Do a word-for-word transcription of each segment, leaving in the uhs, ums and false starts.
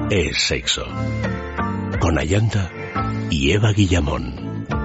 es sexo. Con Ayanta y Eva Guillamón.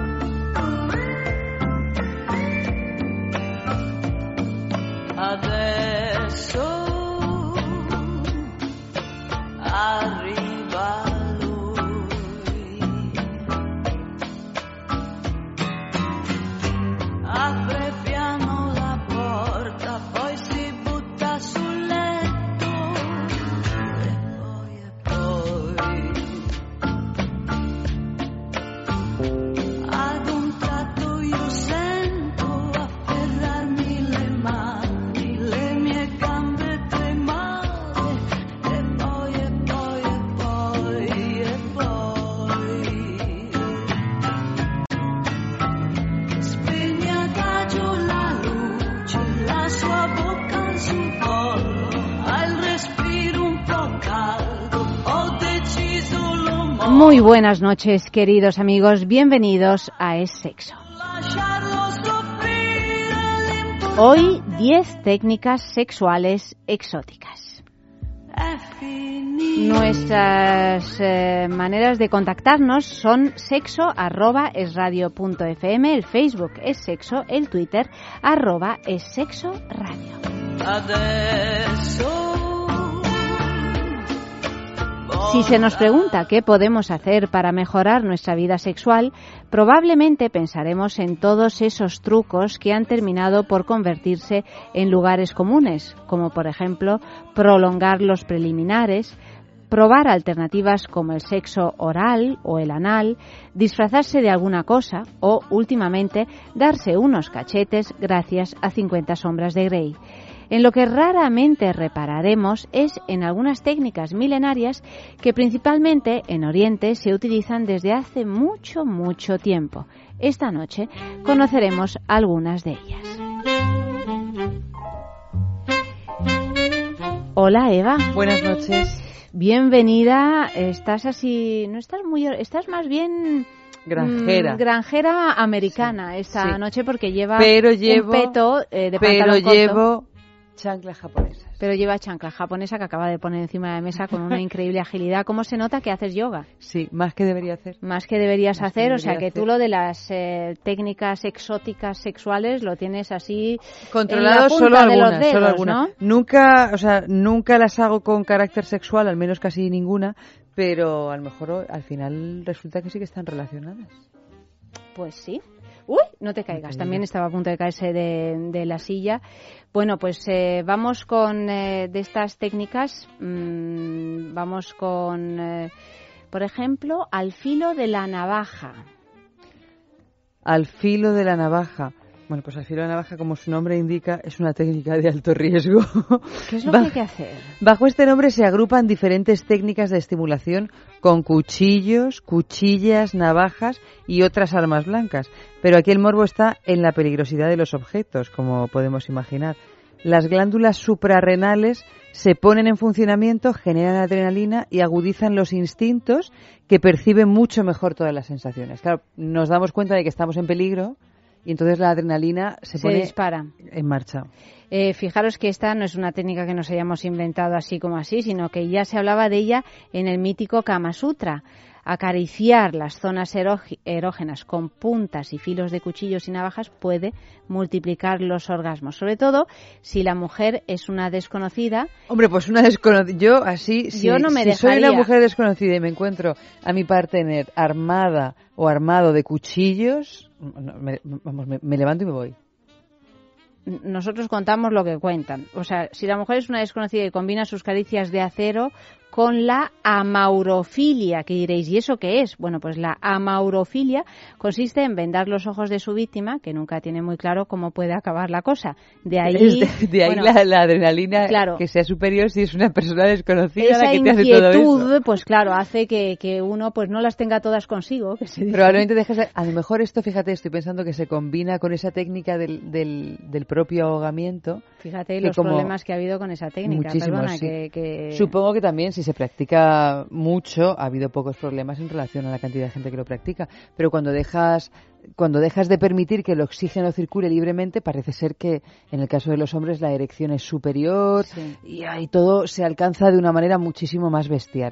Muy buenas noches, queridos amigos, bienvenidos a Es Sexo. Hoy, diez técnicas sexuales exóticas. Nuestras eh, maneras de contactarnos son sexo arroba esradio punto f m, el Facebook es sexo, el Twitter arroba es sexo radio. Si se nos pregunta qué podemos hacer para mejorar nuestra vida sexual, probablemente pensaremos en todos esos trucos que han terminado por convertirse en lugares comunes, como por ejemplo prolongar los preliminares, probar alternativas como el sexo oral o el anal, disfrazarse de alguna cosa o, últimamente, darse unos cachetes gracias a cincuenta sombras de Grey. En lo que raramente repararemos es en algunas técnicas milenarias que principalmente en Oriente se utilizan desde hace mucho, mucho tiempo. Esta noche conoceremos algunas de ellas. Hola, Eva. Buenas noches. Bienvenida. Estás así, no estás muy, estás más bien granjera, mmm, granjera americana sí, esta sí. noche porque lleva pero llevo, un peto eh, de pero pantalón corto. llevo chanclas japonesas. Pero lleva chancla japonesa que acaba de poner encima de la mesa con una increíble agilidad. ¿Cómo se nota que haces yoga? Sí, más que debería hacer. Más que deberías más hacer, que debería o sea que hacer. Tú lo de las eh, técnicas exóticas sexuales lo tienes así controlado, solo algunas, dedos, solo algunas. ¿No? Nunca, o sea, nunca las hago con carácter sexual, al menos casi ninguna, pero a lo mejor al final resulta que sí que están relacionadas. Pues sí. Uy, no te caigas, también estaba a punto de caerse de, de la silla. Bueno, pues eh, vamos con eh, de estas técnicas, mmm, vamos con, eh, por ejemplo, al filo de la navaja. Al filo de la navaja. Bueno, pues al filo de la navaja, como su nombre indica, es una técnica de alto riesgo. ¿Qué es lo bajo, que hay que hacer? Bajo este nombre se agrupan diferentes técnicas de estimulación con cuchillos, cuchillas, navajas y otras armas blancas. Pero aquí el morbo está en la peligrosidad de los objetos, como podemos imaginar. Las glándulas suprarrenales se ponen en funcionamiento, generan adrenalina y agudizan los instintos que perciben mucho mejor todas las sensaciones. Claro, nos damos cuenta de que estamos en peligro y entonces la adrenalina se, se pone dispara en marcha. Eh, fijaros que esta no es una técnica que nos hayamos inventado así como así, sino que ya se hablaba de ella en el mítico Kama Sutra. Acariciar las zonas erógenas con puntas y filos de cuchillos y navajas puede multiplicar los orgasmos, sobre todo si la mujer es una desconocida. Hombre, pues una desconocida. Yo así, si, yo no me si dejaría. soy una mujer desconocida y me encuentro a mi partner armada o armado de cuchillos, me, vamos, me, me levanto y me voy. Nosotros contamos lo que cuentan. O sea, si la mujer es una desconocida y combina sus caricias de acero con la amaurofilia, que diréis, ¿y eso qué es? Bueno, pues la amaurofilia consiste en vendar los ojos de su víctima, que nunca tiene muy claro cómo puede acabar la cosa. De ahí, de, de ahí bueno, la, la adrenalina claro, que sea superior si es una persona desconocida esa la que te hace todo eso. inquietud, pues claro, hace que, que uno pues no las tenga todas consigo. Que se dice. Probablemente dejes, a lo mejor esto, fíjate, estoy pensando que se combina con esa técnica del, del, del propio ahogamiento. Fíjate los problemas que ha habido con esa técnica. Perdona, sí. que, que... Supongo que también si se practica mucho, ha habido pocos problemas en relación a la cantidad de gente que lo practica, pero cuando dejas cuando dejas de permitir que el oxígeno circule libremente, parece ser que en el caso de los hombres la erección es superior, sí, y ahí todo se alcanza de una manera muchísimo más bestial.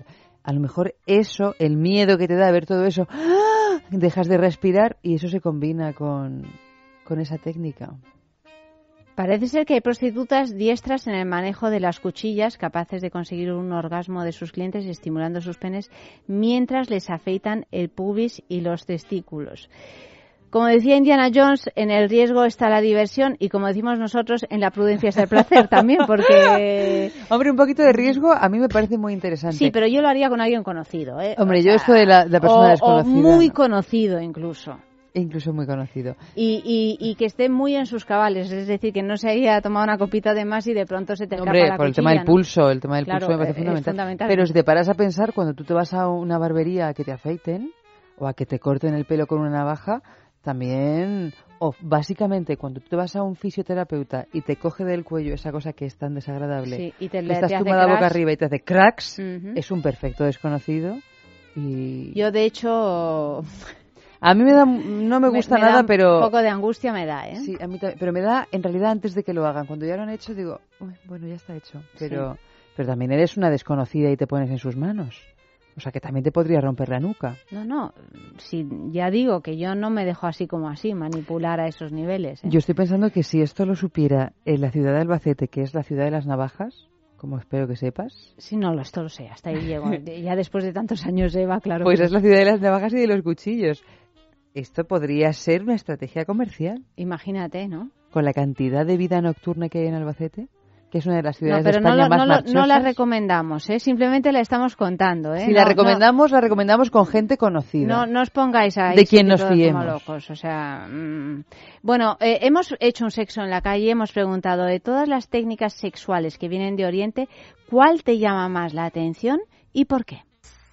a lo mejor eso, el miedo que te da ver todo eso, ¡ah!, dejas de respirar y eso se combina con, con esa técnica. Parece ser que hay prostitutas diestras en el manejo de las cuchillas, capaces de conseguir un orgasmo de sus clientes estimulando sus penes mientras les afeitan el pubis y los testículos. Como decía Indiana Jones, en el riesgo está la diversión y, como decimos nosotros, en la prudencia está el placer también, porque... Hombre, un poquito de riesgo a mí me parece muy interesante. Sí, pero yo lo haría con alguien conocido, ¿eh? Hombre, o yo sea, esto de la, de la persona o, desconocida... O muy conocido incluso. Incluso muy conocido. Y, y, y que esté muy en sus cabales, es decir, que no se haya tomado una copita de más y de pronto se te escapa Hombre, la por cuchilla, el tema del ¿no? pulso, el tema del Claro, pulso me parece es fundamental. fundamental. Pero si te paras a pensar, cuando tú te vas a una barbería a que te afeiten o a que te corten el pelo con una navaja, también, o básicamente cuando tú te vas a un fisioterapeuta y te coge del cuello esa cosa que es tan desagradable, sí, y te, que le, estás te hace tumbada crash. boca arriba y te hace cracks, Uh-huh. es un perfecto desconocido. Y Yo, de hecho... A mí me da, no me gusta me, me nada, da un pero... Un poco de angustia me da, ¿eh? Sí, a mí también, pero me da, en realidad, antes de que lo hagan. Cuando ya lo han hecho, digo, uy, bueno, ya está hecho. Pero, sí. pero también eres una desconocida y te pones en sus manos. O sea, que también te podría romper la nuca. No, no, sí, ya digo que yo no me dejo así como así manipular a esos niveles, ¿eh? Yo estoy pensando que si esto lo supiera en la ciudad de Albacete, que es la ciudad de las navajas, como espero que sepas. Sí, no, esto lo sé, hasta ahí llego. Ya después de tantos años, Eva, claro. Pues que... es la ciudad de las navajas y de los cuchillos. Esto podría ser una estrategia comercial. Imagínate, ¿no? Con la cantidad de vida nocturna que hay en Albacete, que es una de las ciudades no, pero de España no, más no, marchosas. No la recomendamos, ¿eh? Simplemente la estamos contando, ¿eh? Si no, la recomendamos, no, la recomendamos con gente conocida. No, no os pongáis ahí de quien nos fiemos. Como locos, o sea... Mmm. Bueno, eh, hemos hecho un sexo en la calle, hemos preguntado de todas las técnicas sexuales que vienen de Oriente, ¿cuál te llama más la atención y por qué?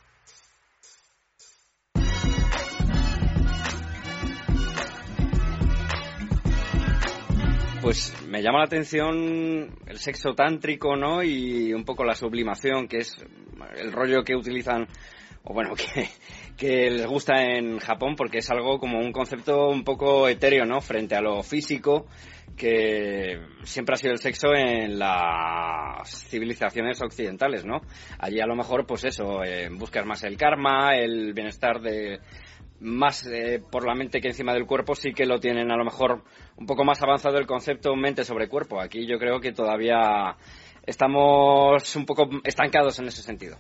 Pues me llama la atención el sexo tántrico, ¿no? Y un poco la sublimación, que es el rollo que utilizan, o bueno, que, que les gusta en Japón, porque es algo como un concepto un poco etéreo, ¿no? Frente a lo físico, que siempre ha sido el sexo en las civilizaciones occidentales, ¿no? Allí a lo mejor, pues eso, eh, buscas más el karma, el bienestar de... más eh, por la mente que encima del cuerpo. Sí que lo tienen a lo mejor un poco más avanzado el concepto mente sobre cuerpo. Aquí yo creo que todavía estamos un poco estancados en ese sentido.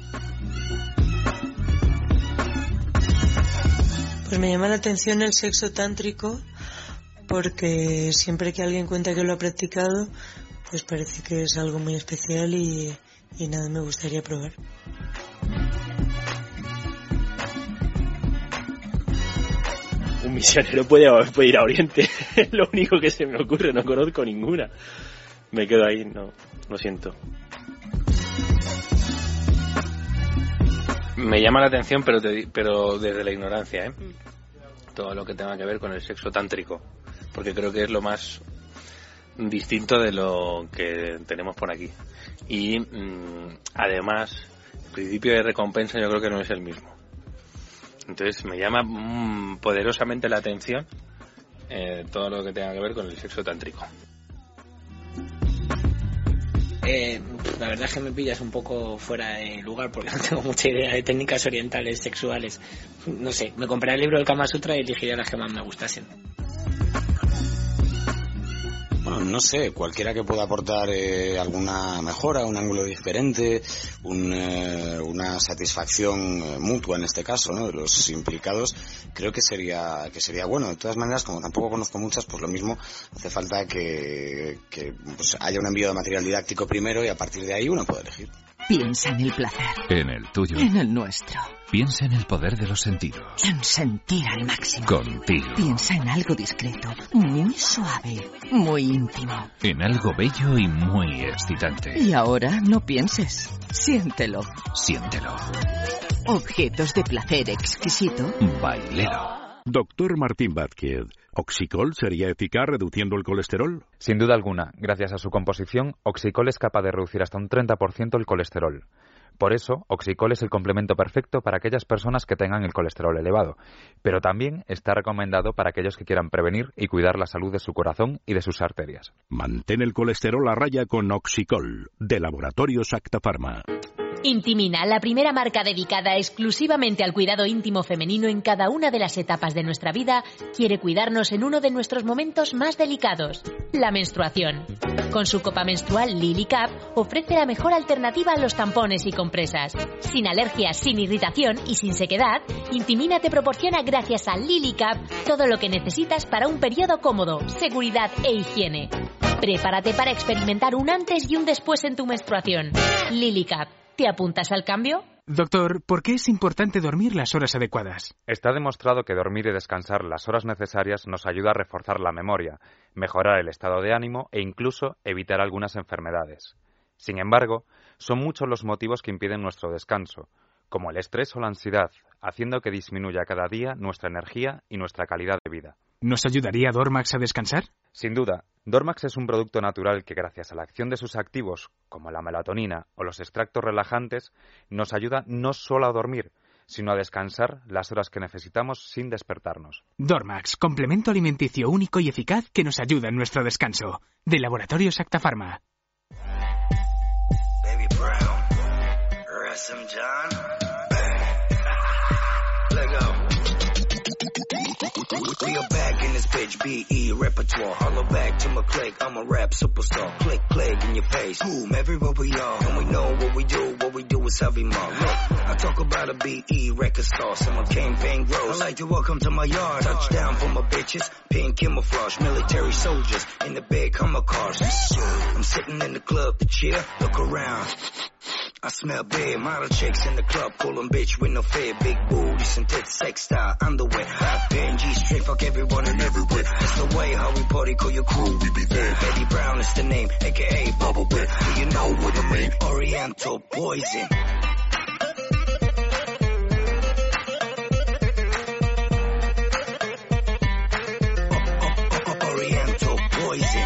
Pues me llama la atención el sexo tántrico, porque siempre que alguien cuenta que lo ha practicado, pues parece que es algo muy especial y, y nada, me gustaría probar. Un misionero puede, puede ir a Oriente. Es lo único que se me ocurre, no conozco ninguna. Me quedo ahí, no, lo siento. Me llama la atención, pero, te, pero desde la ignorancia, ¿eh? Todo lo que tenga que ver con el sexo tántrico, porque creo que es lo más distinto de lo que tenemos por aquí. Y mmm, además, el principio de recompensa yo creo que no es el mismo. Entonces me llama mmm, poderosamente la atención eh, todo lo que tenga que ver con el sexo tántrico. Eh, la verdad es que me pillas un poco fuera de lugar porque no tengo mucha idea de técnicas orientales sexuales. No sé, me compré el libro del Kama Sutra y elegiría las que más me gustasen. Bueno, no sé, cualquiera que pueda aportar eh, alguna mejora, un ángulo diferente, un, eh, una satisfacción eh, mutua en este caso, ¿no? De los implicados, creo que sería que sería bueno. De todas maneras, como tampoco conozco muchas, pues lo mismo hace falta que, que pues haya un envío de material didáctico primero y a partir de ahí uno puede elegir. Piensa en el placer. En el tuyo. En el nuestro. Piensa en el poder de los sentidos. En sentir al máximo. Contigo. Piensa en algo discreto, muy suave, muy íntimo. En algo bello y muy excitante. Y ahora no pienses. Siéntelo. Siéntelo. Objetos de placer exquisito. Bailelo. Doctor Martín Vázquez, ¿Oxicol sería eficaz reduciendo el colesterol? Sin duda alguna. Gracias a su composición, Oxicol es capaz de reducir hasta un treinta por ciento el colesterol. Por eso, Oxicol es el complemento perfecto para aquellas personas que tengan el colesterol elevado, pero también está recomendado para aquellos que quieran prevenir y cuidar la salud de su corazón y de sus arterias. Mantén el colesterol a raya con Oxicol, de Laboratorios Acta Pharma. Intimina, la primera marca dedicada exclusivamente al cuidado íntimo femenino en cada una de las etapas de nuestra vida, quiere cuidarnos en uno de nuestros momentos más delicados, la menstruación. Con su copa menstrual Lily Cap ofrece la mejor alternativa a los tampones y compresas. Sin alergias, sin irritación y sin sequedad, Intimina te proporciona gracias a Lily Cap todo lo que necesitas para un periodo cómodo, seguridad e higiene. Prepárate para experimentar un antes y un después en tu menstruación. Lily Cap. ¿Te apuntas al cambio? Doctor, ¿por qué es importante dormir las horas adecuadas? Está demostrado que dormir y descansar las horas necesarias nos ayuda a reforzar la memoria, mejorar el estado de ánimo e incluso evitar algunas enfermedades. Sin embargo, son muchos los motivos que impiden nuestro descanso, como el estrés o la ansiedad, haciendo que disminuya cada día nuestra energía y nuestra calidad de vida. ¿Nos ayudaría Dormax a descansar? Sin duda, Dormax es un producto natural que gracias a la acción de sus activos, como la melatonina o los extractos relajantes, nos ayuda no solo a dormir, sino a descansar las horas que necesitamos sin despertarnos. Dormax, complemento alimenticio único y eficaz que nos ayuda en nuestro descanso. De Laboratorios Acta Pharma. Baby Brown, Ransom John. We are back in this bitch, B E repertoire. Hollow back to my click, I'm a rap superstar. Click, click in your face, boom, everywhere we are. And we know what we do, what we do is heavy more. Look, I talk about a B E record star, someone campaign grows. I like to welcome to my yard. Touchdown for my bitches, pink camouflage, military soldiers in the big Hummer cars. I'm sitting in the club to cheer, look around. I smell big, model chicks in the club, call them bitch with no fear. Big booties and tits, sex style, underwear. P N G straight, fuck everyone and everywhere. It's the way how we party, call your crew, we be there. Betty Brown is the name, A K A Bubble Wet. Do you know what I mean? Oriental poison. Oh, oh, oh, Oriental poison.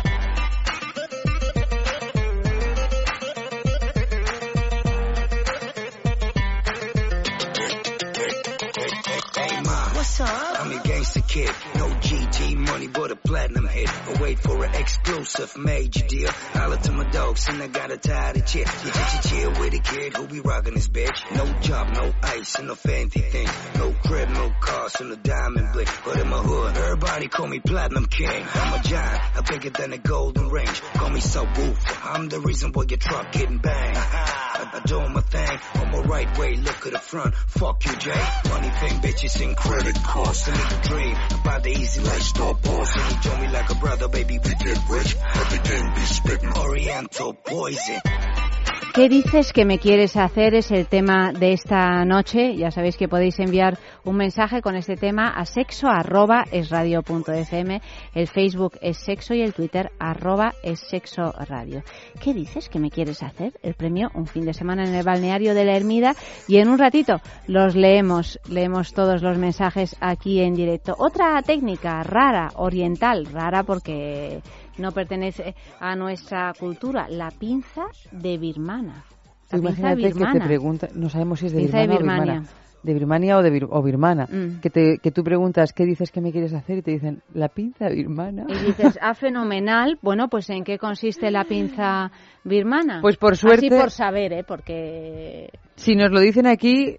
I'm your gangster kid, no G T money but a platinum hit. I wait for an exclusive major deal. Holla to my dogs and I got a tidy chick. You chill, chill with a kid who be rockin' this bitch. No job, no ice and no fancy things. No crib, no cars and no diamond bling. But in my hood, everybody call me Platinum King. I'm a giant, I'm bigger than a golden range. Call me subwoofer, I'm the reason why your truck getting banged. I, I do my thing on my right way, look at the front. Fuck you, Jay. Funny thing, bitches in credit cards. I need a dream about the easy lifestyle boss. And you told me like a brother, baby, we get rich. Everything be spitting Oriental poison. ¿Qué dices que me quieres hacer? Es el tema de esta noche. Ya sabéis que podéis enviar un mensaje con este tema a sexo arroba es radio punto f m. El Facebook es sexo y el Twitter arroba es sexo radio. ¿Qué dices que me quieres hacer? El premio un fin de semana en el balneario de la Ermida y en un ratito los leemos, leemos todos los mensajes aquí en directo. Otra técnica rara, oriental, rara porque no pertenece a nuestra cultura, la pinza de birmana. La Imagínate pinza birmana. que te pregunta, no sabemos si es de pinza Birmana de o Birmania. Birmana. De Birmania o de bir, o birmana. Mm. Que, te, que tú preguntas, ¿qué dices que me quieres hacer? Y te dicen, la pinza birmana. Y dices, ah, fenomenal. Bueno, pues ¿en qué consiste la pinza birmana? Pues por suerte... Así por saber, ¿eh? Porque... Si nos lo dicen aquí,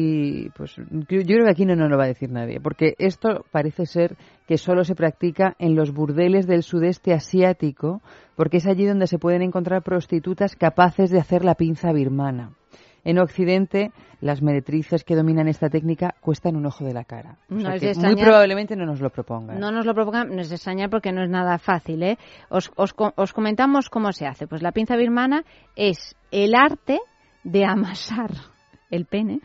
y pues yo, yo creo que aquí no nos lo va a decir nadie, porque esto parece ser que solo se practica en los burdeles del sudeste asiático, porque es allí donde se pueden encontrar prostitutas capaces de hacer la pinza birmana. En Occidente, las meretrices que dominan esta técnica cuestan un ojo de la cara. O No sea es que de extrañar, muy probablemente no nos lo propongan. No nos lo propongan, no es de extrañar porque no es nada fácil, ¿eh? Os, os, os comentamos cómo se hace. Pues la pinza birmana es el arte de amasar el pene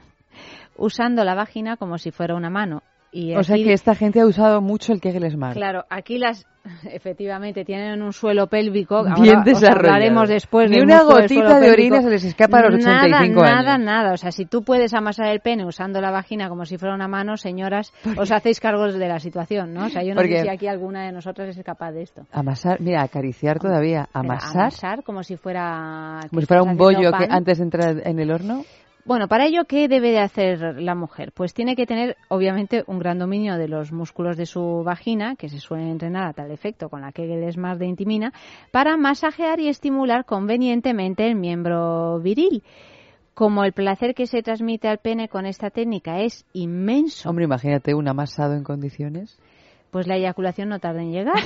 usando la vagina como si fuera una mano. Y o sea aquí, que esta gente ha usado mucho el Kegel Smart. Claro, aquí las efectivamente tienen un suelo pélvico. Bien ahora desarrollado. Os hablaremos después Ni de una mucho del gotita suelo de pélvico. orina se les escapa a los ochenta y cinco nada, años. Nada, nada. O sea, si tú puedes amasar el pene usando la vagina como si fuera una mano, señoras, os hacéis cargo de la situación, ¿no? O sea, yo no Porque sé si aquí alguna de nosotras es capaz de esto. Amasar, mira, acariciar todavía. Amasar. Amasar como si fuera... Como si fuera un bollo que antes de entrar en el horno. Bueno, para ello, ¿qué debe de hacer la mujer? Pues tiene que tener, obviamente, un gran dominio de los músculos de su vagina, que se suelen entrenar a tal efecto con la Kegel Smart de Intimina, para masajear y estimular convenientemente el miembro viril. como el placer que se transmite al pene con esta técnica es inmenso. Hombre, imagínate un amasado en condiciones. Pues la eyaculación no tarda en llegar.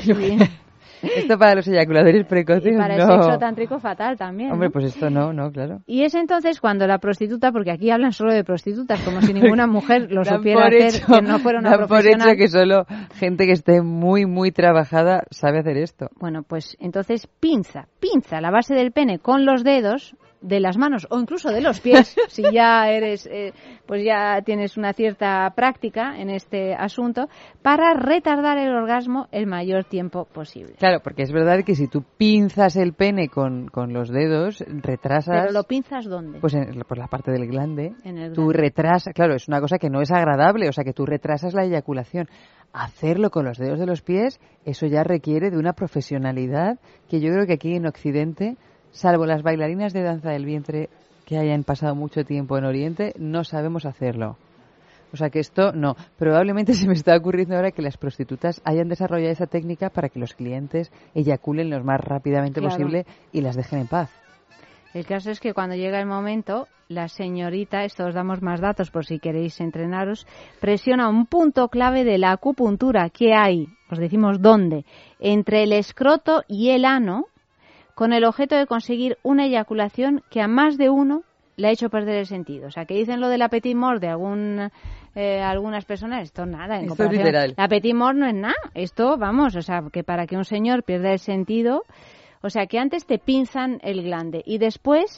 Esto para los eyaculadores precoces, y para no. el sexo tántrico fatal también. Hombre, ¿no? pues esto no, no, claro. Y es entonces cuando la prostituta, porque aquí hablan solo de prostitutas, como si ninguna mujer lo Dan supiera por hacer, hecho, que no fuera una dan profesional. por hecho que solo gente que esté muy, muy trabajada sabe hacer esto. Bueno, pues entonces pinza, pinza la base del pene con los dedos de las manos o incluso de los pies, si ya eres, eh, pues ya tienes una cierta práctica en este asunto, para retardar el orgasmo el mayor tiempo posible. Claro, porque es verdad que si tú pinzas el pene con, con los dedos, retrasas... ¿Pero lo pinzas dónde? Pues en por la parte del glande. En el Tú glande. retrasas, claro, es una cosa que no es agradable, o sea que tú retrasas la eyaculación. Hacerlo con los dedos de los pies, eso ya requiere de una profesionalidad que yo creo que aquí en Occidente, salvo las bailarinas de danza del vientre que hayan pasado mucho tiempo en Oriente, no sabemos hacerlo. O sea que esto no. Probablemente se me está ocurriendo ahora que las prostitutas hayan desarrollado esa técnica para que los clientes eyaculen lo más rápidamente Claro. posible y las dejen en paz. El caso es que cuando llega el momento, la señorita, esto os damos más datos por si queréis entrenaros, presiona un punto clave de la acupuntura que hay, os decimos dónde, entre el escroto y el ano, con el objeto de conseguir una eyaculación que a más de uno le ha hecho perder el sentido. O sea, que dicen lo del petit mort de algún, eh, algunas personas, esto nada. En Esto es comparación, literal. la petit mort no es nada. Esto, vamos, o sea, que para que un señor pierda el sentido, o sea, que antes te pinzan el glande y después...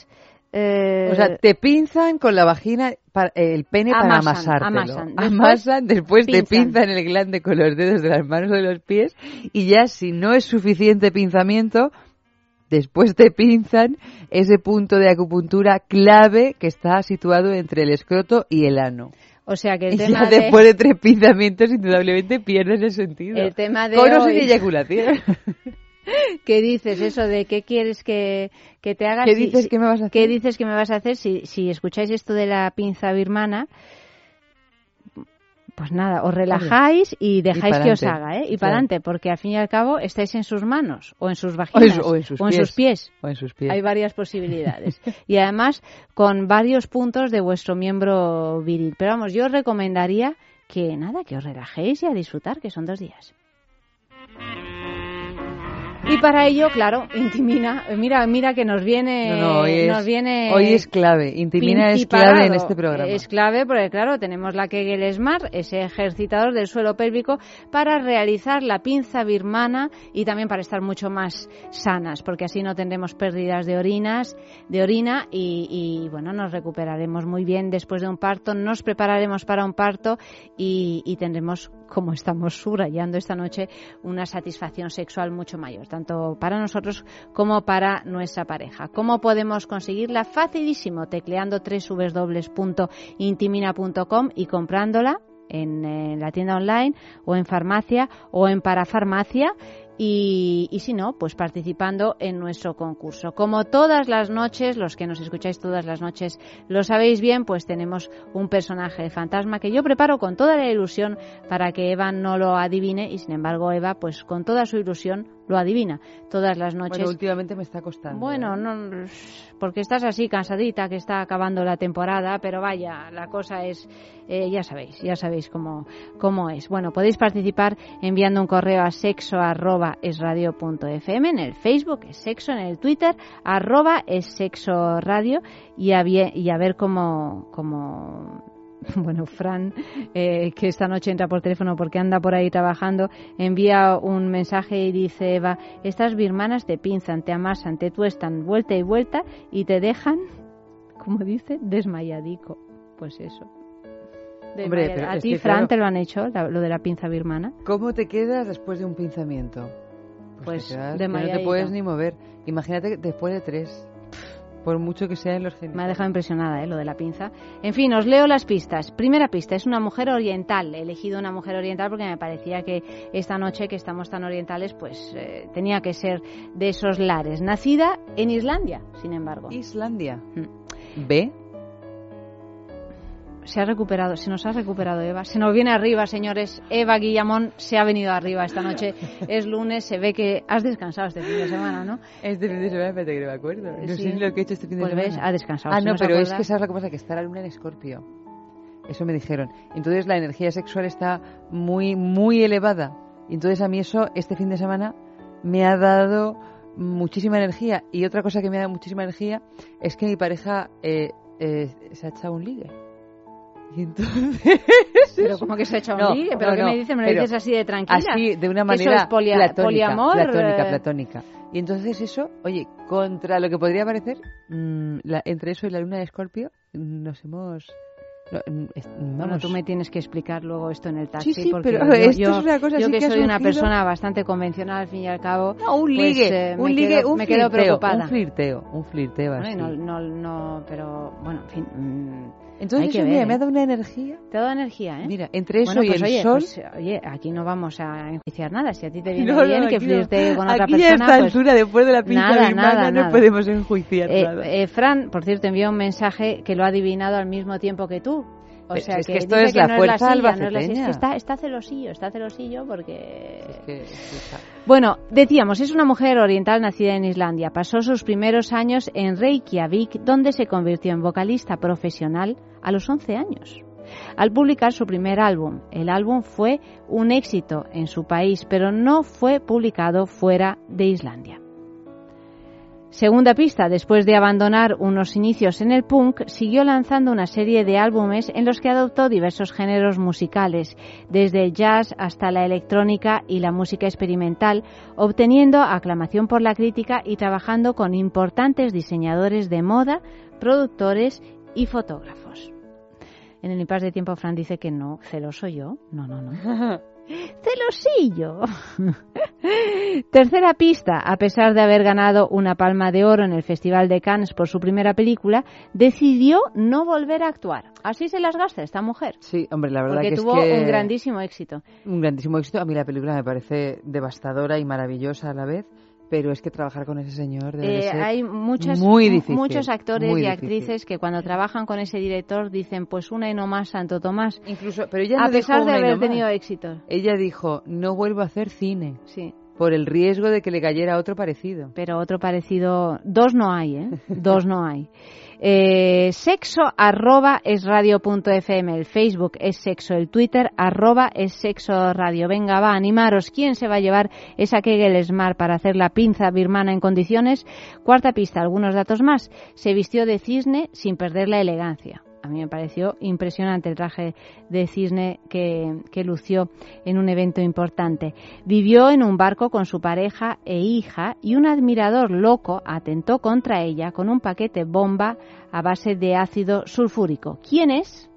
Eh, O sea, te pinzan con la vagina, para, eh, el pene para amasan, amasártelo. amasan. Después Amasan, después te pinzan. pinzan el glande con los dedos de las manos o de los pies y ya si no es suficiente pinzamiento, después te pinzan ese punto de acupuntura clave que está situado entre el escroto y el ano. O sea, que el Y tema ya de... después de tres pinzamientos, indudablemente pierdes el sentido. El tema de Con o sin hoy. eyaculación. ¿Qué dices eso de qué quieres que, que te haga? ¿Qué Si- dices si- que me vas a hacer? ¿Qué dices que me vas a hacer? Si, si escucháis esto de la pinza birmana, pues nada, os relajáis y dejáis Y que os pa'lante. haga, ¿eh? Y Claro. para adelante, porque al fin y al cabo estáis en sus manos, o en sus vaginas, O en su- o en sus pies. pies. O en sus pies. Hay varias posibilidades. Y además, con varios puntos de vuestro miembro viril. Pero vamos, yo os recomendaría que nada, que os relajéis y a disfrutar, que son dos días. Y para ello, claro, Intimina, mira, mira que nos viene, No, no, hoy es, nos viene hoy es clave. Intimina es pintiparado. clave en este programa. Es clave porque, claro, tenemos la Kegel Smart, ese ejercitador del suelo pélvico, para realizar la pinza birmana y también para estar mucho más sanas, porque así no tendremos pérdidas de orinas, de orina y, y bueno, nos recuperaremos muy bien después de un parto, nos prepararemos para un parto y, y tendremos, como estamos subrayando esta noche, una satisfacción sexual mucho mayor, tanto para nosotros como para nuestra pareja. ¿Cómo podemos conseguirla? Facilísimo, tecleando doble u doble u doble u punto intimina punto com y comprándola en, en la tienda online o en farmacia o en parafarmacia. Y, y si no, pues participando en nuestro concurso. Como todas las noches, los que nos escucháis todas las noches lo sabéis bien, pues tenemos un personaje de fantasma que yo preparo con toda la ilusión para que Eva no lo adivine y sin embargo Eva, pues con toda su ilusión lo adivina todas las noches. Bueno, últimamente me está costando. Bueno, ¿eh? no, porque estás así cansadita, que está acabando la temporada, pero vaya, la cosa es, eh, ya sabéis, ya sabéis cómo, cómo es. Bueno, podéis participar enviando un correo a sexo arroba esradio punto f m, en el Facebook es sexo, en el Twitter arroba es sexo radio y a, vie- y a ver cómo, cómo bueno, Fran, eh, que esta noche entra por teléfono porque anda por ahí trabajando, envía un mensaje y dice: Eva, estas birmanas te pinzan, te amasan, te tuestan vuelta y vuelta y te dejan, como dice, desmayadico. Pues eso. Hombre, Desmayad- pero ¿A es ti, que, Fran, claro, te lo han hecho, la- lo de la pinza birmana? ¿Cómo te quedas después de un pinzamiento? Pues te quedas que no desmayadito. te puedes ni mover. Imagínate que después de tres, por mucho que sea en los genitales. Me ha dejado impresionada, ¿eh? Lo de la pinza. En fin, os leo las pistas. Primera pista, es una mujer oriental. He elegido una mujer oriental porque me parecía que esta noche que estamos tan orientales, pues eh, tenía que ser de esos lares. Nacida en Islandia, sin embargo. Islandia. Mm. ¿B? se ha recuperado, se nos ha recuperado Eva. Se nos viene arriba, señores. Eva Guillamón se ha venido arriba esta noche. Es lunes, se ve que has descansado este fin de semana, ¿no? Este fin de semana, espérate que no me acuerdo. No sí. sé lo que he hecho este fin de pues semana. Pues ves, ha descansado. Ah, si no, no pero acuerdas... es que sabes la cosa, que está la luna en Escorpio. Eso me dijeron. Entonces la energía sexual está muy, muy elevada. Y entonces a mí eso, este fin de semana, me ha dado muchísima energía. Y otra cosa que me ha dado muchísima energía es que mi pareja eh, eh, se ha echado un ligue. Y entonces... Pero ¿cómo que se ha echado no, un ligue? ¿Pero no, qué no, me dices? ¿Me lo dices así de tranquila? Así, de una manera ¿Eso es polia, platónica, poliamor? platónica, eh... platónica. Y entonces eso, oye, contra lo que podría parecer, mmm, la, entre eso y la luna de Escorpio, nos hemos... No, es, bueno, tú me tienes que explicar luego esto en el taxi. Sí, sí, porque pero yo, esto yo, es una cosa yo así que, que soy ha una surgido... persona bastante convencional, al fin y al cabo. No, un pues, ligue, eh, un me ligue, quedo, un me quedo flirteo, preocupada. un flirteo, un flirteo así. No, no, no, pero bueno, en fin. Mmm, Entonces, hay que eso, ver, mira, ¿eh? me ha dado una energía. Te ha dado energía, ¿eh? Mira, entre eso bueno, y pues, el oye, sol... Pues, oye, aquí no vamos a enjuiciar nada. Si a ti te viene no, bien no, que flirte no. con otra aquí persona, a esta pues... altura, después de la pinza nada, de mi nada, mano, nada. no podemos enjuiciar eh, nada. Eh, Fran, por cierto, envió un mensaje que lo ha adivinado al mismo tiempo que tú. O Pero sea, es que, que esto dice es que la no fuerza es la silla, no es la albaceteña. silla. Es que está, está celosillo, está celosillo porque... Es que, es que... Bueno, decíamos, es una mujer oriental nacida en Islandia. Pasó sus primeros años en Reykjavik, donde se convirtió en vocalista profesional a los once años. Al publicar su primer álbum, el álbum fue un éxito en su país, pero no fue publicado fuera de Islandia. Segunda pista, después de abandonar unos inicios en el punk, siguió lanzando una serie de álbumes en los que adoptó diversos géneros musicales, desde el jazz hasta la electrónica y la música experimental, obteniendo aclamación por la crítica y trabajando con importantes diseñadores de moda, productores y fotógrafos. En el impasse de tiempo, Fran dice que no, celoso yo. No, no, no. ¡Celosillo! Tercera pista. A pesar de haber ganado una Palma de Oro en el Festival de Cannes por su primera película, decidió no volver a actuar. Así se las gasta esta mujer. Sí, hombre, la verdad porque que tuvo es que... un grandísimo éxito. Un grandísimo éxito. A mí la película me parece devastadora y maravillosa a la vez. Pero es que trabajar con ese señor debe eh, ser hay muchas, muy difícil, muchos actores muy y difícil. actrices que cuando trabajan con ese director dicen, pues una y no más, Santo Tomás. Incluso, pero ella a no pesar dijo de una y haber no más. tenido éxito. Ella dijo, no vuelvo a hacer cine. Sí. Por el riesgo de que le cayera otro parecido. Pero otro parecido, dos no hay, ¿eh? Dos no hay. Eh, sexo arroba es radio punto fm, el Facebook es sexo, el Twitter arroba es sexo radio. Venga, va, animaros. ¿Quién se va a llevar esa Kegel Smart para hacer la pinza birmana en condiciones? Cuarta pista, algunos datos más. Se vistió de cisne sin perder la elegancia. A mí me pareció impresionante el traje de cisne que, que lució en un evento importante. Vivió en un barco con su pareja e hija y un admirador loco atentó contra ella con un paquete bomba a base de ácido sulfúrico. ¿Quién es?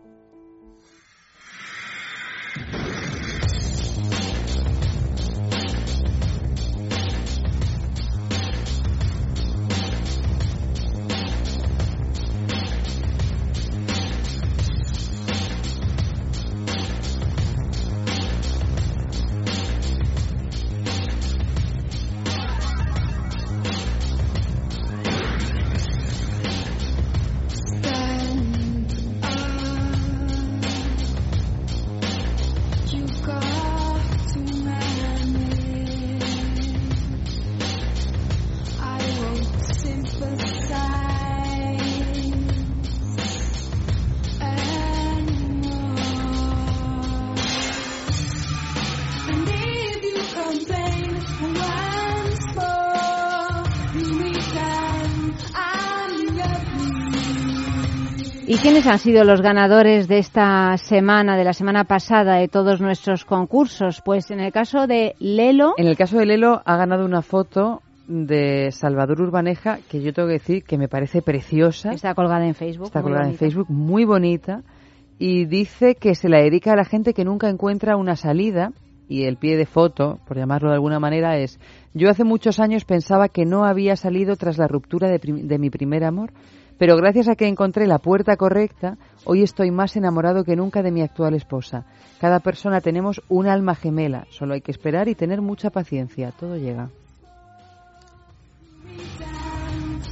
¿Y quiénes han sido los ganadores de esta semana, de la semana pasada, de todos nuestros concursos? Pues en el caso de Lelo... En el caso de Lelo ha ganado una foto de Salvador Urbaneja que yo tengo que decir que me parece preciosa. Está colgada en Facebook. Está colgada en Facebook, muy bonita. Y dice que se la dedica a la gente que nunca encuentra una salida. Y el pie de foto, por llamarlo de alguna manera, es: yo hace muchos años pensaba que no había salido tras la ruptura de, prim- de mi primer amor. Pero gracias a que encontré la puerta correcta, hoy estoy más enamorado que nunca de mi actual esposa. Cada persona tenemos un alma gemela, solo hay que esperar y tener mucha paciencia, todo llega.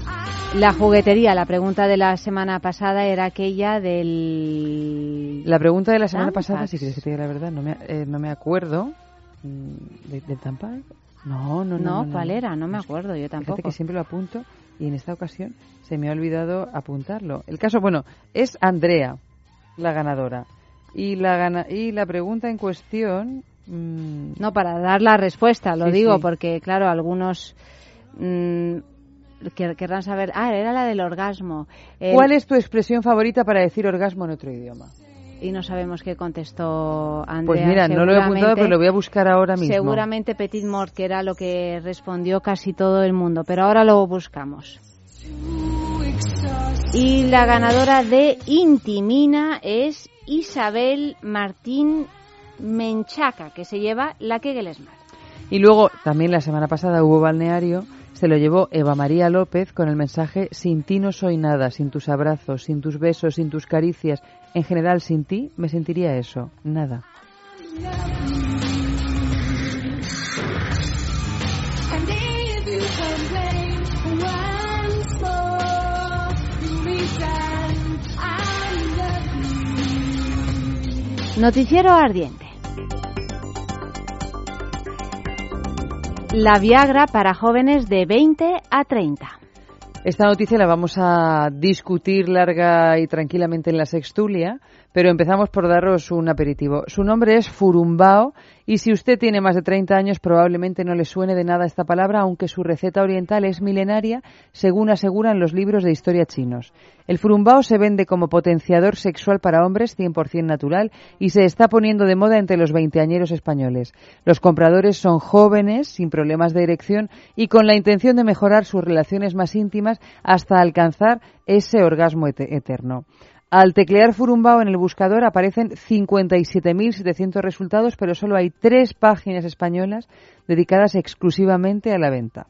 La juguetería, la pregunta de la semana pasada era aquella del... La pregunta de la semana Tampax. pasada, si quieres que te diga la verdad, no me, eh, no me acuerdo. ¿De, ¿Del Tampax? No, no, no. No, no, ¿cuál no. era? No me acuerdo, yo tampoco. Fíjate que siempre lo apunto y en esta ocasión se me ha olvidado apuntarlo. El caso, bueno, es Andrea, la ganadora. Y la, gana y la pregunta en cuestión... Mmm... No, para dar la respuesta, lo sí, digo, sí. porque, claro, algunos... Mmm, que querrán saber... Ah, era la del orgasmo. El... ¿Cuál es tu expresión favorita para decir orgasmo en otro idioma? Y no sabemos qué contestó Andrea. Pues mira, no lo he apuntado, pero lo voy a buscar ahora mismo. Seguramente petit mort, que era lo que respondió casi todo el mundo, pero ahora lo buscamos. Y la ganadora de Intimina es Isabel Martín Menchaca, que se lleva la Kegel Smart. Y luego, también la semana pasada hubo balneario, se lo llevó Eva María López con el mensaje: sin ti no soy nada, sin tus abrazos, sin tus besos, sin tus caricias, en general sin ti me sentiría eso, nada. Noticiero ardiente. La Viagra para jóvenes de veinte a treinta. Esta noticia la vamos a discutir larga y tranquilamente en la sextulia, pero empezamos por daros un aperitivo. Su nombre es furumbao y si usted tiene más de treinta años probablemente no le suene de nada esta palabra, aunque su receta oriental es milenaria, según aseguran los libros de historia chinos. El furumbao se vende como potenciador sexual para hombres cien por ciento natural y se está poniendo de moda entre los veinteañeros españoles. Los compradores son jóvenes, sin problemas de erección y con la intención de mejorar sus relaciones más íntimas hasta alcanzar ese orgasmo et- eterno. Al teclear furumbao en el buscador aparecen cincuenta y siete mil setecientos resultados, pero solo hay tres páginas españolas dedicadas exclusivamente a la venta.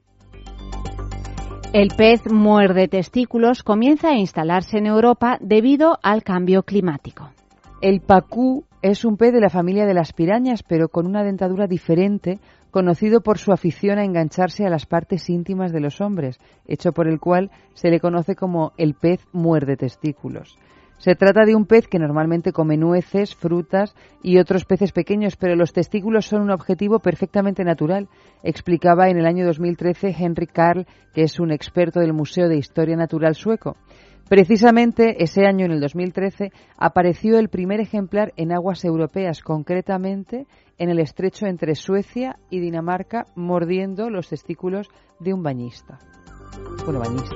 El pez muerde testículos comienza a instalarse en Europa debido al cambio climático. El pacú es un pez de la familia de las pirañas, pero con una dentadura diferente, conocido por su afición a engancharse a las partes íntimas de los hombres, hecho por el cual se le conoce como el pez muerde testículos. Se trata de un pez que normalmente come nueces, frutas y otros peces pequeños, pero los testículos son un objetivo perfectamente natural, explicaba en el año dos mil trece Henrik Karl, que es un experto del Museo de Historia Natural sueco. Precisamente ese año, en el dos mil trece, apareció el primer ejemplar en aguas europeas, concretamente en el estrecho entre Suecia y Dinamarca, mordiendo los testículos de un bañista. Bueno, bañista.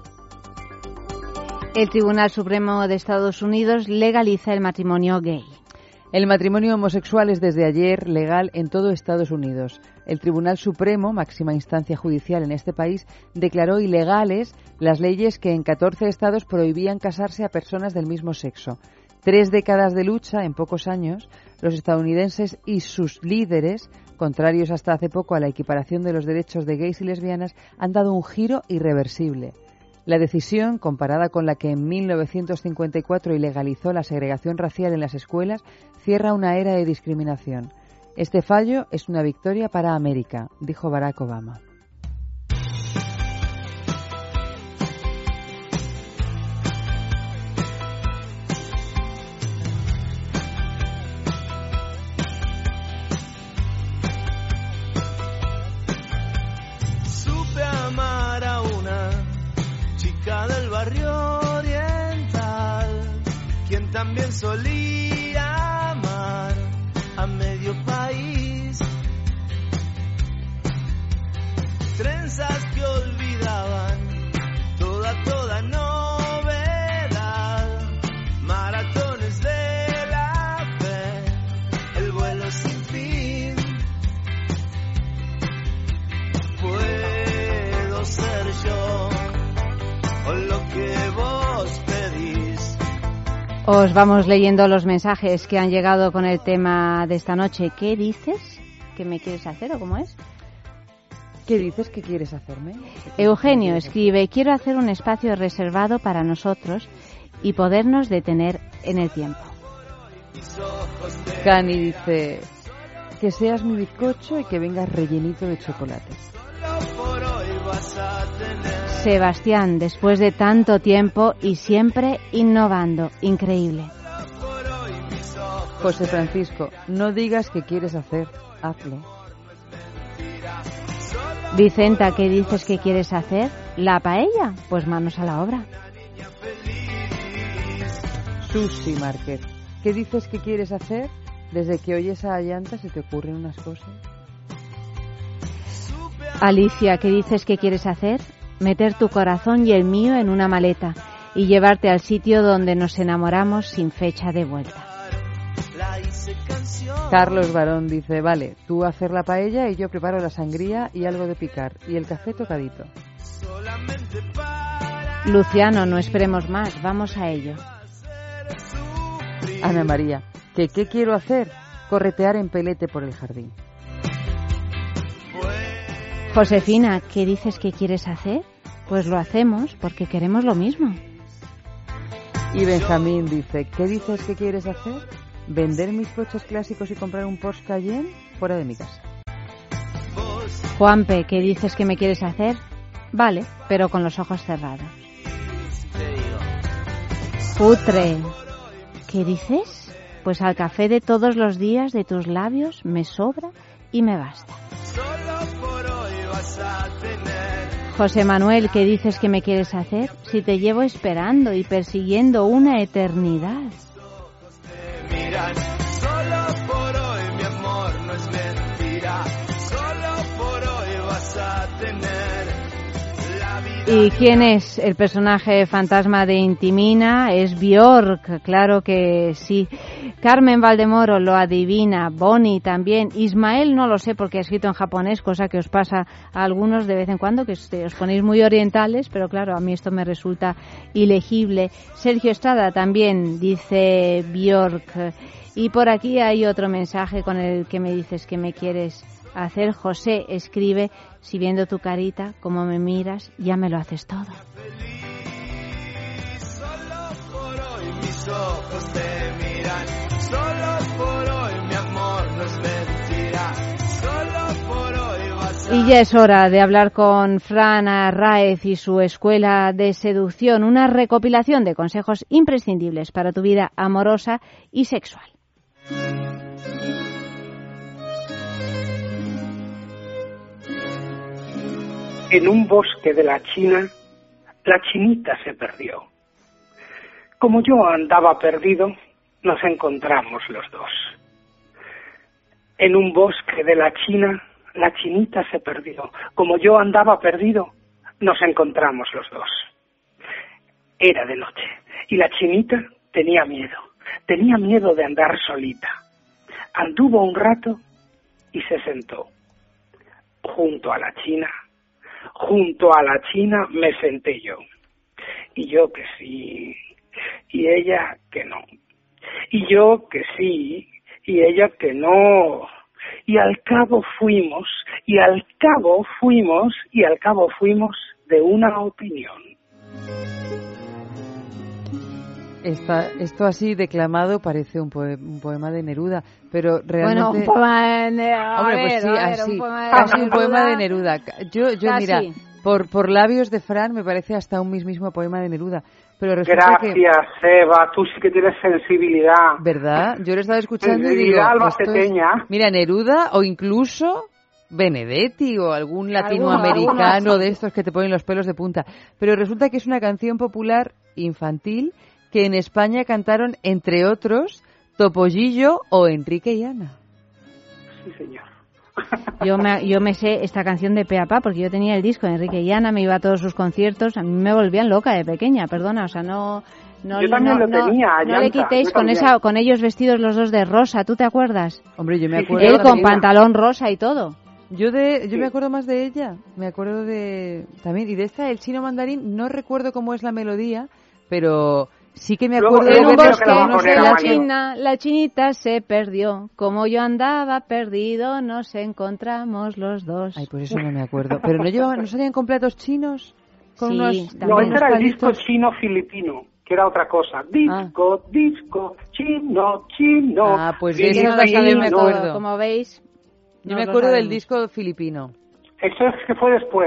El Tribunal Supremo de Estados Unidos legaliza el matrimonio gay. El matrimonio homosexual es desde ayer legal en todo Estados Unidos. El Tribunal Supremo, máxima instancia judicial en este país, declaró ilegales las leyes que en catorce estados prohibían casarse a personas del mismo sexo. Tres décadas de lucha, en pocos años, los estadounidenses y sus líderes, contrarios hasta hace poco a la equiparación de los derechos de gays y lesbianas, han dado un giro irreversible. La decisión, comparada con la que en mil novecientos cincuenta y cuatro ilegalizó la segregación racial en las escuelas, cierra una era de discriminación. Este fallo es una victoria para América, dijo Barack Obama. Supe amar a una chica del barrio oriental, quien también solía amar a medio país. Trenzas que olvidaban toda, toda novedad. Maratones de la fe, el vuelo sin fin. Puedo ser yo o lo que vos pedís. Os vamos leyendo los mensajes que han llegado con el tema de esta noche. ¿Qué dices? ¿Qué me quieres hacer o cómo es? ¿Qué dices que quieres hacerme? Eugenio escribe: quiero hacer un espacio reservado para nosotros y podernos detener en el tiempo. Cani dice: que seas mi bizcocho y que vengas rellenito de chocolate. Por hoy vas a tener Sebastián, después de tanto tiempo y siempre innovando. Increíble. José Francisco, no digas qué quieres hacer, hazlo. Vicenta, ¿qué dices que quieres hacer? ¿La paella? Pues manos a la obra. Susi Márquez, ¿qué dices que quieres hacer? Desde que oyes a Ayanta se te ocurren unas cosas. Alicia, ¿qué dices que quieres hacer? Meter tu corazón y el mío en una maleta y llevarte al sitio donde nos enamoramos sin fecha de vuelta. Carlos Barón dice, vale, tú hacer la paella y yo preparo la sangría y algo de picar y el café tocadito. Luciano, no esperemos más, vamos a ello. Ana María, ¿que qué quiero hacer? Corretear en pelete por el jardín. Josefina, ¿qué dices que quieres hacer? Pues lo hacemos porque queremos lo mismo. Y Benjamín dice, ¿qué dices que quieres hacer? ¿Vender mis coches clásicos y comprar un Porsche Cayenne fuera de mi casa? Juanpe, ¿qué dices que me quieres hacer? Vale, pero con los ojos cerrados. Putre, ¿qué dices? Pues al café de todos los días de tus labios me sobra y me basta. José Manuel, ¿qué dices que me quieres hacer? Si te llevo esperando y persiguiendo una eternidad. Solo por hoy mi amor no es mentira, solo por hoy vas a tener la vida. ¿Y quién es el personaje fantasma de Intimina? Es Björk, claro que sí. Carmen Valdemoro lo adivina, Bonnie también. Ismael no lo sé porque ha escrito en japonés, cosa que os pasa a algunos de vez en cuando, que os ponéis muy orientales, pero claro, a mí esto me resulta ilegible. Sergio Estrada también dice Björk. Y por aquí hay otro mensaje con el que me dices que me quieres hacer. José escribe, si viendo tu carita, como me miras, ya me lo haces todo. Solo por hoy mis ojos te miran, solo por hoy mi amor no es mentira, solo por hoy vas a... Y ya es hora de hablar con Fran Arráez y su escuela de seducción, una recopilación de consejos imprescindibles para tu vida amorosa y sexual. En un bosque de la China, la chinita se perdió. Como yo andaba perdido, nos encontramos los dos. En un bosque de la China, la chinita se perdió. Como yo andaba perdido, nos encontramos los dos. Era de noche y la chinita tenía miedo. Tenía miedo de andar solita. Anduvo un rato y se sentó. Junto a la china, junto a la china me senté yo. Y yo que sí, y ella que no. Y yo que sí, y ella que no. Y al cabo fuimos, y al cabo fuimos, y al cabo fuimos de una opinión. Esta, esto así declamado parece un, poe, un poema de Neruda, pero realmente... Bueno, un poema de Neruda. Hombre, pues sí, así, un poema de casi Neruda. Un poema de Neruda. Yo, yo mira, por, por labios de Fran me parece hasta un mismísimo poema de Neruda. Pero gracias, que, Eva, tú sí que tienes sensibilidad. ¿Verdad? Yo lo estaba escuchando y digo... albaceteña. Es, mira, Neruda o incluso... Benedetti o algún latinoamericano ¿Alguna? de estos que te ponen los pelos de punta. Pero resulta que es una canción popular infantil que en España cantaron, entre otros, Topollillo o Enrique y Ana. Sí, señor. Yo me, yo me sé esta canción de pe a pa porque yo tenía el disco de Enrique y Ana, me iba a todos sus conciertos, a mí me volvían loca de pequeña, perdona, o sea, no... No, yo también no, lo tenía, no, Ayanta, no le quitéis con esa, con ellos vestidos los dos de rosa, ¿tú te acuerdas? Hombre, yo me acuerdo. Él con pantalón rosa y todo. Yo de, yo sí. me acuerdo más de ella, me acuerdo de también y de esta El Chino Mandarín, no recuerdo cómo es la melodía, pero sí que me acuerdo Luego, de en un bosque, que no sé, la china, la chinita se perdió, como yo andaba perdido, nos encontramos los dos. Ay, por eso no me acuerdo. Pero no llevaban, no salían completos chinos con sí, unos, no, ese era el disco chino filipino. Que era otra cosa. Disco, ah. disco, chino, chino. Ah, pues de eso no me acuerdo. Como veis. Yo me acuerdo del disco filipino. Eso es que fue después.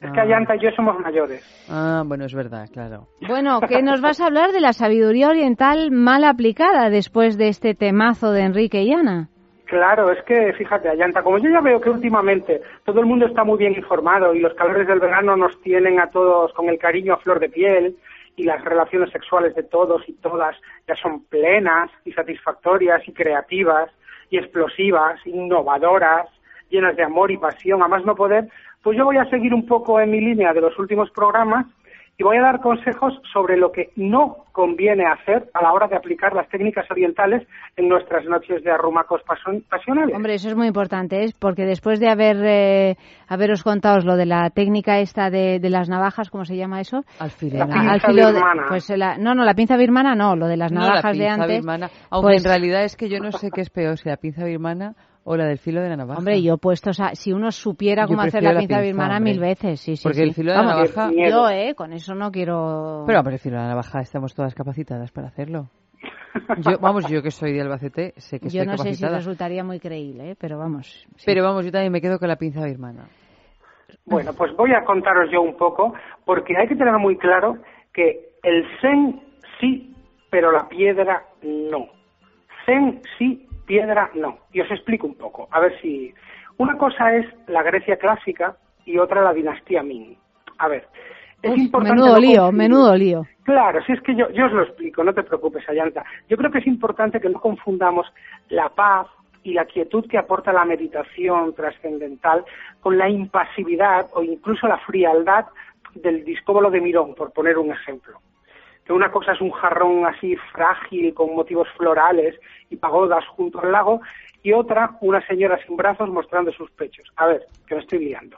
Es que Ayanta y yo somos mayores. Ah, bueno, es verdad, claro. Bueno, que nos vas a hablar de la sabiduría oriental mal aplicada después de este temazo de Enrique y Ana. Claro, es que, fíjate, Ayanta, como yo ya veo que últimamente todo el mundo está muy bien informado y los calores del verano nos tienen a todos con el cariño a flor de piel y las relaciones sexuales de todos y todas ya son plenas y satisfactorias y creativas y explosivas, innovadoras, llenas de amor y pasión, a más no poder, pues yo voy a seguir un poco en mi línea de los últimos programas y voy a dar consejos sobre lo que no conviene hacer a la hora de aplicar las técnicas orientales en nuestras noches de arrumacos pasionales. Hombre, eso es muy importante, ¿eh? Porque después de haber eh, haberos contado lo de la técnica esta de, de las navajas, ¿cómo se llama eso? Alfilera. La pinza Alfilo de, birmana. pues la, no, no, la pinza birmana no, lo de las navajas no, la de antes. Birmana, aunque pues, en realidad es que yo no sé qué es peor, si la pinza birmana o la del filo de la navaja. Hombre, yo puestos a, si uno supiera yo cómo hacer la pinza, pinza birmana hombre. mil veces, sí, sí. Porque sí. el filo de Vamos, la navaja... Yo, eh, con eso no quiero... Pero, hombre, el filo de la navaja estamos todas capacitadas para hacerlo. Yo, vamos, yo que soy de Albacete, sé que yo estoy no sé capacitada. si resultaría muy creíble, ¿eh? Pero vamos. Sí. Pero vamos, yo también me quedo con la pinza birmana. Bueno, pues voy a contaros yo un poco, porque hay que tener muy claro que el zen sí, pero la piedra no. Zen sí, piedra no. Y os explico un poco, a ver si... Una cosa es la Grecia clásica y otra la dinastía Ming. A ver, es Uf, importante... Menudo no lío, confundir. menudo lío. Claro, si es que yo, yo os lo explico, no te preocupes, Ayanta. Yo creo que es importante que no confundamos la paz y la quietud que aporta la meditación trascendental con la impasividad o incluso la frialdad del discóbolo de Mirón, por poner un ejemplo. Que una cosa es un jarrón así frágil con motivos florales y pagodas junto al lago y otra una señora sin brazos mostrando sus pechos. A ver, que me estoy liando.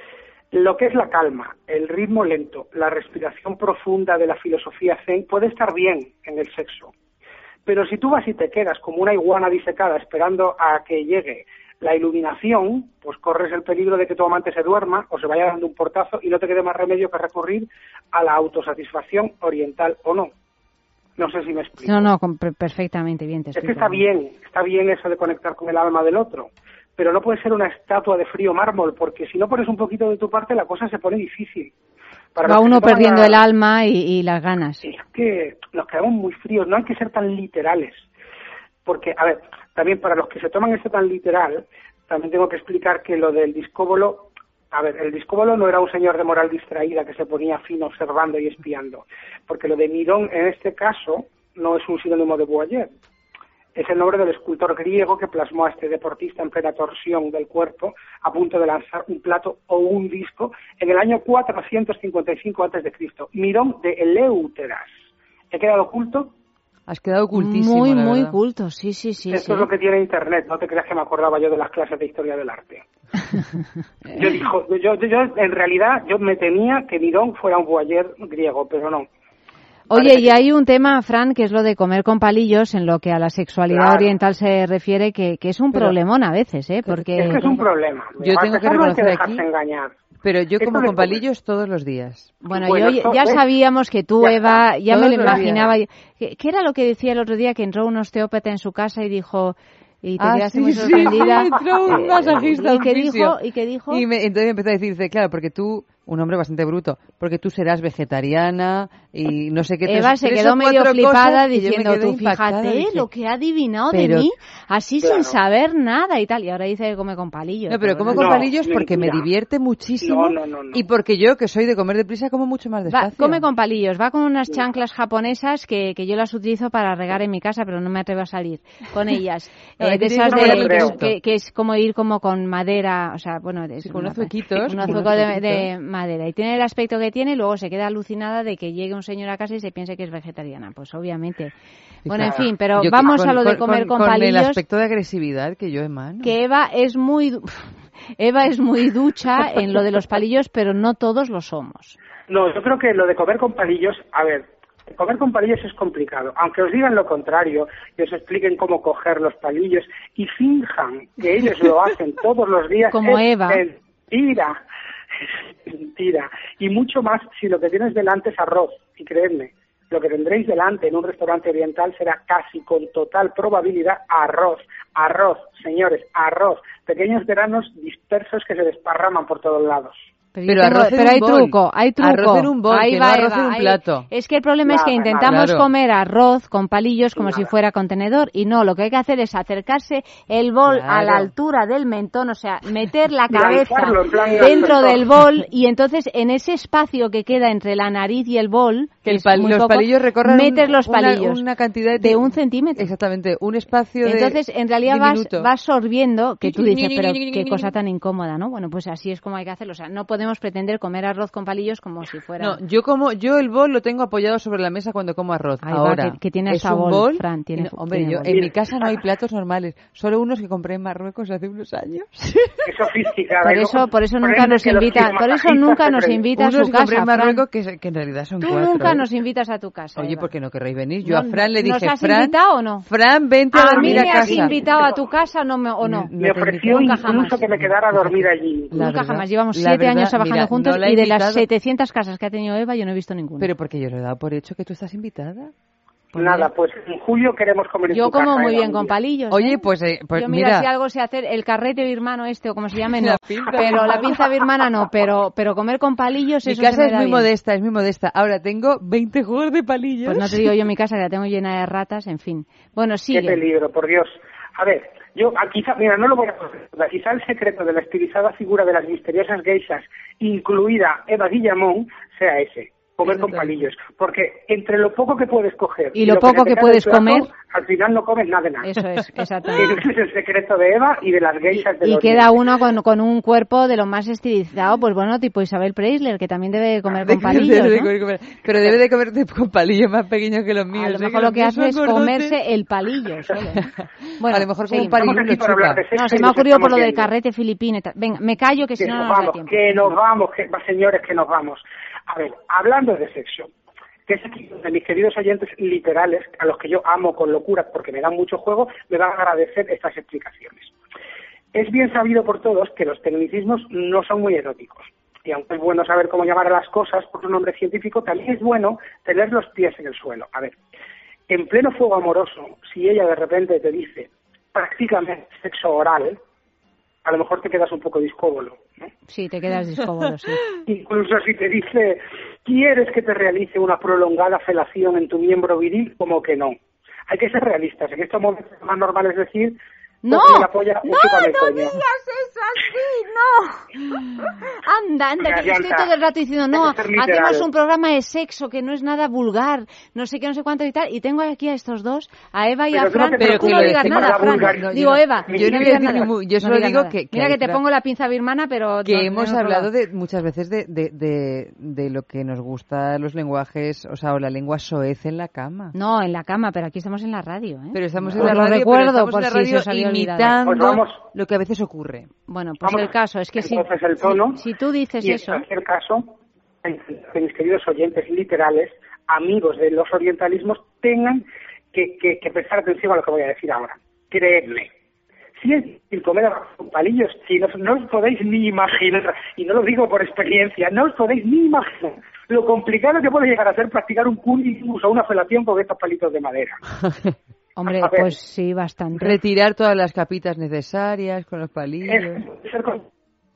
Lo que es la calma, el ritmo lento, la respiración profunda de la filosofía zen puede estar bien en el sexo. Pero si tú vas y te quedas como una iguana disecada esperando a que llegue la iluminación, pues corres el peligro de que tu amante se duerma o se vaya dando un portazo y no te quede más remedio que recurrir a la autosatisfacción oriental o no. No sé si me explico. No, no, perfectamente bien te explico. Es que está bien, está bien eso de conectar con el alma del otro, pero no puede ser una estatua de frío mármol, porque si no pones un poquito de tu parte la cosa se pone difícil. Para Va uno perdiendo la... el alma y, y las ganas. Es que nos quedamos muy fríos, no hay que ser tan literales. Porque, a ver, también para los que se toman esto tan literal, también tengo que explicar que lo del discóbolo, a ver, el discóbolo no era un señor de moral distraída que se ponía fino observando y espiando, porque lo de Mirón en este caso no es un sinónimo de Boyer. Es el nombre del escultor griego que plasmó a este deportista en plena torsión del cuerpo, a punto de lanzar un plato o un disco en el año cuatrocientos cincuenta y cinco antes de Cristo. Mirón de Eleuteras. ¿He quedado culto? Has quedado cultísimo, Muy, la muy verdad. culto, sí, sí, sí. Esto sí. es lo que tiene Internet, no te creas que me acordaba yo de las clases de Historia del Arte. yo, dijo, yo, yo, yo, en realidad, yo me temía que Mirón fuera un Boyer griego, pero no. Oye, y hay un tema, Fran, que es lo de comer con palillos en lo que a la sexualidad Claro. oriental se refiere, que, que es un Pero- problemón a veces, ¿eh? Porque Es que es un problema. Yo A tengo que pesar no hay reconocer dejarse aquí, engañar. pero yo Esto como de con comer- palillos todos los días. Bueno, Bueno, yo esto- ya ¿ves? sabíamos que tú, Ya Eva, está. ya me Todos lo los imaginaba. ¿Qué, qué era lo que decía el otro día? Que entró un osteópata en su casa y dijo... Y te Ah, quedaste sí, muy sí, sorprendida. sí, entró un Eh, masajista, ¿Y un qué fisio. dijo? ¿Y qué dijo? Y me- entonces empezó a decirte, claro, porque tú, un hombre bastante bruto, porque tú serás vegetariana y no sé qué. Eva tres- se tres quedó o medio cuatro flipada cosas que yo me diciendo, quedé tú impactada, fíjate dije, lo que ha adivinado pero- de mí, así Claro. sin saber nada y tal. Y ahora dice que come con palillos. No, pero como con No, palillos porque me mentira. divierte muchísimo No, no, no, no. y porque yo, que soy de comer deprisa, como mucho más Va, despacio. come con palillos, va con unas chanclas japonesas que, que yo las utilizo para regar en mi casa, pero no me atrevo a salir con ellas. No, Eh, aquí de tienes esas que de, poner que, otro. que- que es como ir como con madera, o sea, bueno, es Sí, con unos una- zuequitos, unos unos zuecos de, zuequitos. de madera. Y tiene el aspecto que tiene y luego se queda alucinada de que llegue un señor a casa y se piense que es vegetariana. Pues obviamente. Bueno, en Fíjate, fin, pero yo que- vamos con- a lo de con- comer con, con el palillos. aspecto de agresividad que yo emano. Que Eva es muy du- Eva es muy ducha en lo de los palillos, pero no todos lo somos. No, yo creo que lo de comer con palillos, a ver, comer con palillos es complicado. Aunque os digan lo contrario y os expliquen cómo coger los palillos y finjan que ellos lo hacen todos los días, Como es Eva. mentira. Es mentira. Y mucho más si lo que tienes delante es arroz. Y creedme, lo que tendréis delante en un restaurante oriental será casi con total probabilidad arroz. Arroz, señores, arroz. Pequeños granos dispersos que se desparraman por todos lados. Pero, pero, tengo, arroz en pero un hay bol. truco, hay truco. Arroz en un bol, ahí que va, no arroz Eva, en un ahí. plato. Es que el problema Nada, es que intentamos claro. comer arroz con palillos como Nada. si fuera contenedor y no, lo que hay que hacer es acercarse el bol Claro. a la altura del mentón, o sea, meter la Y cabeza lanzarlo en plan dentro lanzador. del bol y entonces en ese espacio que queda entre la nariz y el bol, Que el es pal- muy los poco, palillos recorran metes un- los una- palillos una cantidad de, de un centímetro. Exactamente, un espacio de Entonces, en realidad vas, diminuto. vas sorbiendo, que tú dices, pero qué cosa tan incómoda, ¿no? Bueno, pues así es como hay que hacerlo. O sea, no podemos pretender comer arroz con palillos como si fuera... No, yo como yo el bol lo tengo apoyado sobre la mesa cuando como arroz. Ahí va, Ahora que- que tiene es hasta un bol, bol. Fran, tiene- y no- hombre, tiene yo bol. en mi casa no hay platos normales, solo unos que compré en Marruecos hace unos años. Qué sofisticada. Por y luego eso, por eso nunca sorprende nos que los invita, por eso masajistas nunca se nos creen. invita a Unos su que compré casa, en Fran. Marruecos que, que en realidad son Tú cuatro. nunca ¿eh? nos invitas a tu casa. Oye, Eva. ¿por qué no querréis venir? Yo No, a Fran le ¿nos dije, has Fran, invitado o no? Fran, vente a ¿A dormir mí a me has casa. invitado a tu casa no me, o no? No Me te ofreció Nunca incluso jamás. que me quedara a dormir allí. La Nunca verdad- jamás. Llevamos la siete verdad, años trabajando mira, juntos no la he y de invitado- las setecientas casas que ha tenido Eva yo no he visto ninguna. Pero porque yo lo he dado por hecho que tú estás invitada. Pues Nada, mira. pues en julio queremos comer en Yo tu como casa, muy Eva, bien un con día. palillos. Oye, ¿eh? pues, eh, pues Yo mira, mira, si algo sé hacer, el carrete birmano este o como se llame, no. La pinza Pero la birmana. pinza birmana no, pero pero comer con palillos mi eso casa se me es da muy bien. modesta, es muy modesta. Ahora tengo veinte juegos de palillos. Pues no te digo yo mi casa que la tengo llena de ratas, en fin. Bueno, Qué sigue. peligro, por Dios. A ver, yo ah, quizá, mira, no lo voy a hacer. Quizá el secreto de la estilizada figura de las misteriosas geishas, incluida Eva Guillamón, sea ese. Comer con palillos, porque entre lo poco que puedes coger Y lo se poco te que cae puedes del plato, comer. al final no comes nada de nada. Eso es, exactamente. Ese es el secreto de Eva y de las geishas de Y los queda niños. uno con, con un cuerpo de lo más estilizado, pues bueno, tipo Isabel Preisler, que también debe de comer con palillos, Debe de ¿no? comer- comer- Pero debe de comer de- con palillos más pequeños que los míos. A lo ¿eh? mejor los lo que míos hace son es gordotes. comerse el palillo solo. Bueno, A lo mejor con un seguimos. palillo Estamos lo aquí para hablar chupa. de sexo No, se y me ha nos ocurrido por lo estamos del yendo. carrete filipino. y tal. Venga, me callo que si Que no, no nos nos da vamos, tiempo. que nos vamos, que, va, señores, que nos vamos. A ver, hablando de sexo, que es aquí donde mis queridos oyentes literales, a los que yo amo con locura porque me dan mucho juego, me van a agradecer estas explicaciones. Es bien sabido por todos que los tecnicismos no son muy eróticos. Y aunque es bueno saber cómo llamar a las cosas por su nombre científico, también es bueno tener los pies en el suelo. A ver, en pleno fuego amoroso, si ella de repente te dice, prácticamente sexo oral, a lo mejor te quedas un poco discóbolo, ¿no? Sí, te quedas discóbolo, sí. Incluso si te dice, ¿quieres que te realice una prolongada felación en tu miembro viril? Como que no. Hay que ser realistas. En estos momentos lo más normal es decir, ¡No! cógeme la polla, ¡No, chúpame el no coño. digas eso así! ¡No! Anda, anda, Mira, que yo estoy Yanta, todo el rato diciendo, no, hay que ser literal. hacemos un programa de sexo que no es nada vulgar, no sé qué, no sé cuánto y tal, y tengo aquí a estos dos, a Eva y Pero a tú no Fran, te pero tú preocupes, no digas que nada, para Fran. vulgar- no, Digo, yo no- Eva, yo no no digas voy a decir nada. ni mu- yo No solo digas digo nada. que- que Mira hay que te fra- pongo la pinza birmana, pero... Que no- hemos en otro hablado lado. de muchas veces de, de, de, de lo que nos gusta los lenguajes, o sea, o la lengua soez en la cama. No, en la cama, pero aquí estamos en la radio, ¿eh? Pero estamos Os en la lo radio, recuerdo pero estamos por en la si radio se os había olvidado. imitando Pues vamos. lo que a veces ocurre. Bueno, pues Vamos, el caso es que si, entonces el tono, si, si tú dices y en eso... cualquier caso, que mis queridos oyentes literales, amigos de los orientalismos, tengan que, que, que prestar atención a lo que voy a decir ahora. Creedme. Si es difícil comer arroz con palillos, si no, no os podéis ni imaginar, y no lo digo por experiencia, no os podéis ni imaginar lo complicado que puede llegar a ser practicar un cunilingus o una felación con estos palitos de madera. Hombre, A ver. pues sí, bastante. Retirar todas las capitas necesarias con los palillos. Es ser con-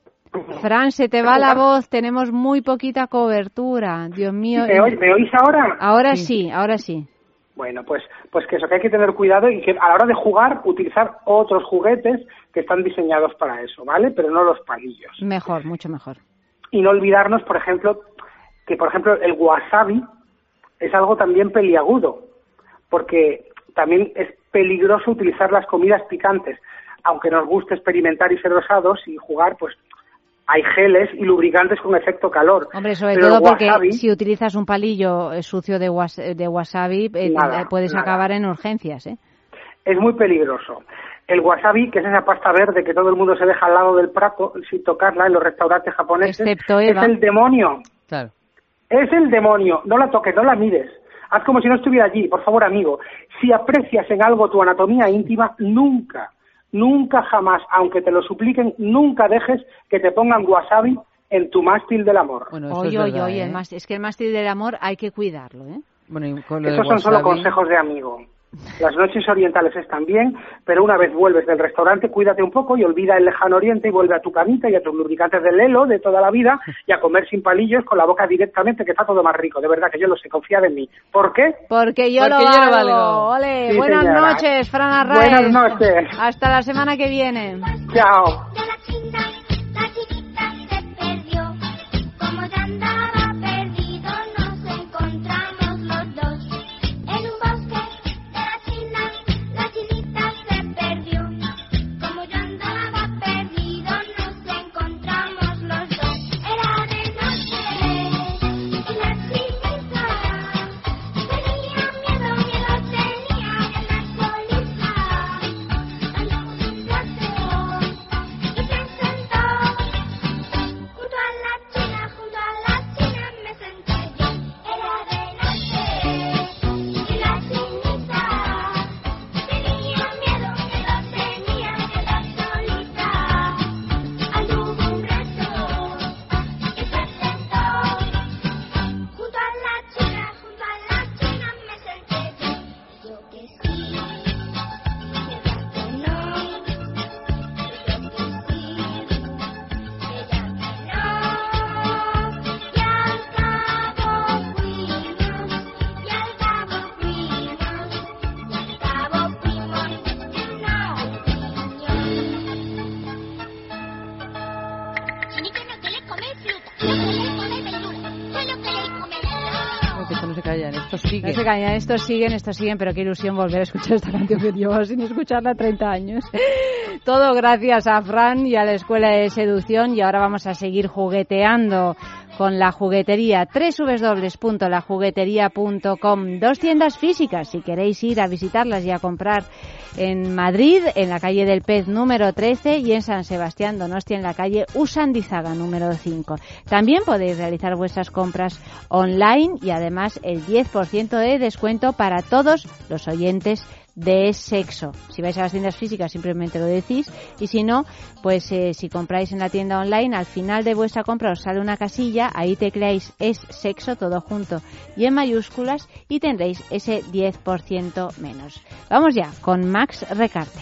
Fran, se te va la voz, tenemos muy poquita cobertura. Dios mío. ¿Me, oí- ¿Me oís ahora? Ahora sí, ahora sí. Bueno, pues, pues que eso, que hay que tener cuidado y que a la hora de jugar utilizar otros juguetes que están diseñados para eso, ¿vale? Pero no los palillos. Mejor, mucho mejor. Y no olvidarnos, por ejemplo, que por ejemplo el wasabi es algo también peliagudo, porque también es peligroso utilizar las comidas picantes. Aunque nos guste experimentar y ser osados y jugar, pues hay geles y lubricantes con efecto calor. Hombre, sobre Pero todo el porque wasabi- si utilizas un palillo eh, sucio de, was de wasabi, eh, Nada, eh, puedes nada. acabar en urgencias, ¿eh? es muy peligroso. El wasabi, que es esa pasta verde que todo el mundo se deja al lado del plato sin tocarla en los restaurantes japoneses, Excepto es Eva. el demonio. Claro. Es el demonio. No la toques, no la mires. Haz como si no estuviera allí, por favor, amigo. Si aprecias en algo tu anatomía íntima, nunca, nunca jamás, aunque te lo supliquen, nunca dejes que te pongan wasabi en tu mástil del amor. Bueno, eso Oye, es oye, verdad, oye, ¿eh? el mástil- es que el mástil del amor hay que cuidarlo, ¿eh? Bueno, y con lo Esos del son solo wasabi- consejos de amigo. Las noches orientales están bien, pero una vez vuelves del restaurante, cuídate un poco y olvida el lejano oriente y vuelve a tu camita y a tus lubricantes del Lelo de toda la vida y a comer sin palillos con la boca directamente, que está todo más rico. De verdad que yo lo sé, confiad en mí. ¿Por qué? Porque yo Porque lo yo lo valgo. valgo. Ole, Sí, buenas señora. noches, Fran Arraez. Buenas noches. Hasta la semana que viene. Chao. Como ya andaba perdido, nos encontramos los dos. En un bosque de la China, la chinita se perdió. Como yo andaba perdido, nos encontramos los dos. Era de noche y la chinita tenía miedo, miedo tenía de la solita. Andó un paseo y se sentó junto a la china, junto a la china me senté yo. Era de noche y la chinita tenía miedo, miedo tenía de la solita. Anduvo un rato y se sentó junto a la china, junto a la china me senté yo. Yo que sí, ella que no. Yo que sí, ella que no. Y al cabo fuimos, y al cabo fuimos, y al cabo fuimos en una opinión. Chinito no quiere comer fruta, no quiere comer verdura, solo quiere comer helado. Ay, que esto no se callan, esto sigue. No se callan, estos siguen, estos siguen, pero qué ilusión volver a escuchar esta canción que llevo sin escucharla treinta años. Todo gracias a Fran y a la Escuela de Seducción, y ahora vamos a seguir jugueteando con la juguetería. doble u doble u doble u punto la juguetería punto com. Dos tiendas físicas, si queréis ir a visitarlas y a comprar en Madrid, en la calle del Pez número trece, y en San Sebastián Donostia, en la calle Usandizaga número cinco. También podéis realizar vuestras compras online y además el diez por ciento de descuento para todos los oyentes de Sexo. Si vais a las tiendas físicas simplemente lo decís, y si no, pues eh, si compráis en la tienda online, al final de vuestra compra os sale una casilla, ahí tecleáis Es Sexo todo junto y en mayúsculas y tendréis ese diez por ciento menos. Vamos ya con Max Recarte.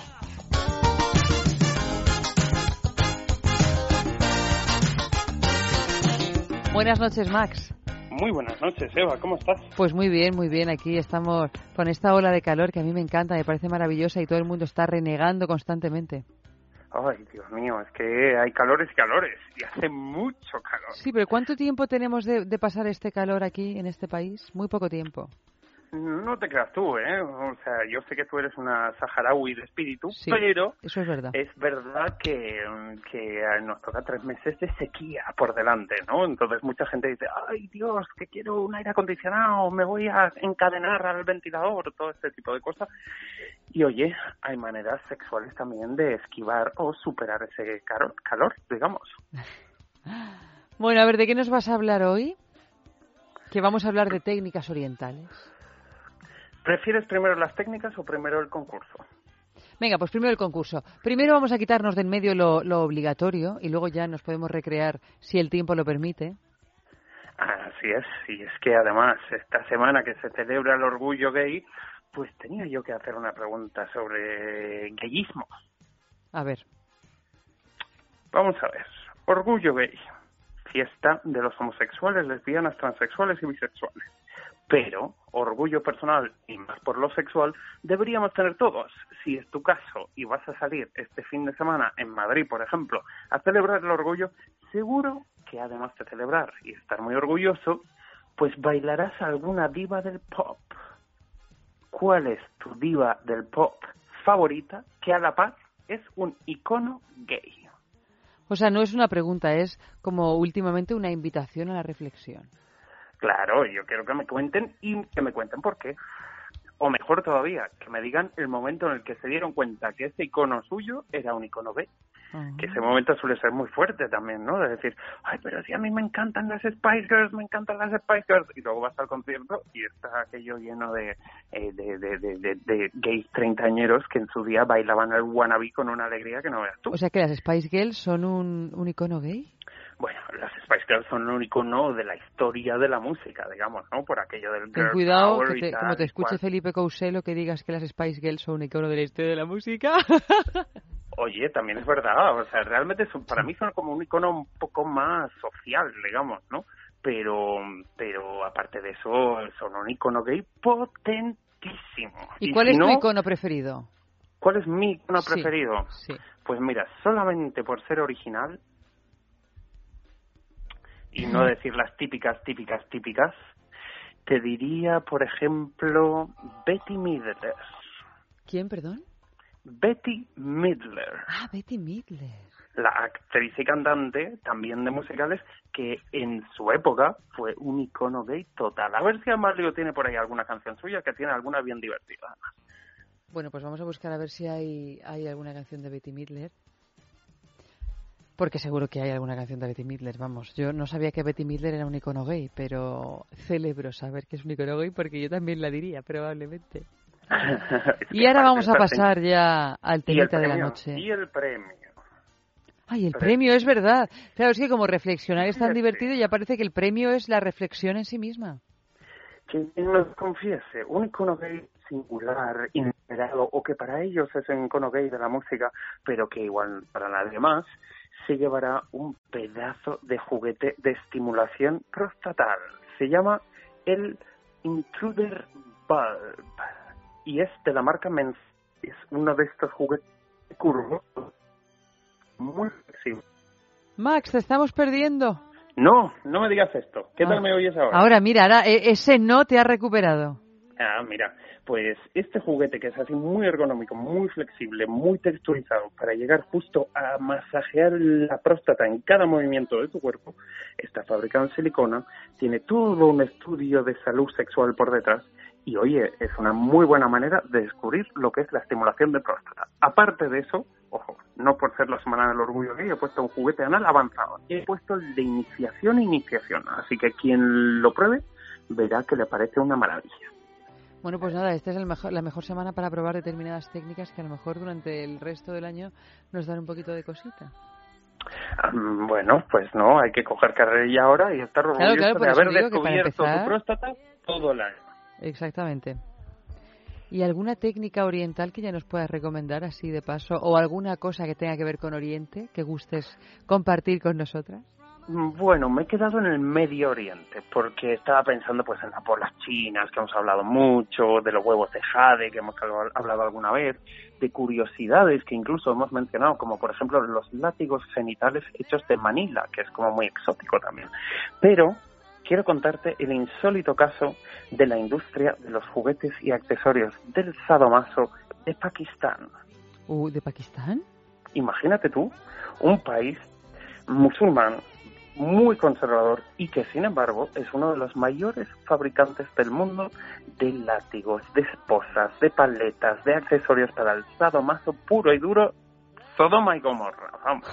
Buenas noches, Max. Muy buenas noches, Eva, ¿cómo estás? Pues muy bien, muy bien. Aquí estamos con esta ola de calor que a mí me encanta, me parece maravillosa, y todo el mundo está renegando constantemente. Ay, Dios mío, es que hay calores y calores, y hace mucho calor. Sí, pero ¿cuánto tiempo tenemos de, de pasar este calor aquí en este país? Muy poco tiempo. No te creas tú, ¿eh? O sea, yo sé que tú eres una saharaui de espíritu, Sí, pero eso es verdad. es verdad que, que nos toca tres meses de sequía por delante, ¿no? Entonces mucha gente dice, ay Dios, que quiero un aire acondicionado, me voy a encadenar al ventilador, todo este tipo de cosas. Y oye, hay maneras sexuales también de esquivar o superar ese calor, calor digamos. Bueno, a ver, ¿de qué nos vas a hablar hoy? Que vamos a hablar de técnicas orientales. ¿Prefieres primero las técnicas o primero el concurso? Venga, pues primero el concurso. Primero vamos a quitarnos de en medio lo, lo obligatorio y luego ya nos podemos recrear si el tiempo lo permite. Así es, y es que además esta semana que se celebra el orgullo gay, pues tenía yo que hacer una pregunta sobre gayismo. A ver. Vamos a ver. Orgullo gay. Fiesta de los homosexuales, lesbianas, transexuales y bisexuales. Pero orgullo personal y más por lo sexual deberíamos tener todos. Si es tu caso y vas a salir este fin de semana en Madrid, por ejemplo, a celebrar el orgullo, seguro que además de celebrar y estar muy orgulloso, pues bailarás a alguna diva del pop. ¿Cuál es tu diva del pop favorita que a la par es un icono gay? O sea, no es una pregunta, es como últimamente una invitación a la reflexión. Claro, yo quiero que me cuenten y que me cuenten por qué. O mejor todavía, que me digan el momento en el que se dieron cuenta que ese icono suyo era un icono gay. Uh-huh. Que ese momento suele ser muy fuerte también, ¿no? De decir, ay, pero si a mí me encantan las Spice Girls, me encantan las Spice Girls. Y luego vas al concierto y está aquello lleno de, eh, de, de, de, de, de gays treintañeros que en su día bailaban el wannabe con una alegría que no veas tú. O sea que las Spice Girls son un, un icono gay. Bueno, las Spice Girls son un icono de la historia de la música, digamos, ¿no? Por aquello del Ten girl cuidado, power que te, y tal, como te escuche cual. Felipe Couselo, que digas que las Spice Girls son un icono de la historia de la música. Oye, también es verdad, o sea, realmente son, para mí son como un icono un poco más social, digamos, ¿no? Pero, pero aparte de eso, son un icono gay potentísimo. ¿Y, y cuál si es no, tu icono preferido? ¿Cuál es mi icono Sí, preferido? sí. Pues mira, solamente por ser original y no decir las típicas, típicas, típicas, te diría, por ejemplo, Bette Midler. ¿Quién, perdón? Bette Midler. Ah, Bette Midler. La actriz y cantante, también de musicales, que en su época fue un icono gay total. A ver si Amalio tiene por ahí alguna canción suya, que tiene alguna bien divertida. Bueno, pues vamos a buscar a ver si hay, hay alguna canción de Bette Midler. Porque seguro que hay alguna canción de Bette Midler, vamos. Yo no sabía que Bette Midler era un icono gay, pero celebro saber que es un icono gay porque yo también la diría, probablemente. Y ahora vamos a pasar ya al temita de la noche. Y el premio. Ay, el Pero- premio, es verdad. Claro, es que como reflexionar es tan Fíjate. divertido, ya parece que el premio es la reflexión en sí misma. Quien nos confiese, un icono gay singular, inesperado, o que para ellos es un icono gay de la música, pero que igual para nadie más, se llevará un pedazo de juguete de estimulación prostatal. Se llama el Intruder Bulb y es de la marca Men's. Es uno de estos juguetes curvos muy flexibles. Max, te estamos perdiendo. No, no me digas esto. ¿Qué Ah. tal me oyes ahora? Ahora, mira, ahora e- ese no te ha recuperado. Ah, mira, pues este juguete que es así muy ergonómico, muy flexible, muy texturizado, para llegar justo a masajear la próstata en cada movimiento de tu cuerpo, está fabricado en silicona, tiene todo un estudio de salud sexual por detrás y, oye, es una muy buena manera de descubrir lo que es la estimulación de próstata. Aparte de eso, ojo, no por ser la semana del orgullo gay, he puesto un juguete anal avanzado, he puesto el de iniciación e iniciación, así que quien lo pruebe verá que le parece una maravilla. Bueno, pues nada, esta es el mejor, la mejor semana para probar determinadas técnicas que a lo mejor durante el resto del año nos dan un poquito de cosita. Ah, Bueno, pues no, hay que coger carrerilla ahora y estar orgulloso claro, por de eso haber digo que para descubierto empezar- tu próstata todo el año. Exactamente. ¿Y alguna técnica oriental que ya nos puedas recomendar así de paso? ¿O alguna cosa que tenga que ver con Oriente que gustes compartir con nosotras? Bueno, me he quedado en el Medio Oriente porque estaba pensando pues en las bolas chinas, que hemos hablado mucho, de los huevos de jade, que hemos habl- hablado alguna vez, de curiosidades que incluso hemos mencionado, como por ejemplo los látigos genitales hechos de Manila, que es como muy exótico también. Pero quiero contarte el insólito caso de la industria de los juguetes y accesorios del sadomaso de Pakistán. Uh, ¿de Pakistán? Imagínate tú, un país musulmán muy conservador y que sin embargo es uno de los mayores fabricantes del mundo de látigos, de esposas, de paletas, de accesorios para el sadomaso puro y duro, Sodoma y Gomorra, vamos.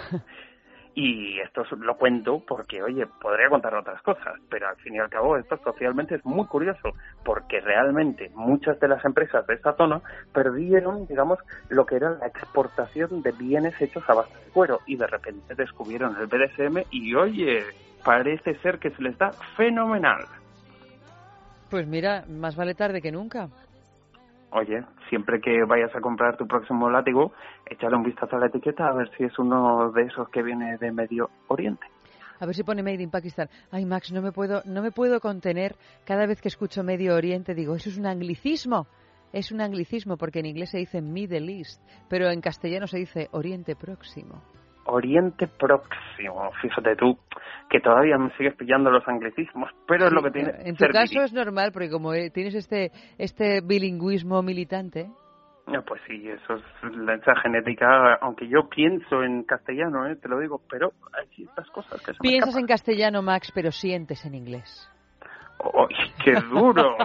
Y esto lo cuento porque, oye, podría contar otras cosas, pero al fin y al cabo esto socialmente es muy curioso, porque realmente muchas de las empresas de esa zona perdieron, digamos, lo que era la exportación de bienes hechos a base de cuero, y de repente descubrieron el B D S M y, oye, parece ser que se les da fenomenal. Pues mira, más vale tarde que nunca. Oye, siempre que vayas a comprar tu próximo látigo, échale un vistazo a la etiqueta a ver si es uno de esos que viene de Medio Oriente. A ver si pone Made in Pakistan. Ay, Max, no me puedo, no me puedo contener. Cada vez que escucho Medio Oriente digo, eso es un anglicismo. Es un anglicismo porque en inglés se dice Middle East, pero en castellano se dice Oriente Próximo. Oriente Próximo, fíjate tú, que todavía me sigues pillando los anglicismos, pero es Sí, lo que tiene en tu ser caso bilingüe. es normal, porque como eh, tienes este este bilingüismo militante. No, pues sí, eso es la esa genética, aunque yo pienso en castellano, ¿eh? Te lo digo, pero hay ciertas cosas que se me Piensas escapan. en castellano, Max, pero sientes en inglés. ¡Ay, qué duro!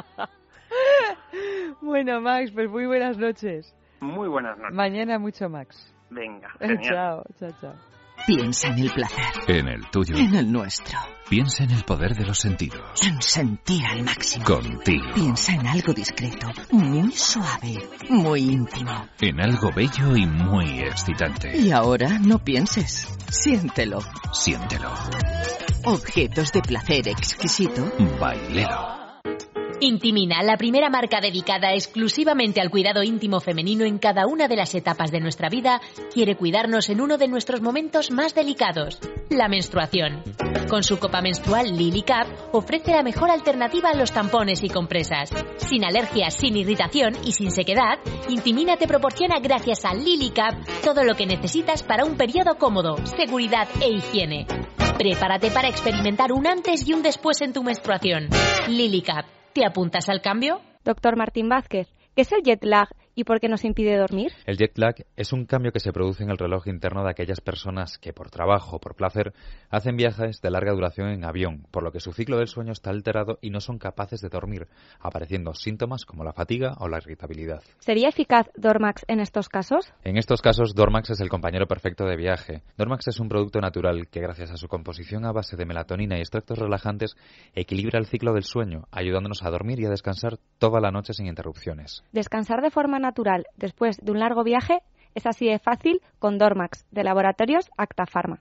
Bueno, Max, pues muy buenas noches. Muy buenas noches. Mañana mucho Max. Venga, genial. Chao, chao, chao. Piensa en el placer. En el tuyo. En el nuestro. Piensa en el poder de los sentidos. En sentir al máximo. Contigo. Piensa en algo discreto, muy suave, muy íntimo. En algo bello y muy excitante. Y ahora no pienses. Siéntelo. Siéntelo. Objetos de placer exquisito. Bailelo. Intimina, la primera marca dedicada exclusivamente al cuidado íntimo femenino en cada una de las etapas de nuestra vida, quiere cuidarnos en uno de nuestros momentos más delicados, la menstruación. Con su copa menstrual LiliCap ofrece la mejor alternativa a los tampones y compresas. Sin alergias, sin irritación y sin sequedad, Intimina te proporciona gracias a LiliCap todo lo que necesitas para un periodo cómodo, seguridad e higiene. Prepárate para experimentar un antes y un después en tu menstruación. LiliCap. ¿Te apuntas al cambio? Doctor Martín Vázquez, ¿qué es el jet lag y por qué nos impide dormir? El jet lag es un cambio que se produce en el reloj interno de aquellas personas que por trabajo o por placer hacen viajes de larga duración en avión, por lo que su ciclo del sueño está alterado y no son capaces de dormir, apareciendo síntomas como la fatiga o la irritabilidad. ¿Sería eficaz Dormax en estos casos? En estos casos, Dormax es el compañero perfecto de viaje. Dormax es un producto natural que, gracias a su composición a base de melatonina y extractos relajantes, equilibra el ciclo del sueño, ayudándonos a dormir y a descansar toda la noche sin interrupciones. Descansar de forma natural después de un largo viaje es así de fácil con Dormax, de Laboratorios Acta Pharma.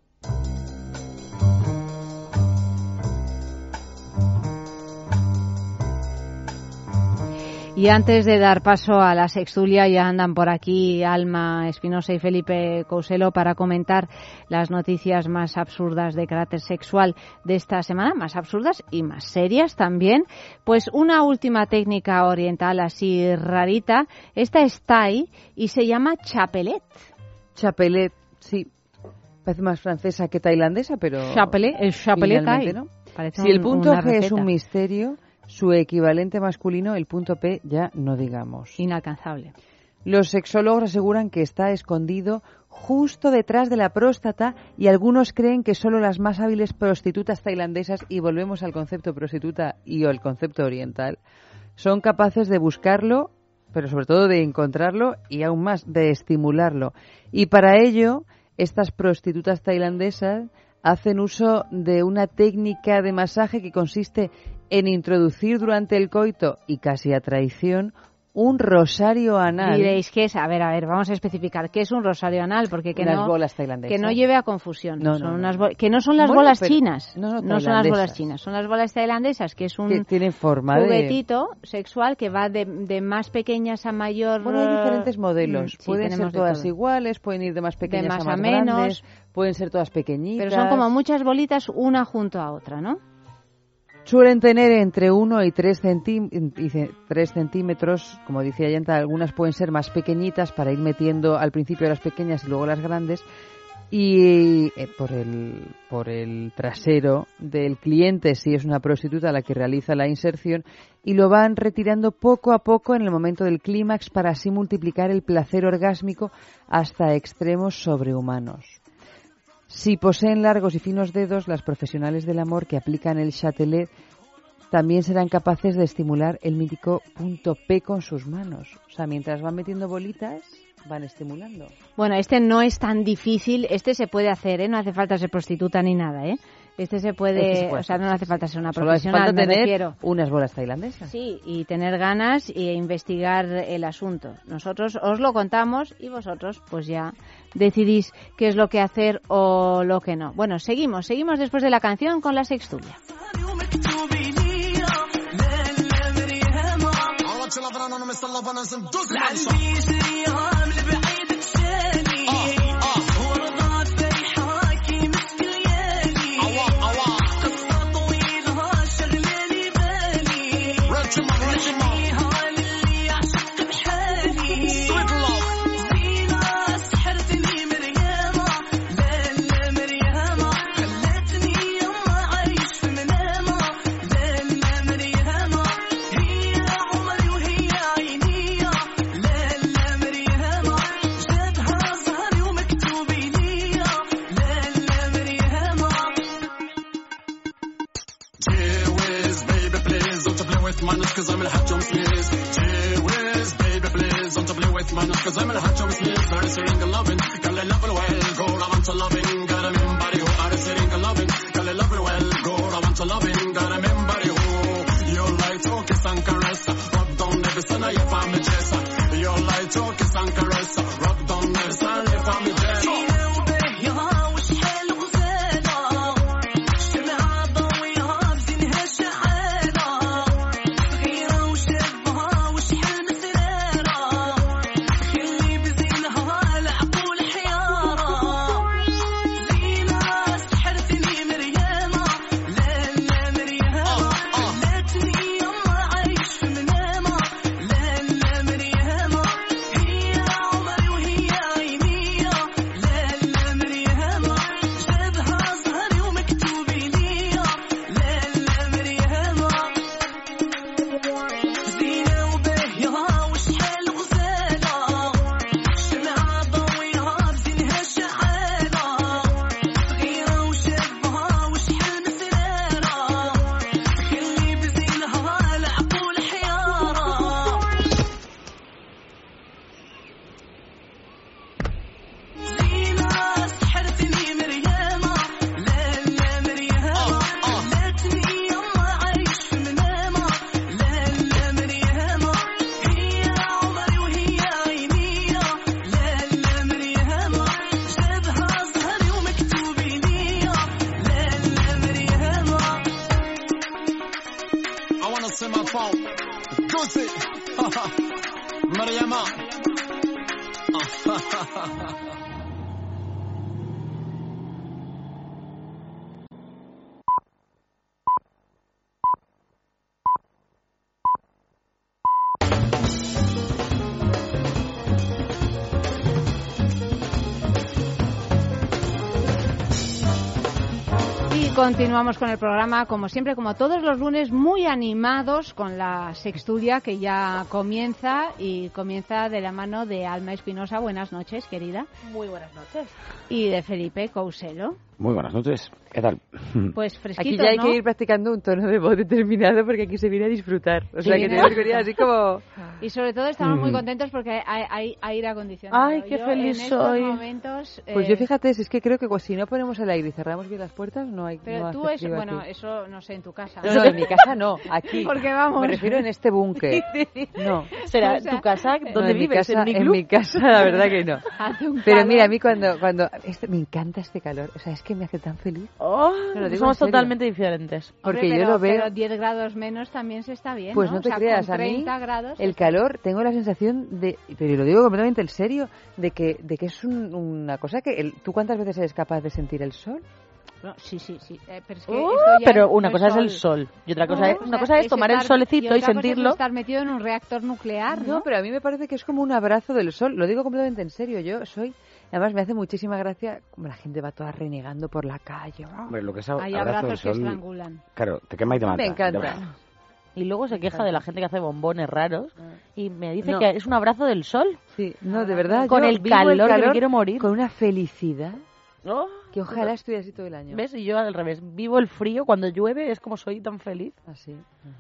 Y antes de dar paso a la sextulia, ya andan por aquí Alma Espinosa y Felipe Couselo para comentar las noticias más absurdas de carácter sexual de esta semana, más absurdas y más serias también. Pues una última técnica oriental así rarita, esta es Thai y se llama chapelet. Chapelet, sí. Parece más francesa que tailandesa, pero... Chapelet, el chapelet Thai. ¿No? Parece si el un, punto una G receta. Es un misterio, su equivalente masculino, el punto P, ya no digamos. Inalcanzable. Los sexólogos aseguran que está escondido justo detrás de la próstata y algunos creen que solo las más hábiles prostitutas tailandesas, y volvemos al concepto prostituta y al concepto oriental, son capaces de buscarlo, pero sobre todo de encontrarlo y aún más de estimularlo. Y para ello, estas prostitutas tailandesas hacen uso de una técnica de masaje que consiste en introducir durante el coito y casi a traición un rosario anal. Diréis, ¿qué es? A ver, a ver, vamos a especificar. ¿Qué es un rosario anal? Porque que unas no, bolas tailandesas. Que no lleve a confusión. No, son no, no. unas bo- que no son las bueno, bolas pero, chinas. No, no, no son las bolas chinas. Son las bolas tailandesas, que es un que tienen forma juguetito de... sexual que va de, de más pequeñas a mayor. Bueno, hay diferentes modelos. Sí, pueden ser todas iguales, pueden ir de más pequeñas de más a más a menos, grandes, pueden ser todas pequeñitas. Pero son como muchas bolitas una junto a otra, ¿no? Suelen tener entre uno y tres centímetros, como decía Yanta, algunas pueden ser más pequeñitas para ir metiendo al principio las pequeñas y luego las grandes, y eh, por el por el trasero del cliente, si es una prostituta la que realiza la inserción, y lo van retirando poco a poco en el momento del clímax para así multiplicar el placer orgásmico hasta extremos sobrehumanos. Si poseen largos y finos dedos, las profesionales del amor que aplican el chatelet también serán capaces de estimular el mítico punto P con sus manos. O sea, mientras van metiendo bolitas, van estimulando. Bueno, este no es tan difícil, este se puede hacer, ¿eh? No hace falta ser prostituta ni nada, ¿eh? Este se puede, este se puede o sea, no hace falta ser una Solo hace profesional, falta me tener refiero. unas bolas tailandesas. Sí, y tener ganas e investigar el asunto. Nosotros os lo contamos y vosotros pues ya decidís qué es lo que hacer o lo que no. Bueno, seguimos, seguimos después de la canción con la sextulia. waste man, cause I'm in a hot show sleep, very serious loving, girl, I love it well, go, I want to loving, got a mean body, oh, I serious loving, girl, I love it well, go, I want to loving, got a mean body, oh, you like to kiss and caress, rub down every son of your family chest, you like to kiss and caress, rub down every son of your family chest. Continuamos con el programa, como siempre, como todos los lunes, muy animados con la sextulia que ya comienza y comienza de la mano de Alma Espinosa. Buenas noches, querida. Muy buenas noches. Y de Felipe Couselo. Muy buenas noches. ¿Qué tal? Pues fresquito, aquí ya hay ¿no? que ir practicando un tono de voz determinado porque aquí se viene a disfrutar. O sea, Sí, que ¿no? tenemos que ir así como... Y sobre todo estamos Mm. muy contentos porque hay, hay aire acondicionado. Ay, qué Yo feliz en estos soy. momentos, eh, Pues yo fíjate, si es que creo que si no ponemos el aire y cerramos bien las puertas, no hay Pero no tú hace eso, frío bueno, aquí. eso no sé, en tu casa. No, no, en mi casa no, aquí. Porque vamos. Me refiero en este búnker. No. ¿Será O sea, tu casa? No, ¿Dónde en mi vives? casa, ¿En mi en club? mi casa, la verdad que no. Hace un Pero calor. mira, a mí cuando... cuando este, me encanta este calor. O sea, es que me hace tan feliz. Oh, Te lo digo somos en serio. totalmente diferentes. Porque Hombre, yo pero, lo veo... Pero diez grados menos también se está bien, Pues ¿no? no te O sea, creas, con a mí treinta grados el está- calor, tengo la sensación de, pero lo digo completamente en serio, de que, de que es un- una cosa que... El, ¿Tú cuántas veces eres capaz de sentir el sol? No, sí, sí, sí. Eh, pero es que Oh, esto ya pero no una cosa es sol. el sol y otra cosa No, es, o una sea, cosa es tomar el estar- solecito y, otra cosa sentirlo. es estar metido en un reactor nuclear, ¿no? No, pero a mí me parece que es como un abrazo del sol. Lo digo completamente en serio. Yo soy... Además, me hace muchísima gracia como la gente va toda renegando por la calle. ¡Oh! Hombre, lo que es Hay abrazo del abrazos que sol, estrangulan. claro, te quema y te mata. Me encanta. de verdad. Y luego se queja de la gente que hace bombones raros y me dice No. que es un abrazo del sol. Sí, no, de verdad. Con yo el vivo calor que me quiero morir. Con una felicidad Oh, que ojalá estuviera así todo el año. ¿Ves? Y yo al revés. Vivo el frío. Cuando llueve es como soy tan feliz. Así.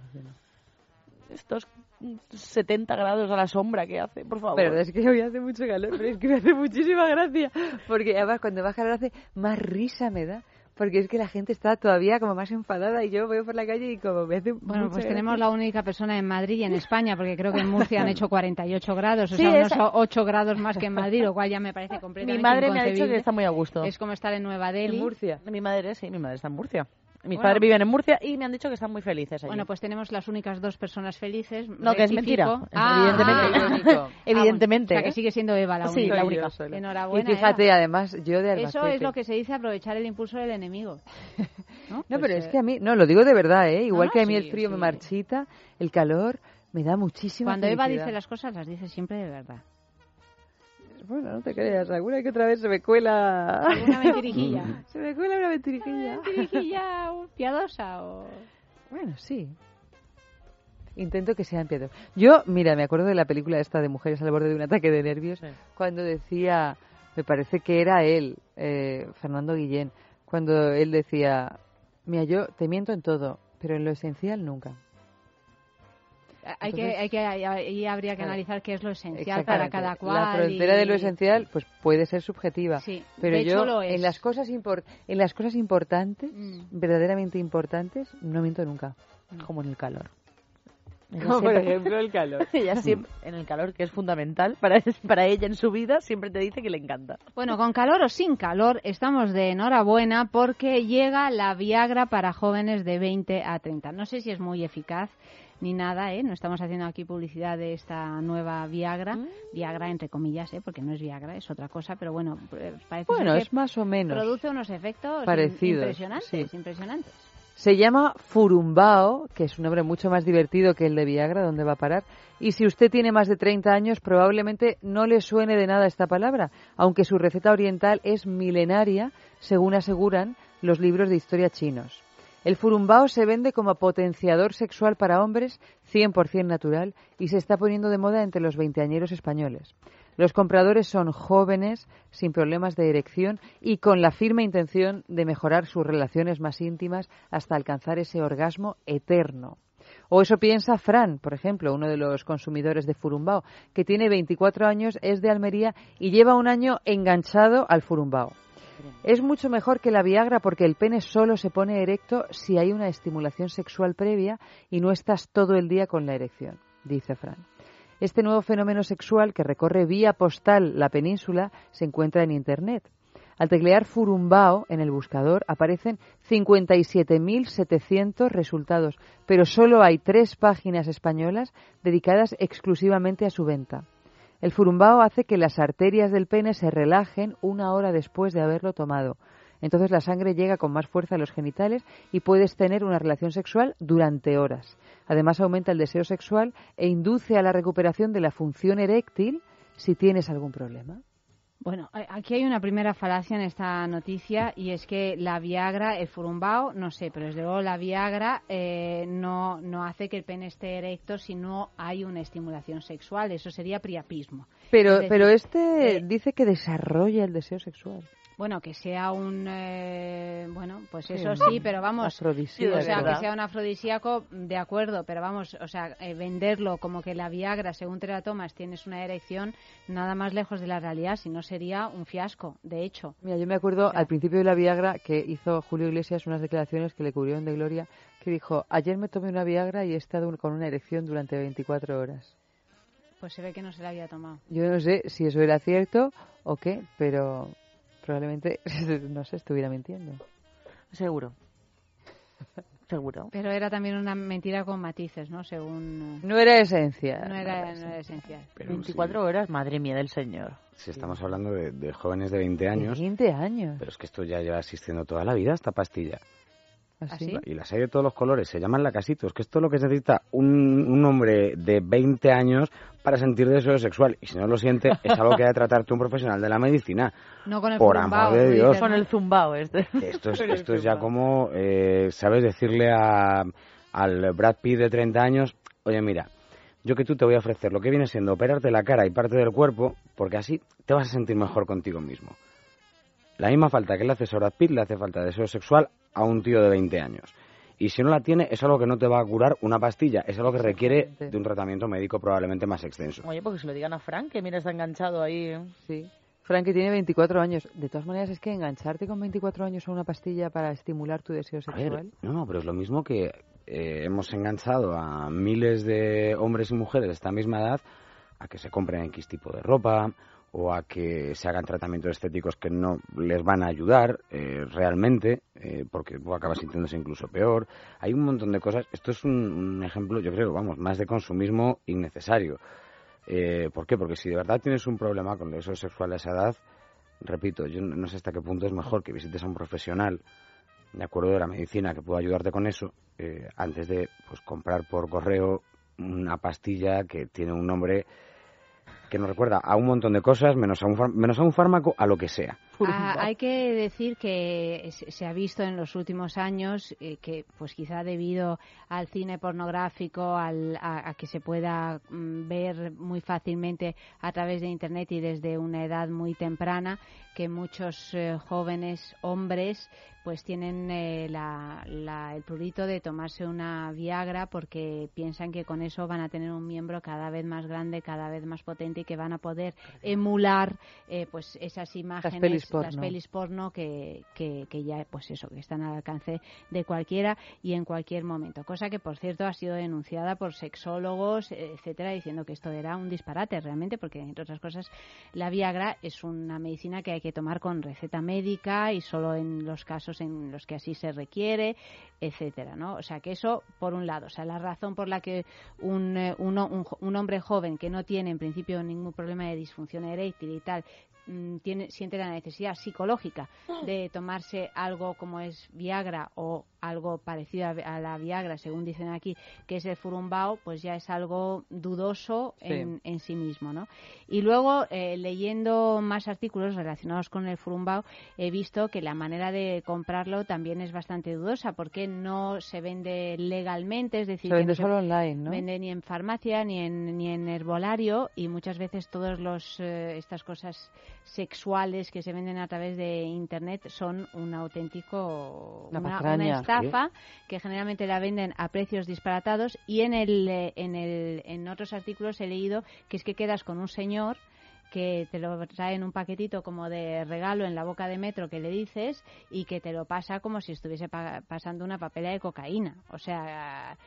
Estos setenta grados a la sombra que hace, por favor. La verdad es que hoy hace mucho calor, pero es que me hace muchísima gracia. Porque además cuando baja calor hace más risa me da. Porque es que la gente está todavía como más enfadada y yo voy por la calle y como me hace Bueno, mucha pues gracia. tenemos la única persona en Madrid y en España, porque creo que en Murcia han hecho cuarenta y ocho grados, o Sí, sea, unos esa- ocho grados más que en Madrid, lo cual ya me parece completamente Mi madre me ha dicho inconcebible. que está muy a gusto. Es como estar en Nueva Delhi. En Murcia. Mi madre, sí, mi madre está en Murcia. Mis Bueno. padres viven en Murcia y me han dicho que están muy felices allí. Bueno, pues tenemos las únicas dos personas felices. No, que es Rectifico. mentira. Ah, Evidentemente. ah, irónico. Evidentemente. Ah, bueno. O sea, que sigue siendo Eva la Sí, única. la única. Enhorabuena. Y fíjate, Eva. además, yo de Albacete. Eso es lo que se dice aprovechar el impulso del enemigo. No, No, Pues, pero es eh, que a mí, no, lo digo de verdad, ¿eh? Igual no, que a mí sí, el frío me sí. marchita, el calor me da muchísima Cuando Eva felicidad. dice las cosas, las dice siempre de verdad. Bueno, no te creas, alguna que otra vez se me cuela... ¿Alguna mentirijilla? Se me cuela una mentirijilla. ¿Mentirijilla piadosa o...? Bueno, sí. Intento que sean piadosos. Yo, mira, me acuerdo de la película esta de Mujeres al borde de un ataque de nervios, cuando decía, me parece que era él, eh, Fernando Guillén, cuando él decía, mira, yo te miento en todo, pero en lo esencial nunca. Hay Entonces, que, hay que, ahí habría que claro, analizar qué es lo esencial para cada cual. La frontera y... de lo esencial, pues puede ser subjetiva. Sí, pero de yo, hecho lo es. en las cosas impor- en las cosas importantes, Mm. verdaderamente importantes, no miento nunca. Como en el calor. Como por ejemplo el calor. Ella siempre, en el calor, que es fundamental para, para ella en su vida, siempre te dice que le encanta. Bueno, con calor o sin calor, estamos de enhorabuena porque llega la Viagra para jóvenes de veinte a treinta. No sé si es muy eficaz ni nada, ¿eh? No estamos haciendo aquí publicidad de esta nueva Viagra. Mm. Viagra entre comillas, ¿eh? Porque no es Viagra, es otra cosa, pero bueno, parece bueno, ser es más o menos produce unos efectos parecidos, impresionantes, sí. impresionantes. Se llama Furumbao, que es un nombre mucho más divertido que el de Viagra, ¿dónde va a parar? Y si usted tiene más de treinta años, probablemente no le suene de nada esta palabra, aunque su receta oriental es milenaria, según aseguran los libros de historia chinos. El Furumbao se vende como potenciador sexual para hombres, cien por ciento natural, y se está poniendo de moda entre los veinteañeros españoles. Los compradores son jóvenes, sin problemas de erección y con la firme intención de mejorar sus relaciones más íntimas hasta alcanzar ese orgasmo eterno. O eso piensa Fran, por ejemplo, uno de los consumidores de Furumbao, que tiene veinticuatro años, es de Almería y lleva un año enganchado al Furumbao. Es mucho mejor que la Viagra porque el pene solo se pone erecto si hay una estimulación sexual previa y no estás todo el día con la erección, dice Fran. Este nuevo fenómeno sexual que recorre vía postal la península se encuentra en Internet. Al teclear Furumbao en el buscador aparecen cincuenta y siete mil setecientos resultados, pero solo hay tres páginas españolas dedicadas exclusivamente a su venta. El Furumbao hace que las arterias del pene se relajen una hora después de haberlo tomado. Entonces la sangre llega con más fuerza a los genitales y puedes tener una relación sexual durante horas. Además aumenta el deseo sexual e induce a la recuperación de la función eréctil si tienes algún problema. Bueno, aquí hay una primera falacia en esta noticia y es que la Viagra, el Furumbao, no sé, pero desde luego la Viagra eh, no, no hace que el pene esté erecto si no hay una estimulación sexual. Eso sería priapismo. Pero, es decir, pero este eh, dice que desarrolla el deseo sexual. Bueno, que sea un... Eh, bueno, pues Sí, eso un sí, pero vamos... afrodisíaco. O sea, ¿verdad? que sea un afrodisíaco, de acuerdo, pero vamos, o sea, eh, venderlo como que la Viagra, según te la tomas, tienes una erección, nada más lejos de la realidad, si no sería un fiasco, de hecho. Mira, yo me acuerdo O sea, al principio de la Viagra que hizo Julio Iglesias unas declaraciones que le cubrieron de gloria, que dijo, ayer me tomé una Viagra y he estado con una erección durante veinticuatro horas. Pues se ve que no se la había tomado. Yo no sé si eso era cierto o qué, pero probablemente, no sé, estuviera mintiendo. Seguro. Seguro. Pero era también una mentira con matices, ¿no? Según... No era esencial. No era, no era esencial. Pero veinticuatro horas, madre mía del señor. Si estamos hablando de, de jóvenes de veinte años. veinte años. Pero es que esto ya lleva existiendo toda la vida, esta pastilla. ¿Así? Y las hay de todos los colores, se llaman lacasitos, que esto es lo que necesita un, un hombre de veinte años para sentir deseo sexual. Y si no lo siente, es algo que ha de tratarte un profesional de la medicina. No con el Por Furumbao, amor de Dios. dices, ¿no? Con el zumbao este. Esto es, esto es ya como, eh, ¿sabes? Decirle a, al Brad Pitt de treinta años, oye, mira, yo que tú te voy a ofrecer lo que viene siendo operarte la cara y parte del cuerpo, porque así te vas a sentir mejor contigo mismo. La misma falta que le haces a Brad Pitt le hace falta deseo sexual a un tío de veinte años. Y si no la tiene, es algo que no te va a curar una pastilla, es algo que requiere de un tratamiento médico probablemente más extenso. Oye, porque se lo digan a Frank, que mira, está enganchado ahí. Sí. Frank, que tiene veinticuatro años. De todas maneras, es que engancharte con veinticuatro años a una pastilla para estimular tu deseo A sexual... ver, no, no, pero es lo mismo que eh, hemos enganchado a miles de hombres y mujeres de esta misma edad a que se compren X tipo de ropa o a que se hagan tratamientos estéticos que no les van a ayudar eh, realmente, eh, porque acabas sintiéndose incluso peor. Hay un montón de cosas. Esto es un, un ejemplo, yo creo, vamos, más de consumismo innecesario. Eh, ¿Por qué? Porque si de verdad tienes un problema con el deseo sexual a esa edad, repito, yo no sé hasta qué punto es mejor que visites a un profesional, de acuerdo, de la medicina, que pueda ayudarte con eso, eh, antes de pues comprar por correo una pastilla que tiene un nombre que nos recuerda a un montón de cosas, menos a un, far- menos a un fármaco, a lo que sea. Ah, hay que decir que se se ha visto en los últimos años eh, que, pues quizá debido al cine pornográfico, al, a, a que se pueda mm, ver muy fácilmente a través de Internet y desde una edad muy temprana, que muchos eh, jóvenes hombres pues tienen eh, la, la, el prurito de tomarse una Viagra porque piensan que con eso van a tener un miembro cada vez más grande, cada vez más potente y que van a poder emular eh, pues esas imágenes, pelis porno. las pelis porno que, que, que ya pues eso, que están al alcance de cualquiera y en cualquier momento. Cosa que, por cierto, ha sido denunciada por sexólogos, etcétera, diciendo que esto era un disparate realmente, porque, entre otras cosas, la Viagra es una medicina que hay que tomar con receta médica y solo en los casos en los que así se requiere, etcétera, ¿no? O sea, que eso, por un lado, o sea, la razón por la que un, eh, uno, un, un hombre joven que no tiene, en principio, ningún problema de disfunción eréctil y tal, tiene, siente la necesidad psicológica de tomarse algo como es Viagra o algo parecido a, a la Viagra, según dicen aquí, que es el furumbao, pues ya es algo dudoso Sí. en, en sí mismo, ¿no? Y luego, eh, leyendo más artículos relacionados con el furumbao, he visto que la manera de comprarlo también es bastante dudosa, porque no se vende legalmente, es decir, Se que vende no solo online, ¿no? vende ni en farmacia ni en ni en herbolario, y muchas veces todos los eh, estas cosas sexuales que se venden a través de internet son un auténtico Una una, patraña. una estafa que generalmente la venden a precios disparatados, y en el eh, en el en otros artículos he leído que es que quedas con un señor que te lo trae en un paquetito como de regalo en la boca de metro que le dices y que te lo pasa como si estuviese pa- pasando una papela de cocaína. O sea,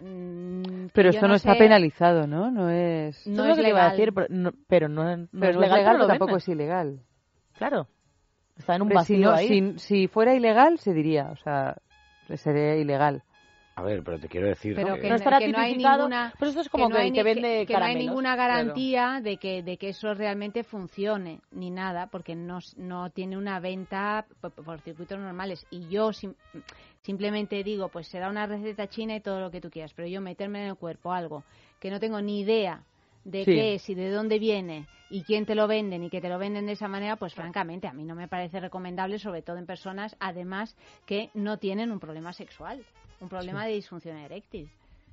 mm, que Pero yo esto no, no está sé- penalizado, ¿no? No es... No Eso es lo que te iba a legal. decir, pero no, pero no, no Pero es no legal, pero lo tampoco venden. es ilegal. Claro. Está en un Hombre, si, vacío no- ahí. si, si fuera ilegal, se diría, o sea, sería ilegal. A ver, pero te quiero decir pero que, que, No estará que no hay tipificado, ninguna pero eso es como no que hay el ni- que vende que no hay caramelos. ninguna garantía de que de que eso realmente funcione ni nada, porque no no tiene una venta por, por circuitos normales. Y yo sim- simplemente digo, pues será una receta china y todo lo que tú quieras, pero yo meterme en el cuerpo algo que no tengo ni idea de Sí. qué es y de dónde viene y quién te lo venden y que te lo venden de esa manera, pues francamente a mí no me parece recomendable, sobre todo en personas además que no tienen un problema sexual, un problema de disfunción eréctil.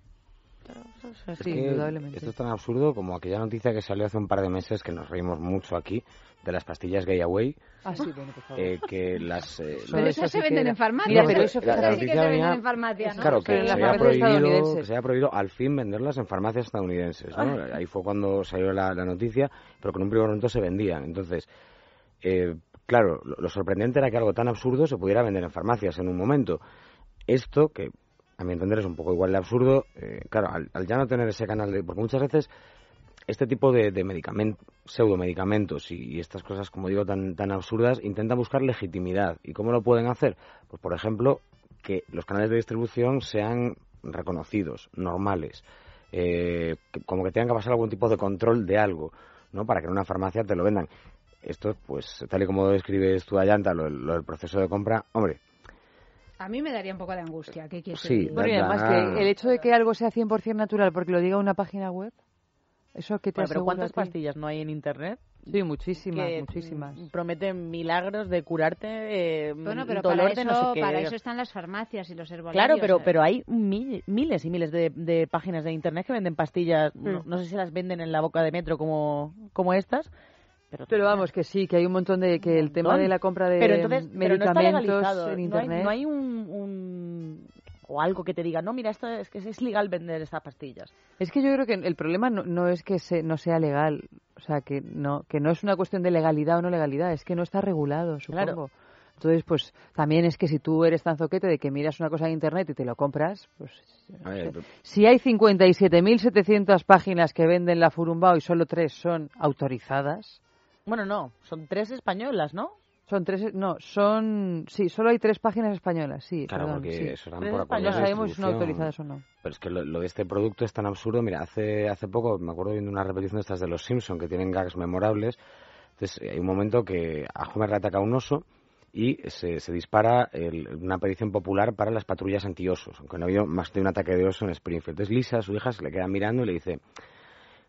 es Sí, que indudablemente. esto es tan absurdo como aquella noticia que salió hace un par de meses, que nos reímos mucho aquí, de las pastillas Gay Away, Ah, sí, bueno, por favor. eh, que las... eh, Pero Pero eso esas sí se que venden era- en farmacia. Mira, No, pero la- eso la- Esas la sí que noticia se venden venía- en farmacia, ¿no? Claro, Pero que en se las había, farmacias prohibido, estadounidenses. que se había prohibido al fin venderlas en farmacias estadounidenses, ¿no? Ahí fue cuando salió la, la noticia, pero con un primer momento se vendían. Entonces, eh, claro, lo, lo sorprendente era que algo tan absurdo se pudiera vender en farmacias en un momento. Esto, que a mi entender es un poco igual de absurdo, eh, claro, al, al ya no tener ese canal de... Porque muchas veces este tipo de, de medicamentos, pseudomedicamentos y, y estas cosas, como digo, tan, tan absurdas, intentan buscar legitimidad. ¿Y cómo lo pueden hacer? Pues, por ejemplo, que los canales de distribución sean reconocidos, normales, eh, que- como que tengan que pasar algún tipo de control de algo, ¿no? Para que en una farmacia te lo vendan. Esto, pues, tal y como describes tú, Ayanta, lo, lo del proceso de compra, hombre, A mí me daría un poco de angustia. ¿Qué quieres Sí, decir? Bueno, y da- además da- que el hecho de que algo sea cien por ciento natural porque lo diga una página web, eso que te Bueno, pero asegura ¿cuántas a ti? pastillas no hay en internet? Sí, muchísimas, que muchísimas. mm, prometen milagros de curarte eh, Bueno, mm, pero dolor para de eso, no sé qué. para eso están las farmacias y los herbolarios. Claro, pero ¿sabes? pero hay mil- miles y miles de, de páginas de internet que venden pastillas. No, no sé si las venden en la boca de metro como, como estas. Pero, Pero vamos, que sí, que hay un montón de... que el tema montón. de la compra de pero entonces, pero no está medicamentos legalizado. en No hay, internet... no hay un, un- o algo que te diga, no, mira, esto es que es legal vender estas pastillas. Es que yo creo que el problema no, no es que se, no sea legal, o sea, que no que no es una cuestión de legalidad o no legalidad, es que no está regulado, supongo. Claro. Entonces, pues también es que si tú eres tan zoquete de que miras una cosa en internet y te lo compras, pues... a ver, pero- Si hay cincuenta y siete mil setecientas páginas que venden la Furumbao y solo tres son autorizadas... Bueno, no, son tres españolas, ¿no? Son tres, no, son, sí, solo hay tres páginas españolas, sí, Claro, perdón, porque sí. eso eran Tres por españolas. acuerdos No de sabemos si son distribución. autorizadas o no. Pero es que lo, lo de este producto es tan absurdo. Mira, hace hace poco me acuerdo viendo una repetición de estas de los Simpson que tienen gags memorables. Entonces hay un momento que a Homer le ataca un oso y se, se dispara el- una petición popular para las patrullas antiosos, aunque no ha habido más de un ataque de oso en Springfield. Entonces Lisa, su hija, se le queda mirando y le dice: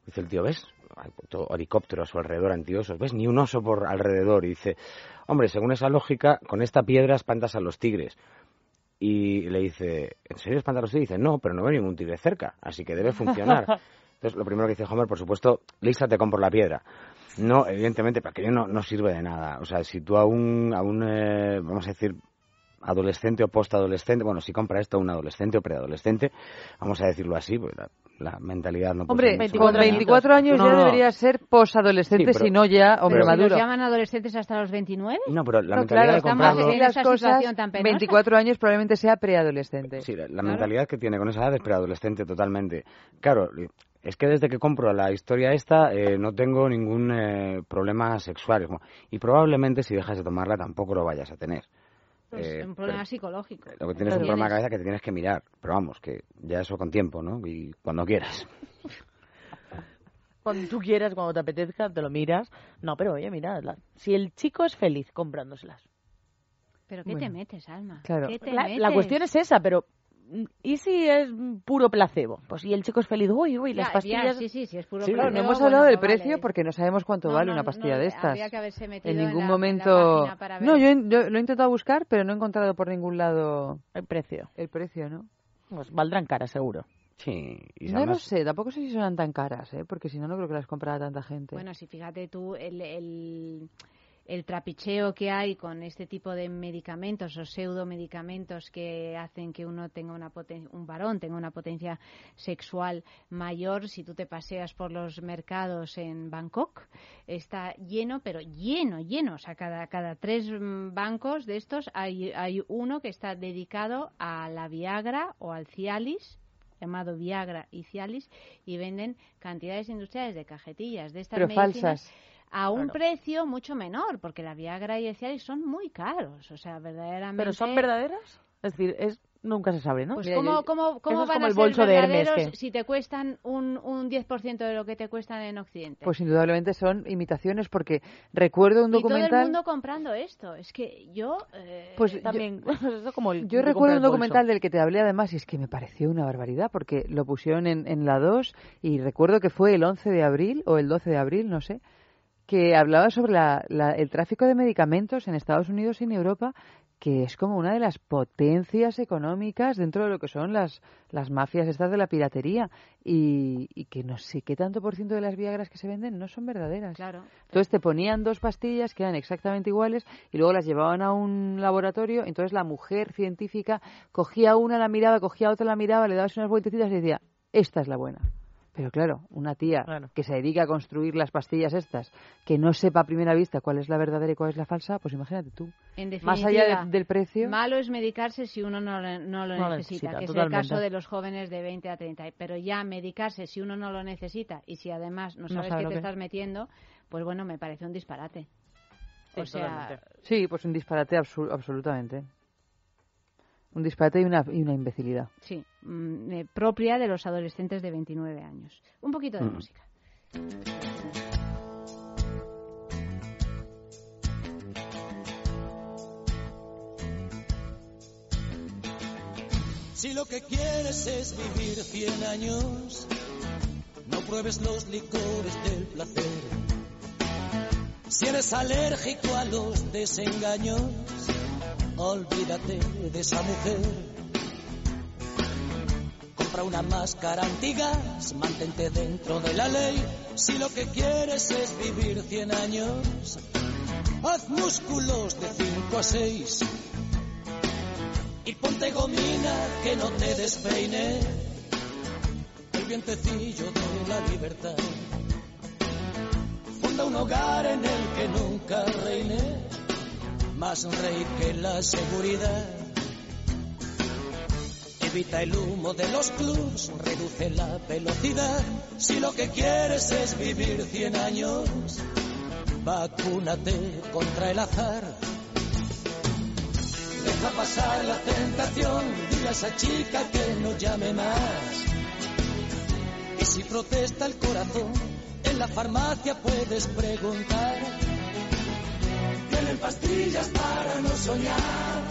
Dice el tío, ¿ves? Hay todo helicóptero a su alrededor, antiosos. ¿Ves? Ni un oso por alrededor. Y dice, hombre, según esa lógica, con esta piedra espantas a los tigres. Y le dice, ¿en serio espantas a los tigres? Y dice, no, pero no veo ningún tigre cerca, así que debe funcionar. Entonces, lo primero que dice Homer, por supuesto, Lisa, te compro la piedra. No, evidentemente, para aquello no, no sirve de nada. O sea, si tú a un, a un eh, vamos a decir, adolescente o postadolescente, bueno, si compra esto a un adolescente o preadolescente, vamos a decirlo así, pues la, la mentalidad no puede Hombre, con veinticuatro años no, ya no. debería ser posadolescente, Sí, pero- si no ya hombre Pero si maduro. los llaman adolescentes hasta los veintinueve. No, pero la No, mentalidad claro, de estamos comprarlo... en las esa cosas, situación tan penosa. veinticuatro años probablemente sea preadolescente. Sí, la, la Claro. mentalidad que tiene con esa edad es preadolescente totalmente. Claro, es que desde que compro la historia esta eh, no tengo ningún eh, problema sexual. Y probablemente si dejas de tomarla tampoco lo vayas a tener. Pues Eh, un problema pero psicológico. Lo que tienes es un problema de cabeza que te tienes que mirar. Pero vamos, que ya eso con tiempo, ¿no? Y cuando quieras. Cuando tú quieras, cuando te apetezca, te lo miras. No, pero oye, mira, la- si el chico es feliz comprándoselas. ¿Pero qué te metes, Alma? Claro. ¿Qué te La, metes? la cuestión es esa, pero mm, ¿y si es puro placebo? Pues si el chico es feliz, uy, uy, las Ya, pastillas... ya, sí, sí, sí, es puro Sí, placebo, no hemos bueno, hablado del pues vale. precio porque no sabemos cuánto No, vale no, una no, pastilla no, de estas. habría que haberse metido en en ningún la- en la momento. página para ver. No, yo, yo lo he intentado buscar, pero no he encontrado por ningún lado el precio. El precio, ¿no? Pues valdrán caras, seguro. Sí, y No lo además- sé, tampoco sé si son tan caras, ¿eh? Porque si no, no creo que las comprara tanta gente. Bueno, si fíjate tú el, el, el trapicheo que hay con este tipo de medicamentos o pseudomedicamentos que hacen que uno tenga una poten- un varón tenga una potencia sexual mayor. Si tú te paseas por los mercados en Bangkok, está lleno, pero lleno, lleno. O sea, cada, cada tres mm, bancos de estos hay, hay uno que está dedicado a la Viagra o al Cialis, llamado Viagra y Cialis, y venden cantidades industriales de cajetillas de estas Pero medicinas falsas. a un Claro. precio mucho menor, porque la Viagra y el Cialis son muy caros, o sea, verdaderamente. ¿Pero son verdaderas? Es decir, es nunca se sabe, ¿no? Pues Mira, ¿cómo, yo- cómo, cómo eso es van como a el ser bolso de Hermes, verdaderos que- si te cuestan un, un diez por ciento de lo que te cuestan en Occidente? Pues indudablemente son imitaciones porque recuerdo un y todo el documental. mundo comprando esto. Es que yo eh, Pues también... eso como el- Yo de comprar recuerdo el un bolso. documental del que te hablé además y es que me pareció una barbaridad porque lo pusieron en, en la dos y recuerdo que fue el once de abril o el doce de abril, no sé, que hablaba sobre la- la- el tráfico de medicamentos en Estados Unidos y en Europa, que es como una de las potencias económicas dentro de lo que son las, las mafias estas de la piratería y, y que no sé qué tanto por ciento de las Viagras que se venden no son verdaderas. Claro. Entonces te ponían dos pastillas que eran exactamente iguales y luego las llevaban a un laboratorio. Entonces la mujer científica cogía una, la miraba, cogía otra, la miraba, le dabas unas vueltecitas y decía, esta es la buena. Pero claro, una tía que se dedica a construir las pastillas estas, que no sepa a primera vista cuál es la verdadera y cuál es la falsa, pues imagínate tú. En Más allá definitiva, de- del precio. malo es medicarse si uno no, lo- no lo No lo necesita, necesita, que totalmente. es el caso de los jóvenes de veinte a treinta. Pero ya medicarse si uno no lo necesita y si además no No sabes sabe qué lo te que- estás metiendo, pues bueno, me parece un disparate. Sí, o sea, Sí, pues un disparate absu- absolutamente. Un disparate y una, y una imbecilidad. sí, mm, eh, propia de los adolescentes de veintinueve años. Un poquito de Mm. música. Si lo que quieres es vivir cien años, no pruebes los licores del placer. Si eres alérgico a los desengaños, olvídate de esa mujer. Compra una máscara antigas, mantente dentro de la ley. Si lo que quieres es vivir cien años, haz músculos de cinco a seis. Y ponte gomina que no te despeine el vientecillo de la libertad. Funda un hogar en el que nunca reine más rey que la seguridad. Evita el humo de los clubs, reduce la velocidad. Si lo que quieres es vivir cien años, vacúnate contra el azar. Deja pasar la tentación, dile a esa chica que no llame más. Y si protesta el corazón, en la farmacia puedes preguntar. Tienen pastillas para no soñar.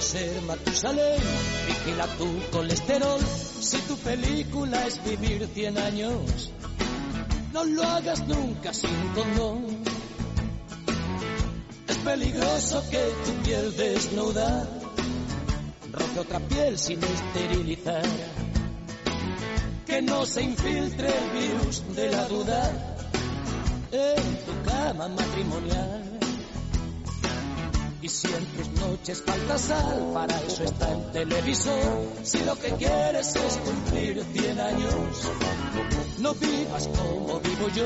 quieres ser Matusalén, vigila tu colesterol. Si tu película es vivir cien años, no lo hagas nunca sin condón. Es peligroso que tu piel desnuda roce otra piel sin esterilizar. Que no se infiltre el virus de la duda en tu cama matrimonial. Y si en tus noches falta sal, para eso está el televisor. Si lo que quieres es cumplir cien años, no vivas como vivo yo.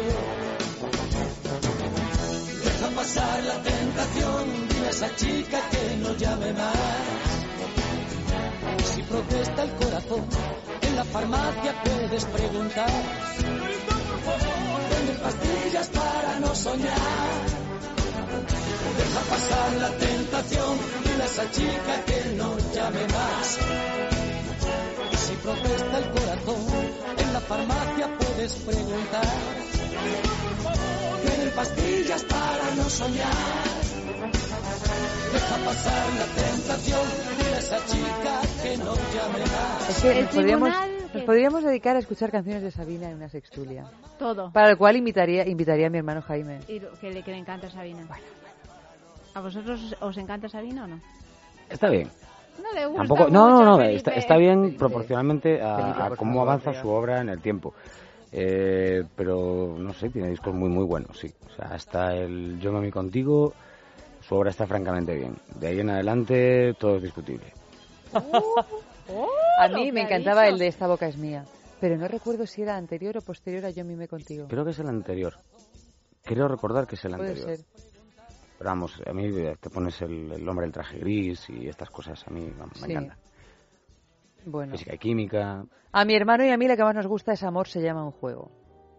Deja pasar la tentación, dile a esa chica que no llame más. Si protesta el corazón, en la farmacia puedes preguntar. Venden pastillas para no soñar. Deja pasar la tentación, dile a esa chica que no llame más. Y si protesta el corazón, en la farmacia puedes preguntar. Tienen pastillas para no soñar. Deja pasar la tentación, dile a esa chica que no llame más. Es que nos podríamos, nos podríamos dedicar a escuchar canciones de Sabina en una sextulia. Todo. Para el cual invitaría, invitaría a mi hermano Jaime. Y que le, que le encanta Sabina. Bueno. ¿A vosotros os encanta Sabina o no? Está bien. No le gusta Tampoco, mucho, no, no, no, Felipe. está, está bien proporcionalmente a, Felipe, a por cómo favor, avanza tío. su obra en el tiempo. Eh, pero, no sé, tiene discos muy, muy buenos, sí. O sea, hasta el Yo Mami Contigo, su obra está francamente bien. De ahí en adelante, todo es discutible. A mí me encantaba el de Esta boca es mía, pero no recuerdo si era anterior o posterior a Yo mime contigo. Creo que es el anterior. Creo recordar que es el Puede anterior. ser. Pero vamos, a mí te pones el, el hombre del traje gris y estas cosas, a mí vamos, me Sí. encantan. Bueno. Física y química. A mi hermano y a mí la que más nos gusta es Amor se llama un juego.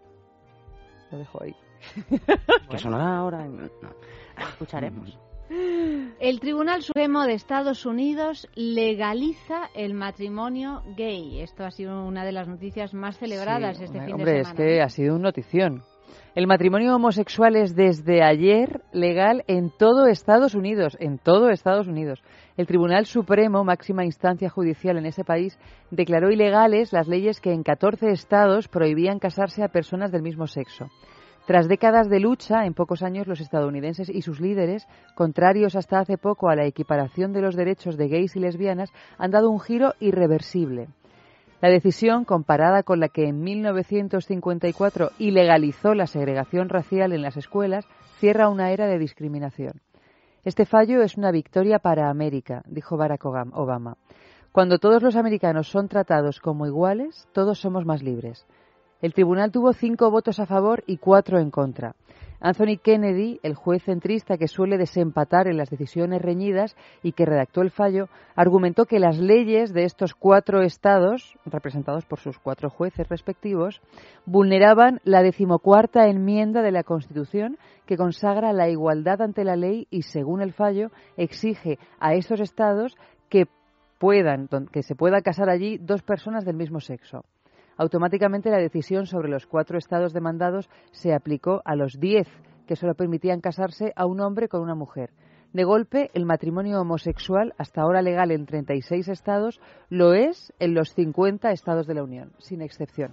Lo dejo ahí. ¿Qué sonará ahora? No. Escucharemos. El Tribunal Supremo de Estados Unidos legaliza el matrimonio gay. Esto ha sido una de las noticias más celebradas Sí, este hombre, fin hombre, de es semana. que ha sido un notición. El matrimonio homosexual es desde ayer legal en todo Estados Unidos, en todo Estados Unidos. El Tribunal Supremo, máxima instancia judicial en ese país, declaró ilegales las leyes que en catorce estados prohibían casarse a personas del mismo sexo. Tras décadas de lucha, en pocos años los estadounidenses y sus líderes, contrarios hasta hace poco a la equiparación de los derechos de gays y lesbianas, han dado un giro irreversible. La decisión, comparada con la que en mil novecientos cincuenta y cuatro ilegalizó la segregación racial en las escuelas, cierra una era de discriminación. Este fallo es una victoria para América, dijo Barack Obama. Cuando todos los americanos son tratados como iguales, todos somos más libres. El tribunal tuvo cinco votos a favor y cuatro en contra. Anthony Kennedy, el juez centrista que suele desempatar en las decisiones reñidas y que redactó el fallo, argumentó que las leyes de estos cuatro estados, representados por sus cuatro jueces respectivos, vulneraban la decimocuarta enmienda de la Constitución que consagra la igualdad ante la ley y, según el fallo, exige a estos estados que puedan, que se pueda casar allí dos personas del mismo sexo. Automáticamente la decisión sobre los cuatro estados demandados se aplicó a los diez que solo permitían casarse a un hombre con una mujer. De golpe, el matrimonio homosexual, hasta ahora legal en treinta y seis estados, lo es en los cincuenta estados de la Unión, sin excepción.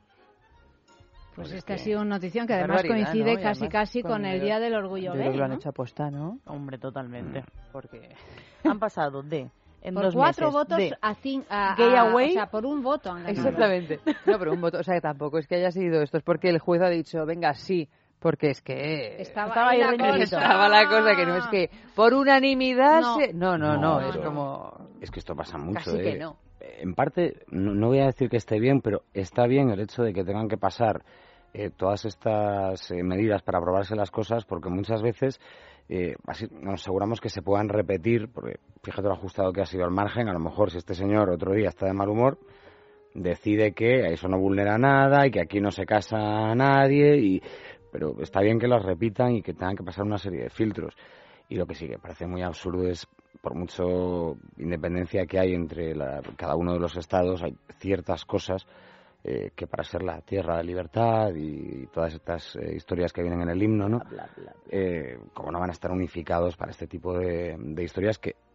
Pues esta ha sido una notición que además barbaridad, coincide ¿no? Y casi además casi con, con el el- Día del Orgullo Yo Gay, creo que lo han ¿no? hecho aposta, ¿no? Hombre, totalmente. Porque han pasado de... En Por dos cuatro meses, votos de a, cin- a, Gay a- away. o sea, por un voto han ganado. Exactamente. No, pero un voto, o sea, que tampoco es que haya sido esto, es porque el juez ha dicho, venga, sí, porque es que Estaba, Estaba ahí ahí la reñidito. cosa. estaba la cosa que no es que por unanimidad No. se... no, no, no, No, es pero- como Es que esto pasa mucho. casi eh. que no. En parte, no, no voy a decir que esté bien, pero está bien el hecho de que tengan que pasar eh, todas estas eh, medidas para aprobarse las cosas, porque muchas veces eh, así nos aseguramos que se puedan repetir, porque fíjate lo ajustado que ha sido al margen. A lo mejor si este señor otro día está de mal humor, decide que eso no vulnera nada y que aquí no se casa nadie, y pero está bien que las repitan y que tengan que pasar una serie de filtros. Y lo que sí que parece muy absurdo es, por mucho independencia que hay entre la- cada uno de los estados, hay ciertas cosas eh, que para ser la tierra de libertad y todas estas eh, historias que vienen en el himno, ¿no? Eh, como no van a estar unificados para este tipo de, de historias que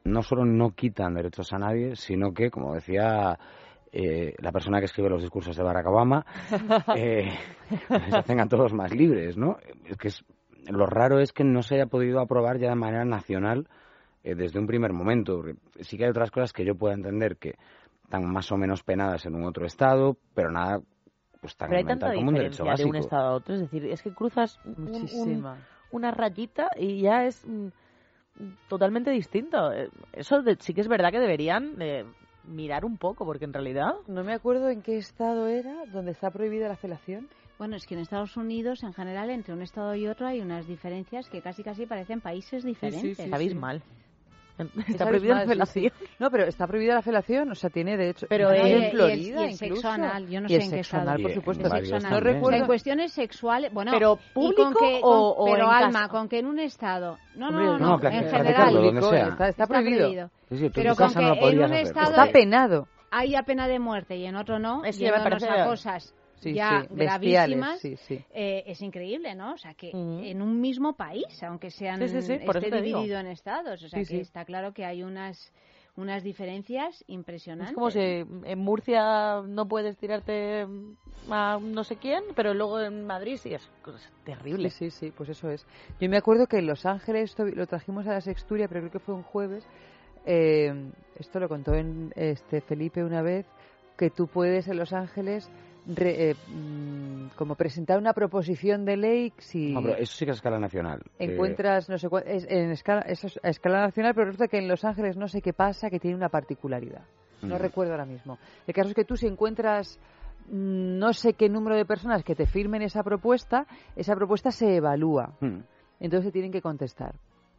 no solo no quitan derechos a nadie, sino que, como decía eh, la persona que escribe los discursos de Barack Obama, eh, les hacen a todos más libres, ¿no? Es que es, lo raro es que no se haya podido aprobar ya de manera nacional eh, desde un primer momento. Sí que hay otras cosas que yo puedo entender que están más o menos penadas en un otro estado, pero nada pues tan pero hay tanta como un derecho diferencia básico. de un estado a otro, es decir, es que cruzas un, un, una rayita y ya es mm, totalmente distinto. Eso de, sí que es verdad que deberían eh, mirar un poco, porque en realidad... No me acuerdo en qué estado era donde está prohibida la felación. Bueno, es que en Estados Unidos, en general, entre un estado y otro hay unas diferencias que casi casi parecen países diferentes. Sí, sí, sí, está abismal. Está prohibida la felación. Sí, sí. No, pero está prohibida la felación, o sea, tiene de hecho... Pero en eh, Florida, y el, y el sexo anal, yo no y sé en qué estado. estado. Por supuesto. El sexo anal. No recuerdo... O sea, en cuestiones sexuales, bueno, pero público y con que, con, o, o pero en Alma, casa. con que en un estado, no, Hombre, no, no, no, no que, en que general donde sea. Está, está prohibido. prohibido. Sí, sí, pero en con casa que no en un hacer. estado está penado. haya pena de muerte y en otro no, es y me parece a cosas sí, ya sí, gravísimas, sí, sí. Eh, es increíble, ¿no? O sea, que mm. en un mismo país, aunque sean sí, sí, sí, por esté eso te dividido digo. en estados, o sea, sí, que sí. está claro que hay unas unas diferencias impresionantes. Es como si en Murcia no puedes tirarte a no sé quién, pero luego en Madrid sí, es terrible. Sí, sí, sí, pues eso es. Yo me acuerdo que en Los Ángeles, esto lo trajimos a la Sexturia, pero creo que fue un jueves, eh, esto lo contó en este Felipe una vez, que tú puedes en Los Ángeles re, eh, mm, como presentar una proposición de ley si no, pero eso sí que es a escala nacional. Encuentras, eh... no sé cuál, es, en escala, eso es a escala nacional, pero resulta que en Los Ángeles no sé qué pasa, que tiene una particularidad. No mm. recuerdo ahora mismo. El caso es que tú si encuentras no sé qué número de personas que te firmen esa propuesta, esa propuesta se evalúa. Mm. Entonces se tienen que contestar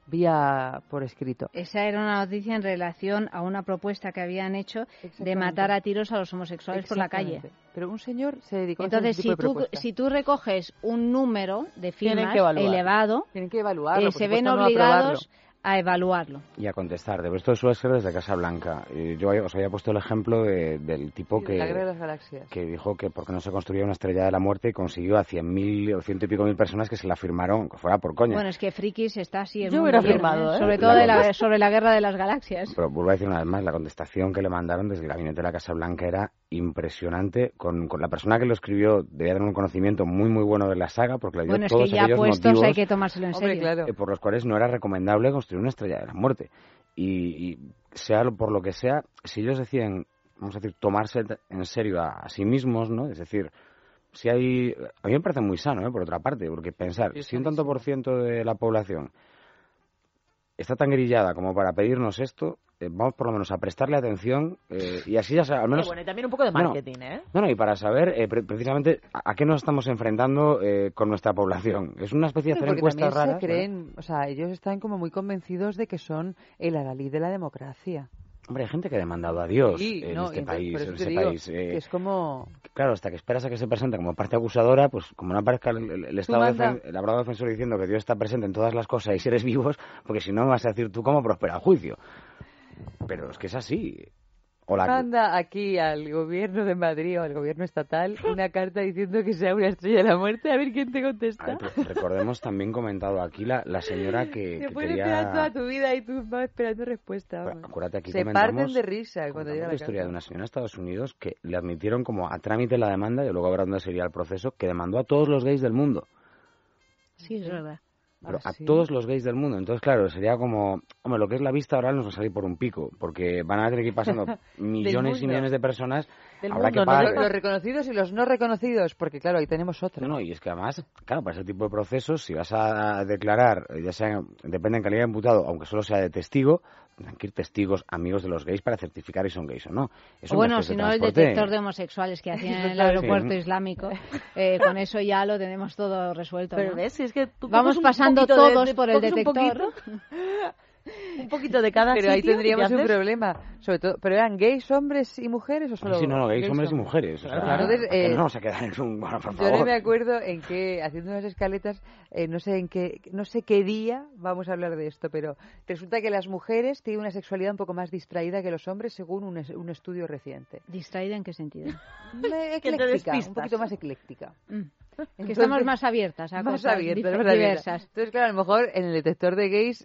vía por escrito. Esa era una noticia en relación a una propuesta que habían hecho de matar a tiros a los homosexuales por la calle. Pero un señor se dedicó Entonces, a hacer ese tipo si de tú si tú recoges un número de firmas tienen que elevado, tienen que evaluarlo, eh, se ven obligados a evaluarlo. Y a contestar. De esto suele ser desde Casa Blanca. Yo os había puesto el ejemplo de, del tipo sí, que, de la Guerra de las Galaxias. que dijo que porque no se construía una estrella de la muerte y consiguió a cien mil o ciento y pico mil personas que se la firmaron, que fuera por coña. Bueno, es que frikis está así en Yo hubiera firmado, ¿eh? Sobre todo la de la, sobre la Guerra de las Galaxias. Pero vuelvo a decir una vez más, la contestación que le mandaron desde el gabinete de la Casa Blanca era impresionante. Con, con la persona que lo escribió debía tener un conocimiento muy muy bueno de la saga porque le dio bueno, es todos que ya aquellos puestos motivos hay que tomárselo en Hombre, serio. Claro. Eh, por los cuales no era recomendable construir una estrella de la muerte. Y, y sea por lo que sea, si ellos deciden, vamos a decir, tomarse en serio a, a sí mismos, ¿no? Es decir, si hay... A mí me parece muy sano, ¿eh? Por otra parte, porque pensar, sí, si un tanto por ciento de la población está tan grillada como para pedirnos esto, eh, vamos por lo menos a prestarle atención eh, y así ya sea, al menos... Sí, bueno, y también un poco de marketing, bueno, ¿eh? No, no, y para saber eh, pre precisamente a, a qué nos estamos enfrentando eh, con nuestra población. Es una especie de hacer encuestas raras. Se creen, o sea, ellos están como muy convencidos de que son el adalid de la democracia. Hombre, hay gente que ha demandado a Dios sí, en no, este entonces, país. por eso en te este digo país eh, que es como... Claro, hasta que esperas a que se presente como parte acusadora, pues como no aparezca el, el, el Estado manda... defen el abogado defensor diciendo que Dios está presente en todas las cosas y seres vivos, porque si no vas a decir tú cómo prospera el juicio. Pero es que es así. Hola. Manda aquí al gobierno de Madrid o al gobierno estatal una carta diciendo que sea una estrella de la muerte, a ver quién te contesta. Ver, recordemos también comentado aquí la, la señora que, te que puedes quería... esperar toda tu vida y tú vas esperando respuesta. Pero, acuérdate, aquí se parten de risa cuando llega la, la historia de una señora en Estados Unidos que le admitieron como a trámite la demanda y luego habrá dónde sería el proceso, que demandó a todos los gays del mundo. Sí, es verdad. Pero ¿Ah, a sí? todos los gays del mundo. Entonces, claro, sería como... Hombre, lo que es la vista oral nos va a salir por un pico, porque van a tener que ir pasando millones y millones de personas. Del habrá mundo, que pagar... ¿no? Los reconocidos y los no reconocidos, porque claro, ahí tenemos otro. No, no, y es que además, claro, para ese tipo de procesos, si vas a declarar, ya sea, depende en calidad de imputado, aunque solo sea de testigo, tendrán que ir testigos amigos de los gays para certificar si son gays o no. Eso bueno, si no, el detector de homosexuales que hacían en el aeropuerto sí. islámico, eh, con eso ya lo tenemos todo resuelto. Pero ¿no? ves, si es que tú vamos pasando todos de, de, por el detector. Un poquito, un poquito de cada Pero ahí sitio, tendríamos un problema. Sobre todo, ¿pero eran gays, hombres y mujeres o solo? Sí, no, no, gays, gays hombres hombres y mujeres. O sea, claro. Entonces, eh, eh, no vamos a quedar en un... Bueno, por yo favor. no me acuerdo en qué, haciendo unas escaletas, eh, no sé en qué, no sé qué día vamos a hablar de esto, pero resulta que las mujeres tienen una sexualidad un poco más distraída que los hombres según un, un estudio reciente. ¿Distraída en qué sentido? Ecléctica, un poquito más ecléctica. Mm. Entonces, que estamos más abiertas a más cosas abiertas, dif más diversas. Entonces, claro, a lo mejor en el detector de gays, a lo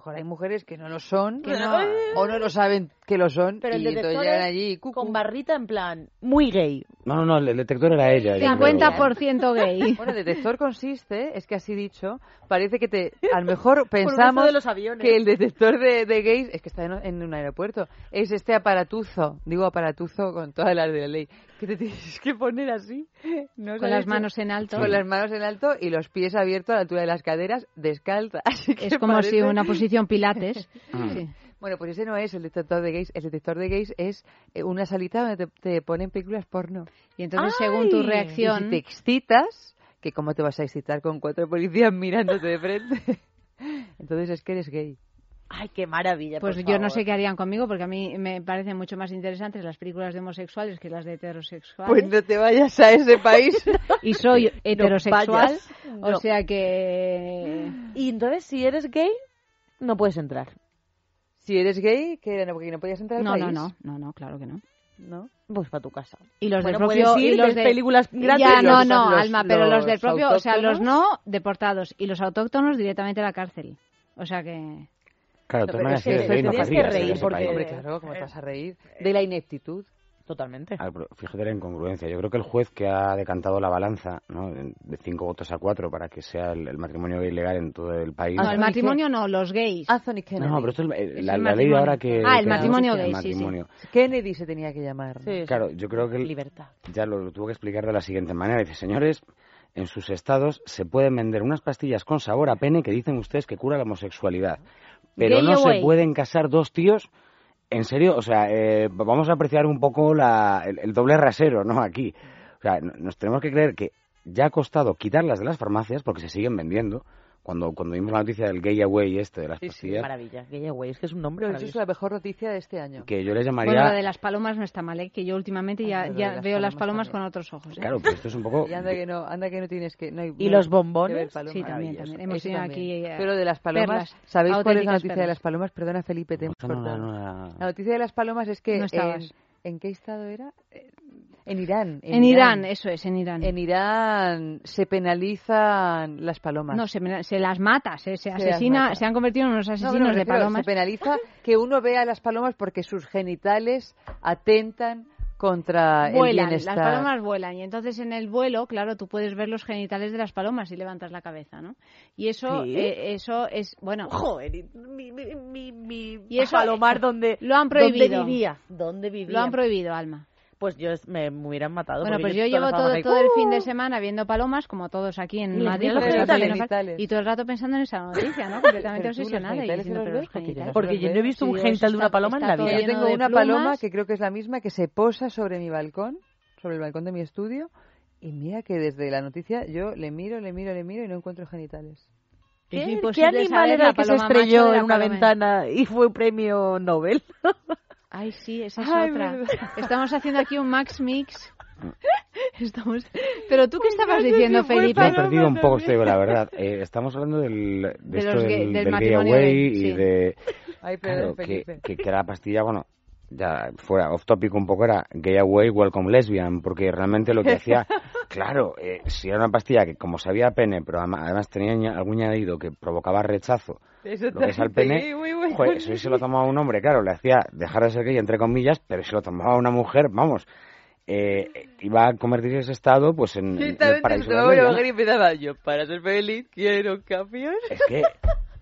mejor hay mujeres que no lo son, Que no. o no lo saben que lo son, Pero el y entonces detector llegan es allí cucu. con barrita en plan muy gay. No, no, no, el detector era ella. yo creo. cincuenta por ciento gay. Bueno, el detector consiste, es que así dicho, parece que te, a lo mejor Por eso pensamos de los aviones. que el detector de, de gays, es que está en, en un aeropuerto, es este aparatuzo, digo aparatuzo con todas las de la ley, que te tienes que poner así. ¿No Con sabes las qué? manos en alto. Con las manos en alto y los pies abiertos a la altura de las caderas, descalza. Así que Es como parece- si una posición pilates. Sí. Bueno, pues ese no es el detector de gays. El detector de gays es eh, una salita donde te, te ponen películas porno. Y entonces, según tu Y reacción... si te excitas, que cómo te vas a excitar con cuatro policías mirándote de frente, entonces es que eres gay. Ay, qué maravilla. Pues por yo no favor. sé qué harían conmigo, porque a mí me parecen mucho más interesantes las películas de homosexuales que las de heterosexuales. Pues no te vayas a ese país. Y soy heterosexual, vayas. o No. sea que... Y entonces, si eres gay, no puedes entrar. Si eres gay, que no, porque no podías entrar al No, país. no, no, no, no, claro que no. ¿No? Pues para tu casa. Y los Bueno, del propio... puedes ir, y los ves de películas gratis. Ya, no, Los- no, los- Alma, pero los del los propio... O sea, los autóctonos. no deportados y los autóctonos directamente a la cárcel. O sea que... Claro, No, de todas pero maneras, es que si eres gay, no tienes que querrías reír en ese porque- país. Hombre, claro, ¿cómo te vas a reír? De la ineptitud. Totalmente. Ah, pero fíjate la incongruencia. Yo creo que el juez que ha decantado la balanza, ¿no?, de cinco votos a cuatro para que sea el, el matrimonio gay legal en todo el país. No, el matrimonio no, los gays. Anthony Kennedy. No, pero esto es, el- Es la, el la ley matrimonio. ahora que... Ah, el que- matrimonio el gay, sí, sí. matrimonio. Kennedy se tenía que llamar. ¿no? Sí, Claro, yo creo que él libertad. ya lo, lo tuvo que explicar de la siguiente manera. Dice, señores, en sus estados se pueden vender unas pastillas con sabor a pene que dicen ustedes que cura la homosexualidad. Pero Gay no away. se pueden casar dos tíos. En serio, o sea, eh, vamos a apreciar un poco la, el, el doble rasero, ¿no? Aquí. O sea, n- nos tenemos que creer que ya ha costado quitarlas de las farmacias porque se siguen vendiendo. Cuando, cuando vimos la noticia del Gay Away este de las Sí, sí, pastillas, Maravilla. Gay Away, es que es un nombre Pero eso es maravilloso. la mejor noticia de este año. que yo les llamaría... Bueno, la de las palomas no está mal, ¿eh? Que yo últimamente ya, Ah, lo de ya las veo las palomas palomas también. con otros ojos. ¿eh? Claro, pero esto es un poco... Y anda que no, anda que no tienes que... No hay- ¿Y no los hay bombones? que ver palomas. Sí, también, Maravilloso. también. Hemos Eso tenido también. aquí, eh, Pero de las palomas, perlas, ¿sabéis cuál es la auténticas noticia de perlas. las palomas? Perdona, Felipe, te hemos No, no, cortado. no, no, no. La noticia de las palomas es que... No estabas. en, ¿En qué estado era? Eh, En Irán. En Irán, eso es, en Irán. En Irán se penalizan las palomas. No, se, se las mata, se, se Se las asesina, mata. se han convertido en unos No, asesinos pero me de refiero, palomas. Se penaliza que uno vea a las palomas porque sus genitales atentan contra el Vuelan, las bienestar. palomas vuelan y entonces en el vuelo, claro, tú puedes ver los genitales de las palomas si levantas la cabeza, ¿no? Y eso, ¿Sí? eh, eso es, bueno, Joder, y mi, mi, mi, mi y eso palomar, ¿dónde, lo han prohibido. ¿dónde vivía? ¿Dónde vivía? Lo han prohibido, Alma. Pues yo es- me, me hubieran matado. Bueno, porque pues yo todas llevo las todo, palomas todo ahí, el ¡uh! fin de semana viendo palomas, como todos aquí Y en les Madrid, miras porque los está todo lleno de genitales. pal- y todo el rato pensando en esa noticia, ¿no? Completamente Pero tú, los obsesionada y genitales diciendo, los pero ves, los porque genitales. ya Porque yo no he visto un Sí, genital de está- una paloma en está la todo vida. Yo lleno tengo de una plumas. paloma que creo que es la misma que se posa sobre mi balcón, sobre el balcón de mi estudio, y mira que desde la noticia yo le miro, le miro, le miro y no encuentro genitales. Es ¿Qué, ¿Qué imposible animal saber era la el que se paloma macho estrelló de la en una paloma? ventana y fue premio Nobel? Ay, sí, esa es Ay, otra. verdad. Estamos haciendo aquí un Max Mix. Estamos... Pero tú qué estabas no sé diciendo, si fue Felipe. Me he paloma perdido un poco, también. estoy digo, la verdad. Eh, estamos hablando del, de, De esto los del, gay- del del Gay matrimonio Away gay, y sí. de... Ay, Claro, perdón, que, Felipe. que, que la pastilla, bueno, ya fuera off topic un poco, era Gay Away, Welcome Lesbian, porque realmente lo que hacía, claro, eh, si era una pastilla que como sabía pene, pero ama- además tenía aña- algún añadido que provocaba rechazo, Eso lo que es al pene, sí, muy bueno. joder, eso sí se lo tomaba un hombre, claro, le hacía dejar de ser gay, entre comillas, pero si lo tomaba una mujer, vamos, eh, iba a convertirse ese estado pues en, en el Directamente paraíso se de la tomaba una gloria, mujer y empezaba yo, para ser feliz quiero un camión. ¿no? Es que...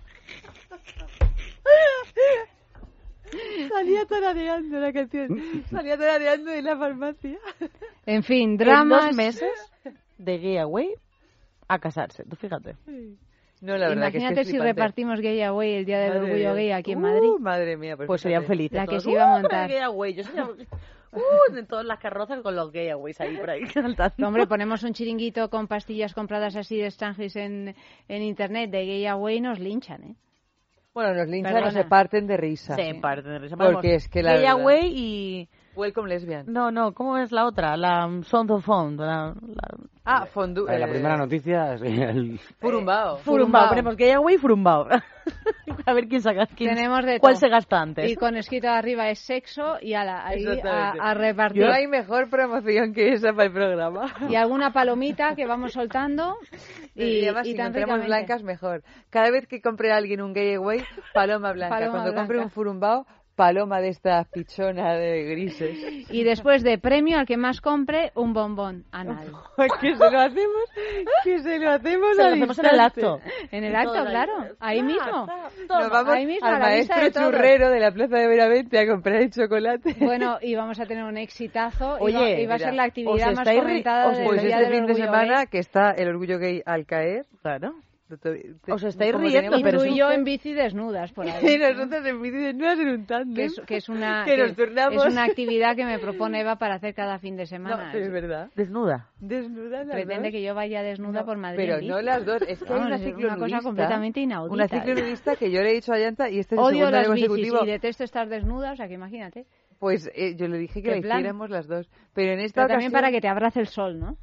Salía tarareando la canción. Salía tarareando en la farmacia. En fin, En dramas. dos meses de Gay Away a casarse, tú fíjate. No, la verdad que es que Imagínate es si flipante. repartimos Gay Away el día del Madre orgullo mía. gay aquí en Uh, Madrid. Madre mía, pues, Pues serían fíjate. felices. La que todos. se iba a ¡Uh, montar. Gay Away! Yo sería... ¡Uh! En todas las carrozas con los Gay Aways ahí por ahí cantando. No, hombre, ponemos un chiringuito con pastillas compradas así de extranjeros en, en internet de Gay Away y nos linchan, ¿eh? Bueno, los linchan o Perdona. se parten de risa. Se parten de risa. Porque Vamos, es que la Gay verdad- Away y... Welcome Lesbian. No, no, ¿cómo es la otra? La um, Sound of Fond. La, la... Ah, fondue. La, la primera noticia es el... Furumbao. Furumbao. Ponemos Gay Away y Furumbao. A ver quién saca, quién, Tenemos de cuál todo. se gasta antes. Y con escrito arriba es sexo y ala, ahí a, Exactamente. a repartir. No hay mejor promoción que esa para el programa. Y alguna palomita que vamos soltando. Y, Y además, y si tan encontramos ricamente. blancas, mejor. Cada vez que compre alguien un gay away, paloma blanca. Paloma Cuando blanca. compre un furumbao, paloma de esta pichona de grises. Y después de premio al que más compre, un bombón anal. que se lo hacemos, que se lo hacemos, Se lo al hacemos en el instante. acto. En el acto, claro. Ahí mismo. Nos vamos Ahí mismo, al a la vista maestro de todos. churrero de la Plaza de Benavente a comprar el chocolate. Bueno, y vamos a tener un exitazo. y Oye, va, y va a mira, ser la actividad os más estáis ri- comentada os- del pues Día este del fin de Orgullo semana Gay. que está el orgullo gay al caer. Claro. Te- Os estáis como riendo, tenemos Y pero tú es y un yo fe- en bici desnudas por ahí. Y nosotros en bici desnudas en un tándem. Que es, que es una Que que nos turnamos. es una actividad que me propone Eva para hacer cada fin de No, semana. pero es verdad. Desnuda. Desnudas las Pretende dos. que yo vaya desnuda No, por Madrid. pero en bici. no las dos. Es que hay Vamos, una es ciclonudista. una cosa completamente inaudita. Una ciclonudista que yo le he dicho a Yanta y este es el Odio segundo las año bicis consecutivo. y detesto estar desnuda, o sea que imagínate. Pues eh, yo le dije que ¿Qué la plan? hiciéramos las dos. Pero en esta Pero también ocasión para que te abrace el sol, ¿no?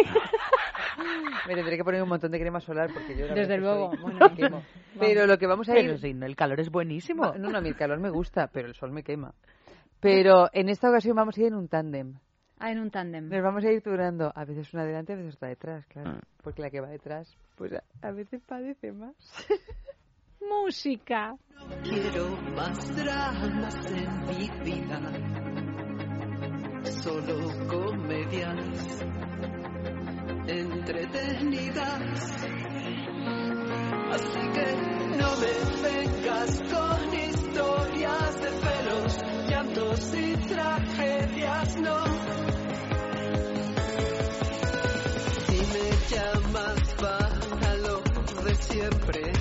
me tendré que poner un montón de crema solar porque yo la Desde verdad es que luego. estoy- Bueno, me quemo. Pero lo que vamos a ir... Pero sí, el calor es buenísimo. No, no, no, a mí el calor me gusta, pero el sol me quema. Pero en esta ocasión vamos a ir en un tándem. Ah, en un tándem. Nos vamos a ir turnando. A veces una delante, a veces otra detrás, claro. Porque la que va detrás, pues a, a veces padece más. Música. Quiero más dramas en mi vida, solo comedias entretenidas. Así que no me vengas con historias de celos, llantos y tragedias, no. Si me llamas para lo de siempre,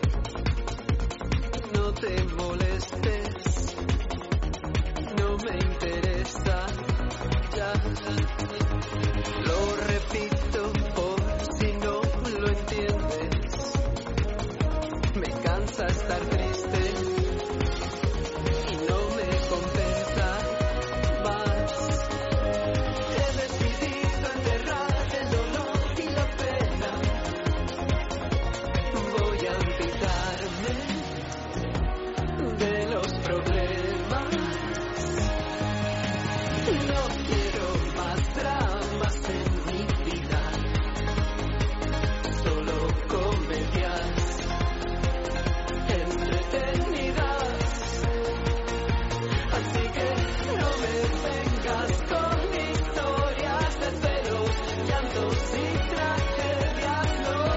no te molestes, no me interesa, ya lo repito por si no lo entiendes, me cansa estar triste y no me compensa más, he decidido enterrar el dolor y la pena, voy a olvidarme de los problemas. No quiero más dramas en mi vida, solo comedias entretenidas. Así que no me vengas con historias de celos, llantos y tragedias, no.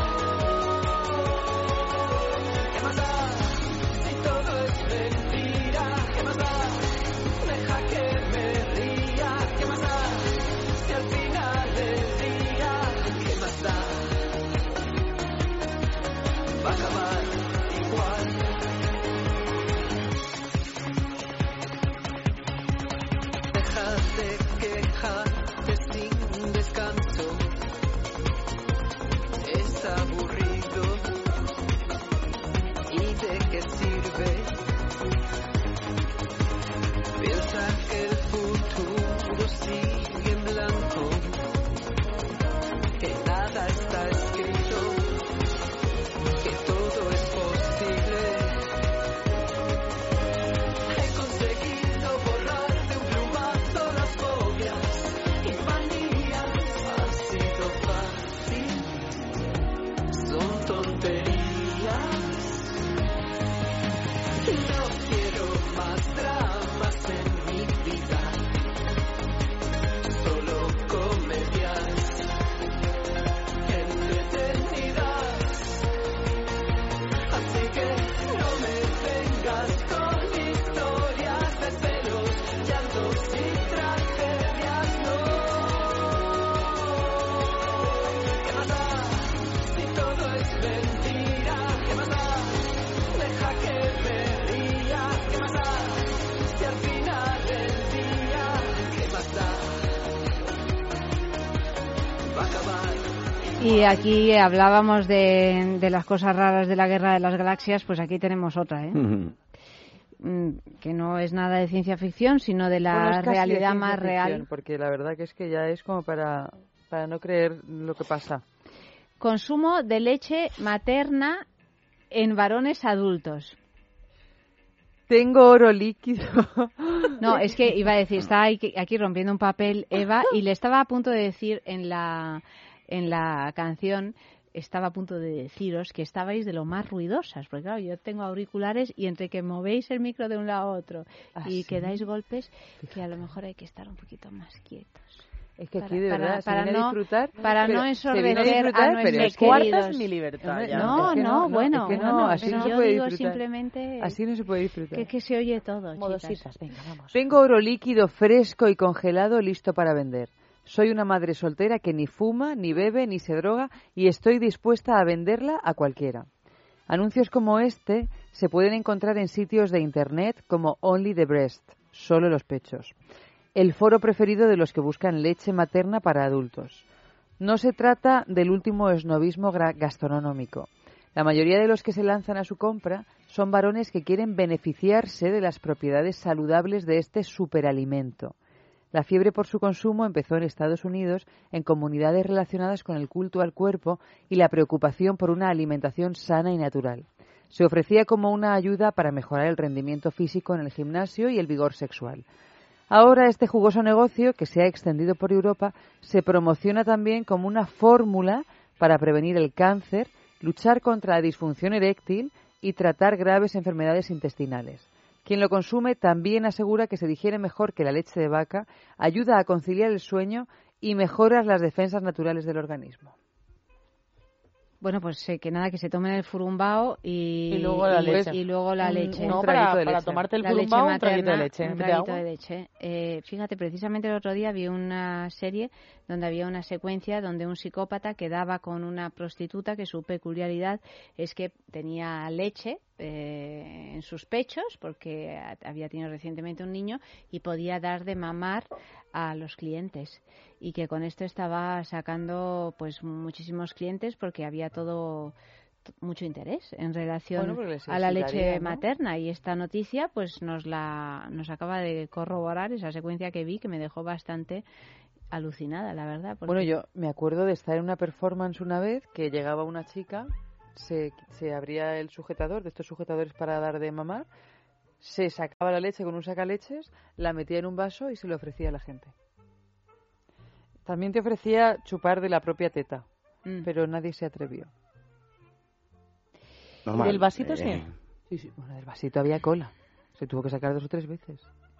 ¿Qué más da? Si todo es mentira, ¿qué más da? Deja que me ría, ¿qué más da? Si al final del día, ¿qué más da? Va a acabar igual. Deja de quejarte sin descanso, es aburrido. ¿Y de qué sirve? Piensa que el futuro sigue en blanco, que nada está escrito, que todo es posible. He conseguido borrar de un plumazo las fobias y manías. Ha sido fácil, son tonterías. No quiero más dramas en mi vida, solo comedias entretenidas. Así que no me vengas con historias de celos, llantos y tragedias, no. ¿Qué más da? Si todo es mentira, ¿qué más da? Deja que me ría, ¿qué más da? Si al final del día, ¿qué más da? Va a acabar. Y aquí hablábamos de, de las cosas raras de la Guerra de las Galaxias, pues aquí tenemos otra, ¿eh? Mm, que no es nada de ciencia ficción, sino de la Bueno, es casi de realidad ciencia más real. ficción, porque la verdad que es que ya es como para, para no creer lo que pasa. Consumo de leche materna en varones adultos. Tengo oro líquido. No, es que iba a decir, está aquí, aquí rompiendo un papel Eva y le estaba a punto de decir en la, en la canción, estaba a punto de deciros que estabais de lo más ruidosas, porque claro, yo tengo auriculares y entre que movéis el micro de un lado a otro ¿Ah, y sí? que dais golpes, que a lo mejor hay que estar un poquito más quietos. Es que Para- aquí de para- verdad para se viene no- a disfrutar, para pero no se ensordecer viene a disfrutar, a pero nuestros es que- queridos. mi libertad ya. No, es que no, bueno, es que no, bueno, así no se yo puede digo disfrutar. simplemente Así no se puede disfrutar. que, que se oye todo, Modositas, chicas. venga, vamos. Tengo oro líquido fresco y congelado listo para vender. Soy una madre soltera que ni fuma, ni bebe, ni se droga y estoy dispuesta a venderla a cualquiera. Anuncios como este se pueden encontrar en sitios de internet como Only the Breast, solo los pechos, el foro preferido de los que buscan leche materna para adultos. No se trata del último esnovismo gra- gastronómico. La mayoría de los que se lanzan a su compra son varones que quieren beneficiarse de las propiedades saludables de este superalimento. La fiebre por su consumo empezó en Estados Unidos en comunidades relacionadas con el culto al cuerpo y la preocupación por una alimentación sana y natural. Se ofrecía como una ayuda para mejorar el rendimiento físico en el gimnasio y el vigor sexual. Ahora este jugoso negocio, que se ha extendido por Europa, se promociona también como una fórmula para prevenir el cáncer, luchar contra la disfunción eréctil y tratar graves enfermedades intestinales. Quien lo consume también asegura que se digiere mejor que la leche de vaca, ayuda a conciliar el sueño y mejora las defensas naturales del organismo. Bueno, pues eh, que nada, que se tomen el furumbao y, Y luego la leche. y luego la Un- leche. no, Un para, traguito de para leche. tomarte el La leche furumbao, un traguito de materna, leche. un ¿De traguito agua? de leche. Eh, fíjate, precisamente el otro día vi una serie donde había una secuencia donde un psicópata quedaba con una prostituta que su peculiaridad es que tenía leche eh, en sus pechos porque a- había tenido recientemente un niño y podía dar de mamar a los clientes y que con esto estaba sacando pues muchísimos clientes porque había todo t- mucho interés en relación Bueno, porque les a la leche excitaría, ¿no? materna y esta noticia pues nos la nos acaba de corroborar esa secuencia que vi que me dejó bastante alucinada, la verdad. porque- Bueno, yo me acuerdo de estar en una performance una vez que llegaba una chica, se, se abría el sujetador, de estos sujetadores para dar de mamar, se sacaba la leche con un sacaleches, la metía en un vaso y se lo ofrecía a la gente. También te ofrecía chupar de la propia teta, Mm. pero nadie se atrevió. Normal. ¿Y del vasito sí? Eh, Sí, sí, bueno, del vasito había cola. Se tuvo que sacar dos o tres veces.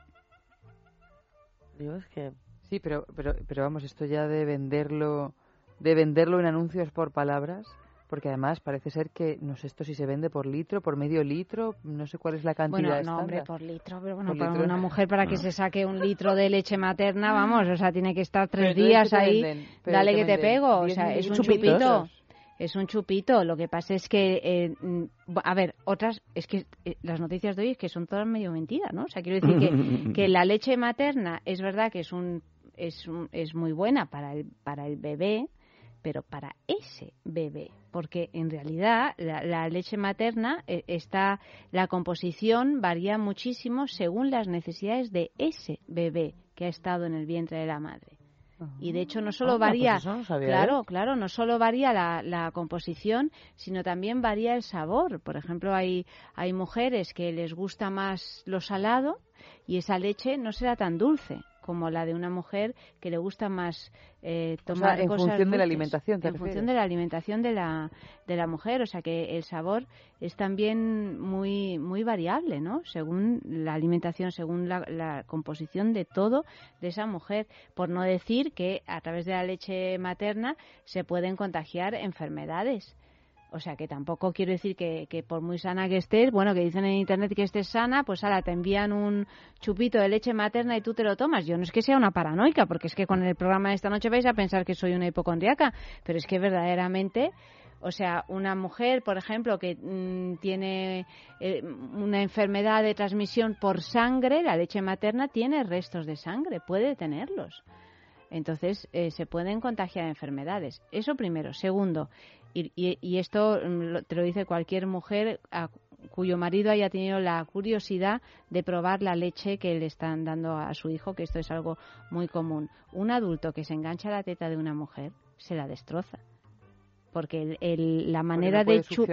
Digo, es que... Sí, pero, pero, pero vamos, esto ya de venderlo, de venderlo en anuncios por palabras, porque además parece ser que, no sé esto si se vende por litro, por medio litro, no sé cuál es la cantidad Bueno, no, estándar. hombre, por litro, pero bueno, Por para litro. una mujer para que se saque un litro de leche materna, vamos, o sea, tiene que estar tres Pero entonces, días ¿qué te ahí, venden? Pero dale te que te venden pego, o diez sea, es un mililitros. chupito, es un chupito, lo que pasa es que, eh, mm, a ver, otras, es que eh, las noticias de hoy es que son todas medio mentiras, ¿no? O sea, quiero decir que, que la leche materna es verdad que es un, es un, es muy buena para el, para el bebé, pero para ese bebé, porque en realidad la, la leche materna eh, está, la composición varía muchísimo según las necesidades de ese bebé que ha estado en el vientre de la madre. Y de hecho no solo Anda, pues varía, eso no sabía, claro, ¿eh? claro, no solo varía la, la composición, sino también varía el sabor. Por ejemplo, hay, hay mujeres que les gusta más lo salado y esa leche no será tan dulce como la de una mujer que le gusta más eh, O sea, tomar en cosas función de la dulces. alimentación, ¿te En refieres? función de la alimentación de la, de la mujer, o sea que el sabor es también muy muy variable, ¿no? Según la alimentación, según la, la composición de todo de esa mujer, por no decir que a través de la leche materna se pueden contagiar enfermedades. O sea, que tampoco quiero decir que, que por muy sana que estés, bueno, que dicen en internet que estés sana, pues ahora te envían un chupito de leche materna y tú te lo tomas. Yo no es que sea una paranoica, porque es que con el programa de esta noche vais a pensar que soy una hipocondriaca, pero es que verdaderamente, o sea, una mujer, por ejemplo, que mmm, tiene eh, una enfermedad de transmisión por sangre, la leche materna tiene restos de sangre, puede tenerlos. Entonces, eh, se pueden contagiar enfermedades. Eso primero. Segundo, y, y, y esto mm, te lo dice cualquier mujer a cuyo marido haya tenido la curiosidad de probar la leche que le están dando a su hijo, que esto es algo muy común. Un adulto que se engancha a la teta de una mujer se la destroza. Porque el, el, la manera no puede de chupar, succionar.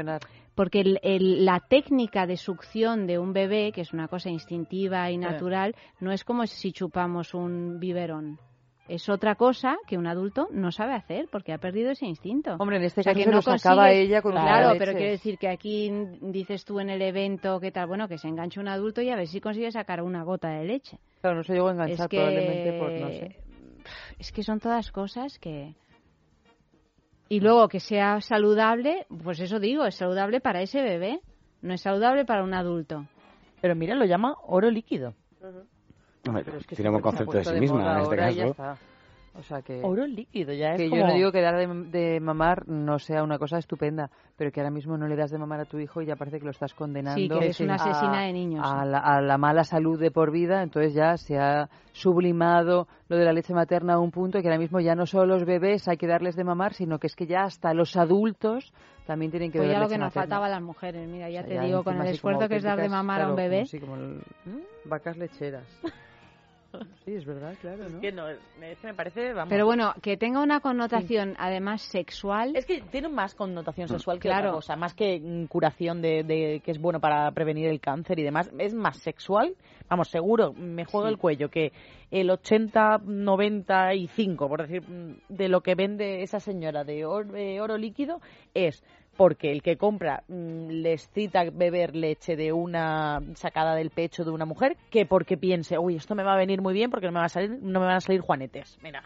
porque el, el, la técnica de succión de un bebé, que es una cosa instintiva y natural, no es como si chupamos un biberón. Es otra cosa que un adulto no sabe hacer porque ha perdido ese instinto. Hombre, en este o sea, caso que se no lo sacaba consigues... ella con un Claro, leche. pero quiero decir que aquí dices tú en el evento, ¿qué tal? Bueno, que se enganche un adulto y a ver si consigue sacar una gota de leche. Claro, no se llegó a enganchar es que... probablemente por, no sé. Es que son todas cosas que... Y luego que sea saludable, pues eso digo, es saludable para ese bebé, no es saludable para un adulto. Pero mira, lo llama oro líquido. Uh-huh. Hombre, es que tiene un concepto de sí misma en este caso. O sea que oro líquido ya es que como... yo no digo que dar de, de mamar no sea una cosa estupenda, pero que ahora mismo no le das de mamar a tu hijo y ya parece que lo estás condenando. Sí, que es una asesina a, de niños. A la, a la mala salud de por vida, entonces ya se ha sublimado lo de la leche materna a un punto que ahora mismo ya no solo los bebés hay que darles de mamar, sino que es que ya hasta los adultos también tienen que pues beber ya leche lo que nos materna. faltaba a las mujeres, mira, ya o sea, te ya digo, con el esfuerzo que es dar de mamar claro, a un bebé. Sí, como el, ¿Mm? Vacas lecheras. Sí, es verdad, claro, ¿no? Es que no, es que me parece, vamos... Pero bueno, que tenga una connotación, sí. además, sexual... Es que tiene más connotación sexual que claro. otra cosa, más que curación de, de que es bueno para prevenir el cáncer y demás. Es más sexual, vamos, seguro, me juego sí. el cuello, que el ochenta, noventa y cinco, por decir, de lo que vende esa señora de oro, de oro líquido es... porque el que compra mmm, les cita beber leche de una sacada del pecho de una mujer, que porque piense, uy, esto me va a venir muy bien porque no me va a salir, no me van a salir juanetes. Mira.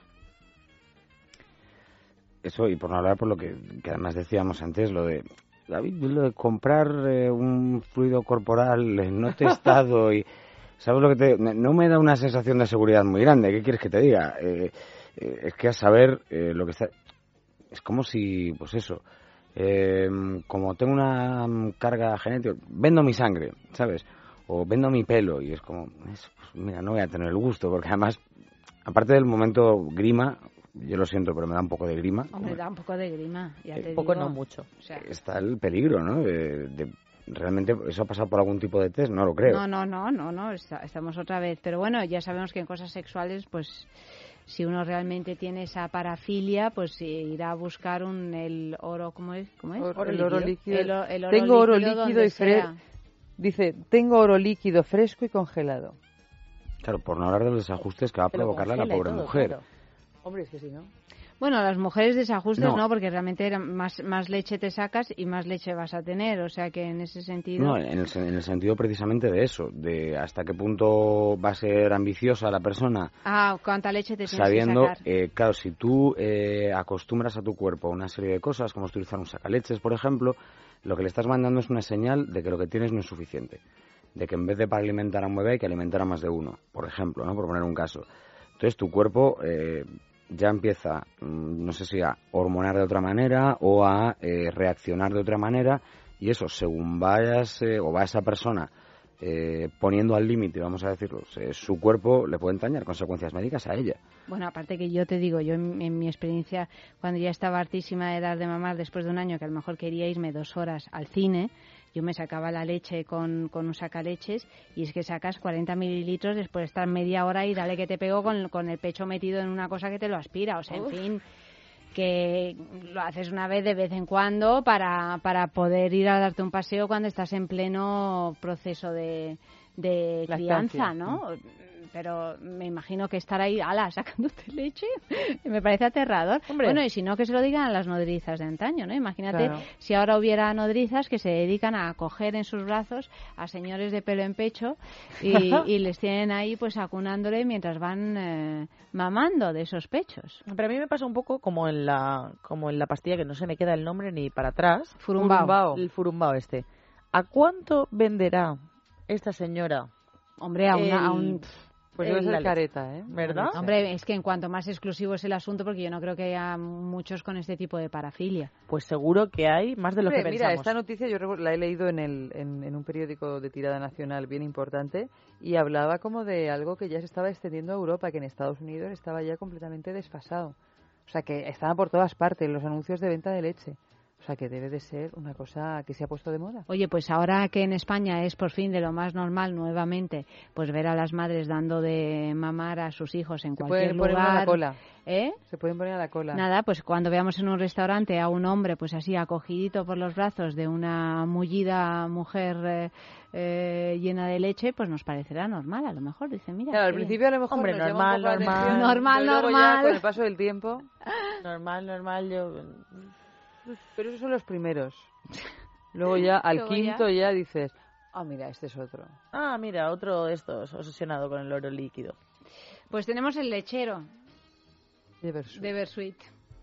Eso, y por no hablar por lo que, que además decíamos antes, lo de David, lo de comprar eh, un fluido corporal eh, no testado y ¿sabes lo que te...? No me da una sensación de seguridad muy grande. ¿Qué quieres que te diga? Eh, eh, es que a saber eh, lo que está... Es como si, pues eso... Eh, como tengo una carga genética, vendo mi sangre, ¿sabes? O vendo mi pelo y es como, es, pues mira, no voy a tener el gusto, porque además, aparte del momento grima, yo lo siento, pero me da un poco de grima. Hombre, da un poco de grima, ya te eh, poco digo. no mucho. O sea, está el peligro, ¿no? De, de, realmente, ¿eso ha pasado por algún tipo de test? No lo creo. No, no, no, no, no, está, estamos otra vez. Pero bueno, ya sabemos que en cosas sexuales, pues... Si uno realmente tiene esa parafilia, pues irá a buscar un el oro, ¿cómo es? ¿Cómo es? Oro, el oro líquido. El, el oro tengo oro líquido, líquido y fresco. Dice, tengo oro líquido fresco y congelado. Claro, por no hablar de los desajustes que va a provocarle a la pobre todo, mujer. Claro. Hombre, es que sí, ¿no? Bueno, las mujeres desajustes no, no porque realmente más, más leche te sacas y más leche vas a tener, o sea que en ese sentido... No, en el, en el sentido precisamente de eso, de hasta qué punto va a ser ambiciosa la persona. Ah, cuánta leche te tienes sabiendo, que sacar. Eh, claro, si tú eh, acostumbras a tu cuerpo a una serie de cosas, como utilizar un sacaleches, por ejemplo, lo que le estás mandando es una señal de que lo que tienes no es suficiente. De que en vez de para alimentar a un bebé hay que alimentar a más de uno, por ejemplo, ¿no? Por poner un caso. Entonces tu cuerpo... Eh, ya empieza, no sé si a hormonar de otra manera o a eh, reaccionar de otra manera, y eso, según vayas eh, o va esa persona eh, poniendo al límite, vamos a decirlo, eh, su cuerpo le pueden dañar consecuencias médicas a ella. Bueno, aparte que yo te digo, yo en, en mi experiencia, cuando ya estaba hartísima de dar de mamar, después de un año que a lo mejor quería irme dos horas al cine, yo me sacaba la leche con, con un sacaleches y es que sacas cuarenta mililitros después de estar media hora y dale que te pego con, con el pecho metido en una cosa que te lo aspira. O sea, en Uf. fin, que lo haces una vez de vez en cuando para, para poder ir a darte un paseo cuando estás en pleno proceso de, de crianza, ¿no? Pero me imagino que estar ahí, ala, sacándote leche, me parece aterrador. Hombre. Bueno, y si no, que se lo digan a las nodrizas de antaño, ¿no? Imagínate Claro. si ahora hubiera nodrizas que se dedican a coger en sus brazos a señores de pelo en pecho y, y les tienen ahí pues acunándole mientras van eh, mamando de esos pechos. Pero a mí me pasa un poco como en la como en la pastilla que no se me queda el nombre ni para atrás. Furumbao. Furumbao. El furumbao este. ¿A cuánto venderá esta señora? Hombre, a, una, el- a un... Pues debe el- ser la leche? careta, ¿eh? ¿Verdad? Hombre, es que en cuanto más exclusivo es el asunto, porque yo no creo que haya muchos con este tipo de parafilia. Pues seguro que hay más de lo Hombre, que mira, pensamos. esta noticia yo recu- la he leído en, el, en, en un periódico de tirada nacional bien importante y hablaba como de algo que ya se estaba extendiendo a Europa, que en Estados Unidos estaba ya completamente desfasado. O sea, que estaban por todas partes los anuncios de venta de leche. O O sea, que debe de ser una cosa que se ha puesto de moda. Oye, pues ahora que en España es por fin de lo más normal nuevamente, pues ver a las madres dando de mamar a sus hijos en Se cualquier pueden poner lugar. a la cola. ¿Eh? Se pueden poner a la cola. Nada, pues cuando veamos en un restaurante a un hombre pues así acogidito por los brazos de una mullida mujer eh, eh, llena de leche, pues nos parecerá normal, a lo mejor. Dice, mira. Claro, al qué principio a lo mejor Hombre, nos normal, llama un poco la normal. atención, Normal, pero luego normal. ya, con el paso del tiempo. Normal, normal, yo... Pero esos son los primeros. Luego ya, al Luego quinto ya dices, ah, mira, este es otro. Ah, mira, otro de estos, obsesionado con el oro líquido. Pues tenemos el lechero De Versuit. de Versuit.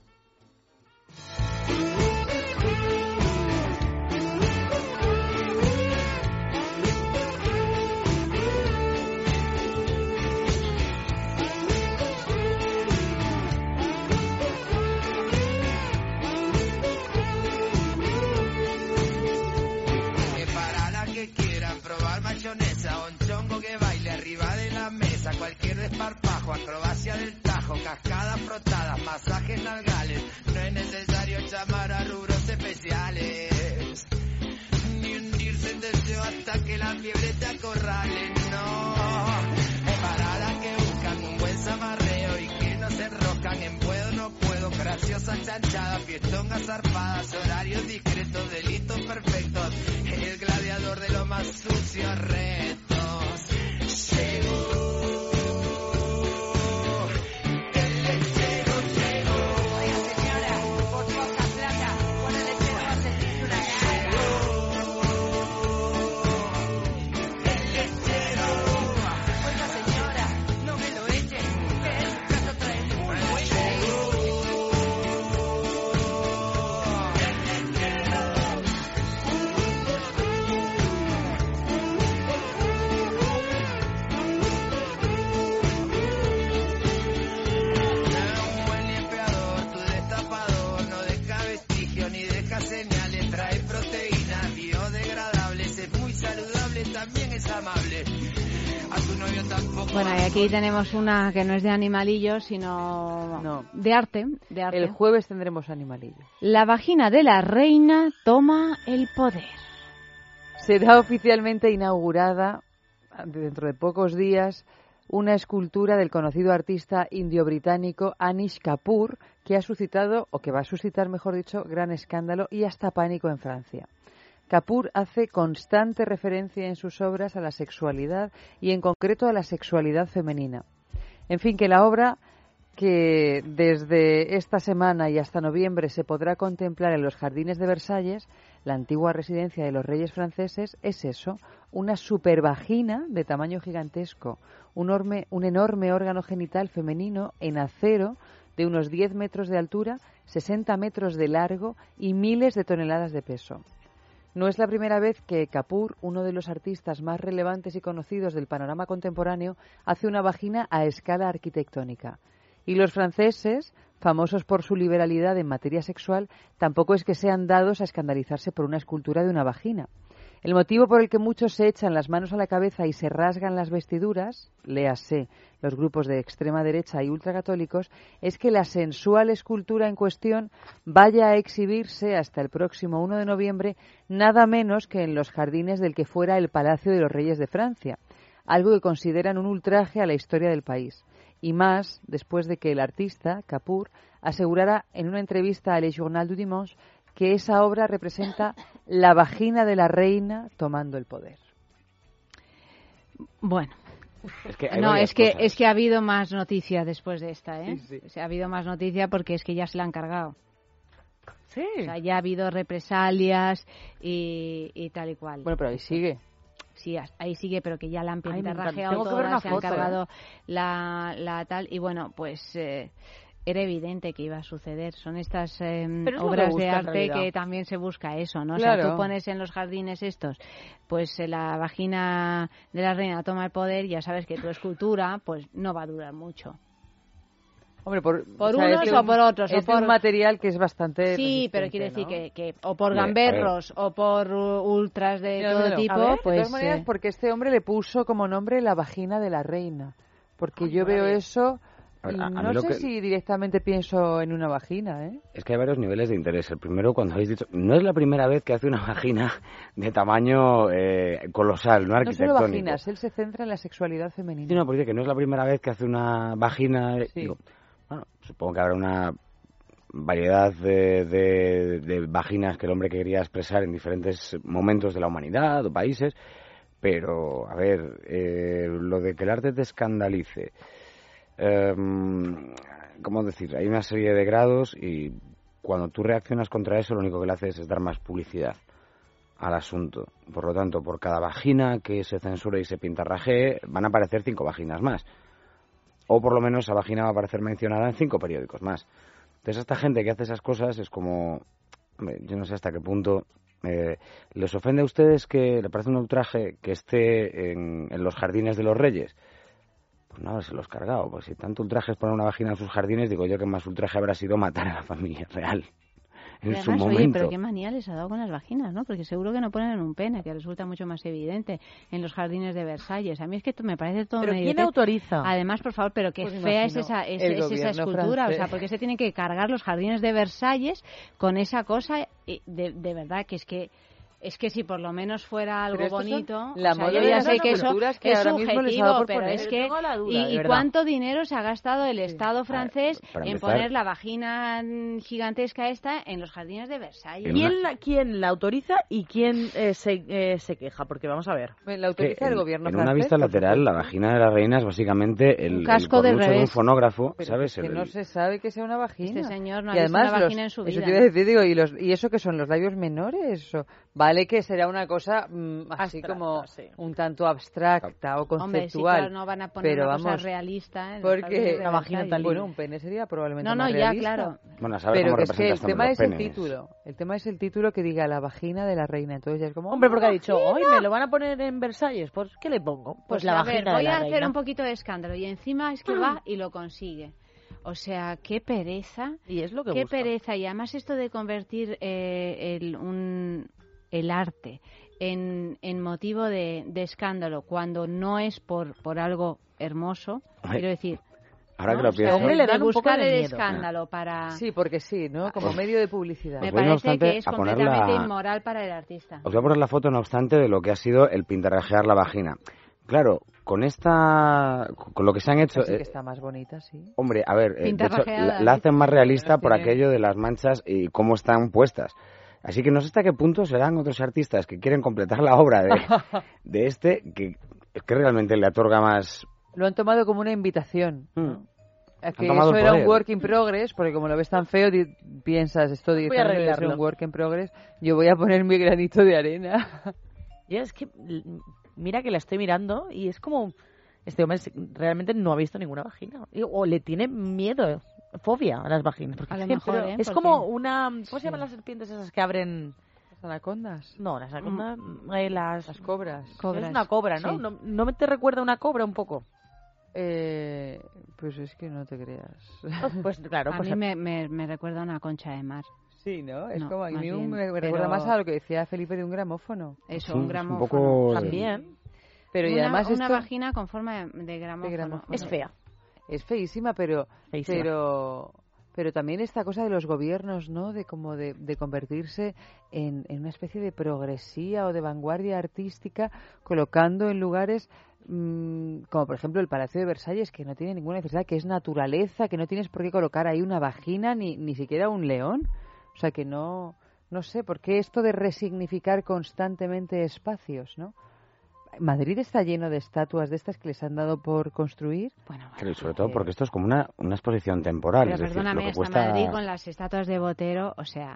Que para la que quiera probar mayonesa, un chongo que baile arriba de la mesa, cualquier desparpajo, acrobacia del tajo, cascadas frotadas, masajes nalgales, no es necesario llamar a rubros especiales, ni hundirse en deseo hasta que la fiebre te acorrale, no, es para las que buscan un buen zamarreo y que no se enroscan en puedo, no puedo, graciosa chanchada, fiestongas zarpadas, horarios discretos, delitos perfectos, el gladiador de los más sucios retos. Llegó. El lechero llegó. Oiga, señora, por poca plata, con el lechero va a sentirse una cara. El lechero. Oiga, señora, no me lo eche, que el plato trae muy buen llegó. El lechero. Un buen limpiador, tu destapador, no deja vestigio ni deja señales, trae proteínas biodegradables, es muy saludable, también es amable. A tu novio tampoco. Bueno, y aquí tenemos una que no es de animalillos, sino No. de arte, de arte. El jueves tendremos animalillos. La vagina de la reina toma el poder. Será oficialmente inaugurada dentro de pocos días una escultura del conocido artista indio-británico Anish Kapoor, que ha suscitado, o que va a suscitar, mejor dicho, gran escándalo y hasta pánico en Francia. Kapoor hace constante referencia en sus obras a la sexualidad y en concreto a la sexualidad femenina. En fin, que la obra, que desde esta semana y hasta noviembre se podrá contemplar en los jardines de Versalles, la antigua residencia de los reyes franceses, es eso, una supervagina de tamaño gigantesco, un enorme, un enorme órgano genital femenino en acero de unos diez metros de altura, sesenta metros de largo y miles de toneladas de peso. No es la primera vez que Kapoor, uno de los artistas más relevantes y conocidos del panorama contemporáneo, hace una vagina a escala arquitectónica. Y los franceses, famosos por su liberalidad en materia sexual, tampoco es que sean dados a escandalizarse por una escultura de una vagina. El motivo por el que muchos se echan las manos a la cabeza y se rasgan las vestiduras, léase los grupos de extrema derecha y ultracatólicos, es que la sensual escultura en cuestión vaya a exhibirse hasta el próximo uno de noviembre nada menos que en los jardines del que fuera el Palacio de los Reyes de Francia, algo que consideran un ultraje a la historia del país. Y más después de que el artista, Kapoor, asegurara en una entrevista a Le Journal du Dimanche que esa obra representa la vagina de la reina tomando el poder. Bueno, Es que hay no, varias es que cosas. es que ha habido más noticia después de esta, ¿eh? Sí, sí. O sea, ha habido más noticia porque es que ya se la han cargado. Sí. O sea, ya ha habido represalias y, y tal y cual. Bueno, pero ahí sigue. Sí, ahí sigue, pero que ya la han Ay, me encanta. pintarrajeado Tengo que ver toda, una se han foto, cargado ¿eh? la, la tal. Y bueno, pues eh, era evidente que iba a suceder. Son estas eh, Pero es lo que obras busca, de en arte realidad. que también se busca eso, ¿no? O Claro. sea, tú pones en los jardines estos, pues eh, la vagina de la reina toma el poder, ya sabes que tu escultura pues no va a durar mucho. Hombre, por, Por o sea, unos es de o un- por otros, o Es de por- un material que es bastante Sí, pero quiere resistente, decir ¿no? que, que o por Hombre, a gamberros o por uh, ultras de Mira, todo míralo. tipo, A ver, pues... de todas maneras, eh, porque este hombre le puso como nombre la vagina de la reina. Porque Ay, yo no la veo veo. eso A ver, Y a- a no mí lo sé que- si directamente pienso en una vagina, ¿eh? Es que hay varios niveles de interés. El primero, cuando habéis dicho, no es la primera vez que hace una vagina de tamaño eh, colosal, no No solo arquitectónico. vaginas, él se centra en la sexualidad femenina. Sí, no, pues dice que no es la primera vez que hace una vagina. eh, Sí. Digo, bueno, supongo que habrá una variedad de, de, de vaginas que el hombre quería expresar en diferentes momentos de la humanidad o países, pero, a ver, eh, lo de que el arte te escandalice, eh, ¿cómo decir? Hay una serie de grados y cuando tú reaccionas contra eso, lo único que le haces es dar más publicidad al asunto. Por lo tanto, por cada vagina que se censure y se pintarrajee, van a aparecer cinco vaginas más. O por lo menos esa vagina va a aparecer mencionada en cinco periódicos más. Entonces, esta gente que hace esas cosas es como... Hombre, yo no sé hasta qué punto... Eh, ¿Les ofende a ustedes que le parece un ultraje que esté en, en los jardines de los reyes? Pues nada, se los he cargado. Pues si tanto ultraje es poner una vagina en sus jardines, digo yo que más ultraje habrá sido matar a la familia real en Y su además, momento. oye, pero qué manía les ha dado con las vaginas, ¿no? Porque seguro que no ponen en un pene, que resulta mucho más evidente en los jardines de Versalles. A mí es que esto me parece todo ¿Pero una quién idiotez. autoriza? Además, por favor, pero qué Pues fea es imagino, esa, es, el es esa gobierno escultura. francés. O sea, porque se tienen que cargar los jardines de Versalles con esa cosa y de, de verdad que es que... Es que si por lo menos fuera algo Pero estos son bonito, la o sea, moda yo de ya las sé que eso esculturas que es ahora mismo les ha subjetivo, dado por pero poner. es Pero que tengo la duda, y, de y verdad. cuánto dinero se ha gastado el Estado francés para en empezar- poner la vagina mm, gigantesca esta en los jardines de Versalles. ¿Quién la, quién la autoriza y quién eh, se, eh, se queja? Porque vamos a ver. La Que autoriza el en, gobierno en francés. una vista por lateral, supuesto. la vagina de la reina es básicamente el, Un el casco de cornucho de un revés. fonógrafo, Pero ¿sabes? que El- no se sabe que sea una vagina. Este señor no ha y visto además una los- vagina en su eso vida. te iba a decir, digo, y, los, y eso que son los labios menores, o- vale que será una cosa mm, así Abstracta, como sí. un tanto abstracta o conceptual. Hombre, sí, claro, no van a poner pero una cosa vamos, realista en los jardines porque de Una vagina Versalles. tan bueno, un pene sería probablemente No, no, más ya, realista. claro. Bueno, a saber Pero cómo que es que el representas tema los es el penes. título. El tema es el título que diga la vagina de la reina. Entonces ya es como... Hombre, porque ha ¡oh, dicho, vagina! hoy me lo van a poner en Versalles. Pues, ¿qué le pongo? Pues, Pues la a ver, vagina voy de la a hacer reina. un poquito de escándalo y encima es que va y lo consigue. O sea, qué pereza. Y es lo que Qué busca. pereza. Y además esto de convertir eh, el, un, el arte en, en motivo de, de escándalo cuando no es por, por algo hermoso, Hombre, quiero decir... Ahora ¿no? que lo O sea, pienso, hombre, le de dan un poco buscar de el miedo. escándalo para... Sí, porque sí, ¿no? Como medio de publicidad. Me Os voy, no parece obstante, que es a poner completamente la- inmoral para el artista. os voy a poner la foto, no obstante, de lo que ha sido el pintarrajear la vagina. Claro, con esta, con lo que se han hecho, Así eh, que está más bonita, sí. hombre, a ver, eh, de hecho, Pintarrajeada, la, la ¿sí? hacen más realista Bueno, por tiene- aquello de las manchas y cómo están puestas. Así que no sé hasta qué punto serán otros artistas que quieren completar la obra de, de este, que, que realmente le otorga más... Lo han tomado como una invitación. Mm. A que tomado eso el era un poder. work in progress, porque como lo ves tan feo, di- piensas, esto Voy a directamente debe ser arreglarlo. un work in progress, yo voy a poner mi granito de arena. Ya es que, l- mira que la estoy mirando y es como... Este hombre se- realmente no ha visto ninguna vagina. Y- O le tiene miedo, fobia a las vaginas. Porque A lo es que- mejor, ¿eh? Es Porque- como una... ¿Cómo Sí. se llaman las serpientes esas que abren...? Las anacondas. No, las anacondas, eh, las... Las cobras. Cobras. Es una cobra, ¿no? Sí. ¿no? ¿No me te recuerda una cobra un poco? Eh, pues es que no te creas. Pues claro, A pues mí me, me, me recuerda a una concha de mar. Sí, ¿no? Es No, como a más mí un- bien, me, me pero- recuerda más a lo que decía Felipe de un gramófono. Eso, Sí, un es un gramófono. poco- también. Pero y una, además una esto vagina con forma de, de gramófono. gramófono. Es fea. es feísima, pero Feísima. pero pero también esta cosa de los gobiernos, ¿no? De como de, de convertirse en, en una especie de progresía o de vanguardia artística, colocando en lugares mm, como por ejemplo el Palacio de Versalles, que no tiene ninguna necesidad, que es naturaleza, que no tienes por qué colocar ahí una vagina ni ni siquiera un león, o sea que no no sé por qué esto de resignificar constantemente espacios, ¿no? Madrid está lleno de estatuas de estas que les han dado por construir. Bueno, bueno, Claro, y sobre todo porque esto es como una, una exposición temporal. pero es decir, perdóname, lo que hasta cuesta... Madrid con las estatuas de Botero, o sea,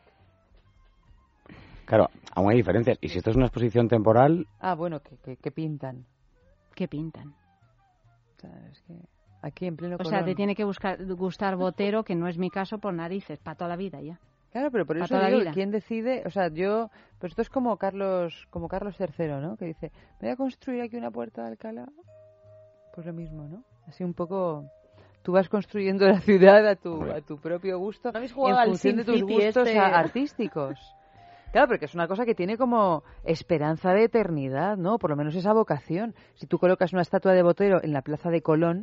Claro, aún hay diferencias. Y si esto es una exposición temporal, Ah, bueno, que, que, que pintan. ¿qué pintan? O sea, es que aquí en pleno O sea, Colón. te tiene que buscar, gustar Botero, que no es mi caso, por narices, para toda la vida ya. Claro, pero por para eso toda la digo, vida. ¿quién decide? O sea, yo... Pues esto es como Carlos como Carlos tercero, ¿no? Que dice, me voy a construir aquí una puerta de Alcalá. Pues lo mismo, ¿no? Así un poco... Tú vas construyendo la ciudad a tu, a tu propio gusto ¿No habéis en jugado al función de tus SimCity gustos este? a- artísticos. Claro, porque es una cosa que tiene como esperanza de eternidad, ¿no? Por lo menos esa vocación. Si tú colocas una estatua de Botero en la plaza de Colón,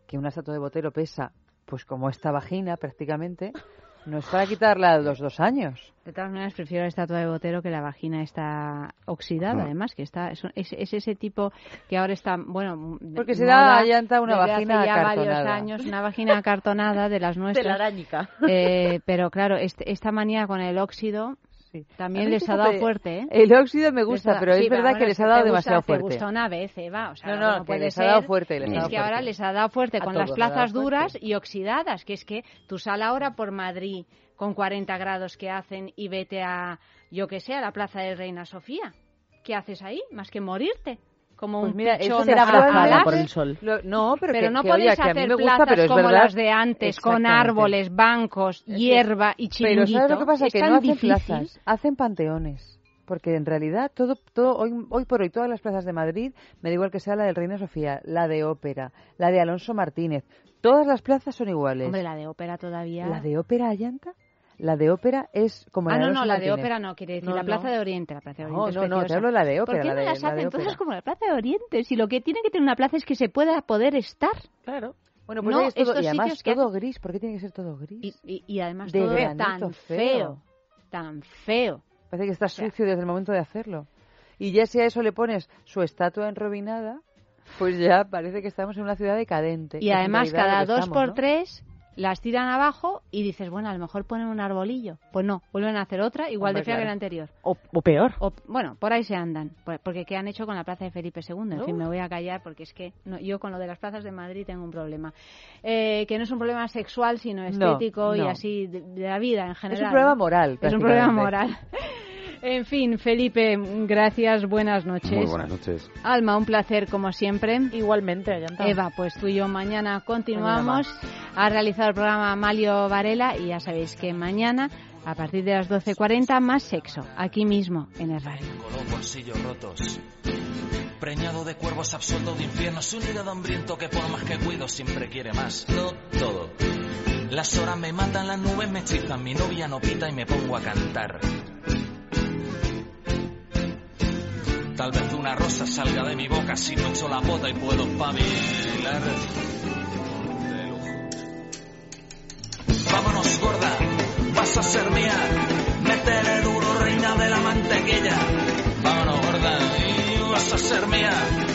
que una estatua de Botero pesa, pues como esta vagina prácticamente, no es para quitarla a los dos años. De todas maneras, prefiero la estatua de Botero, que la vagina está oxidada, No. además, que está es, es, es ese tipo que ahora está, bueno... Porque se moda da Ayanta una desde vagina hace ya varios acartonada. años, una vagina acartonada de las nuestras. Telarañica. Eh, pero claro, este, esta manía con el óxido... También A mí, les ha fíjate, dado fuerte, ¿eh? El óxido me Les gusta, ha dado- pero sí, es verdad bueno, que les si ha dado te demasiado gusta, fuerte. Te gusta una vez, Eva, o sea, No, no, no que puede les ha ser. dado fuerte, les ha es dado que ahora fuerte. les ha dado fuerte A con todos las les ha dado plazas fuerte. duras y oxidadas, que es que tú sal ahora por Madrid con cuarenta grados que hacen y vete a, yo que sé, a la Plaza de Reina Sofía. ¿Qué haces ahí? Más que morirte. Como Pues un mira, eso pichón será a- abrazada alas. por el sol. Lo- no, pero que- no que, podéis oye, que a mí hacer me gusta, plazas pero es como verdad. las de antes, con Exactamente. árboles, bancos, Es hierba y Pero chiringuito. ¿sabes lo que pasa? Es Que tan no hacen difícil. plazas, hacen panteones. Porque en realidad, todo, todo hoy, hoy por hoy, todas las plazas de Madrid, me da igual que sea la del Reina Sofía, la de Ópera, la de Alonso Martínez, todas las plazas son iguales. Hombre, la de ópera todavía... ¿La de Ópera Ayanta? La de Ópera es como Ah, la de no, Alonso no, la de Martínez. ópera no, quiere decir No, la no. Plaza de Oriente. La Plaza de No, Oriente es no, no, te preciosa. hablo de la de ópera, ¿Por qué la no de- las la de hacen ópera. todas como la Plaza de Oriente? Si lo que tiene que tener una plaza es que se pueda poder estar. Claro. Bueno, pues no, ahí es todo, estos y además sitios que todo hacen- gris. ¿Por qué tiene que ser todo gris? Y, y, y además De todo granito tan feo. feo, tan feo. Parece que está O sea, sucio desde el momento de hacerlo. Y ya si a eso le pones su estatua enrobinada, pues ya parece que estamos en una ciudad decadente. Y que es en además realidad cada lo que dos estamos, por ¿no? tres las tiran abajo y dices, bueno, a lo mejor ponen un arbolillo. Pues no, vuelven a hacer otra igual Hombre, de fea claro. que la anterior. O, o peor. O, bueno, por ahí se andan. Por- Porque ¿qué han hecho con la plaza de Felipe segundo? En Uf. fin, me voy a callar porque es que no, yo con lo de las plazas de Madrid tengo un problema. Eh, que no es un problema sexual, sino estético y no. así de, de la vida en general. Es un problema ¿no? moral, Es un problema prácticamente. moral. En fin, Felipe, gracias, buenas noches. Muy buenas noches. Alma, un placer como siempre. Igualmente, Ayanta. Eva, pues tú y yo mañana continuamos. Ha realizado el programa Amalio Varela y ya sabéis que mañana, a partir de las doce cuarenta, más sexo, aquí mismo en el radio. Con los bolsillos rotos, preñado de cuervos, absuelto de infiernos, un hígado hambriento que por más que cuido siempre quiere más. No todo. Las horas me matan, las nubes me hechizan, mi novia no pita y me pongo a cantar. Tal vez una rosa salga de mi boca si no echo la bota y puedo espabilar. De lujo. Vámonos, gorda, vas a ser mía. Métele duro, reina de la mantequilla. Vámonos, gorda, y vas a ser mía.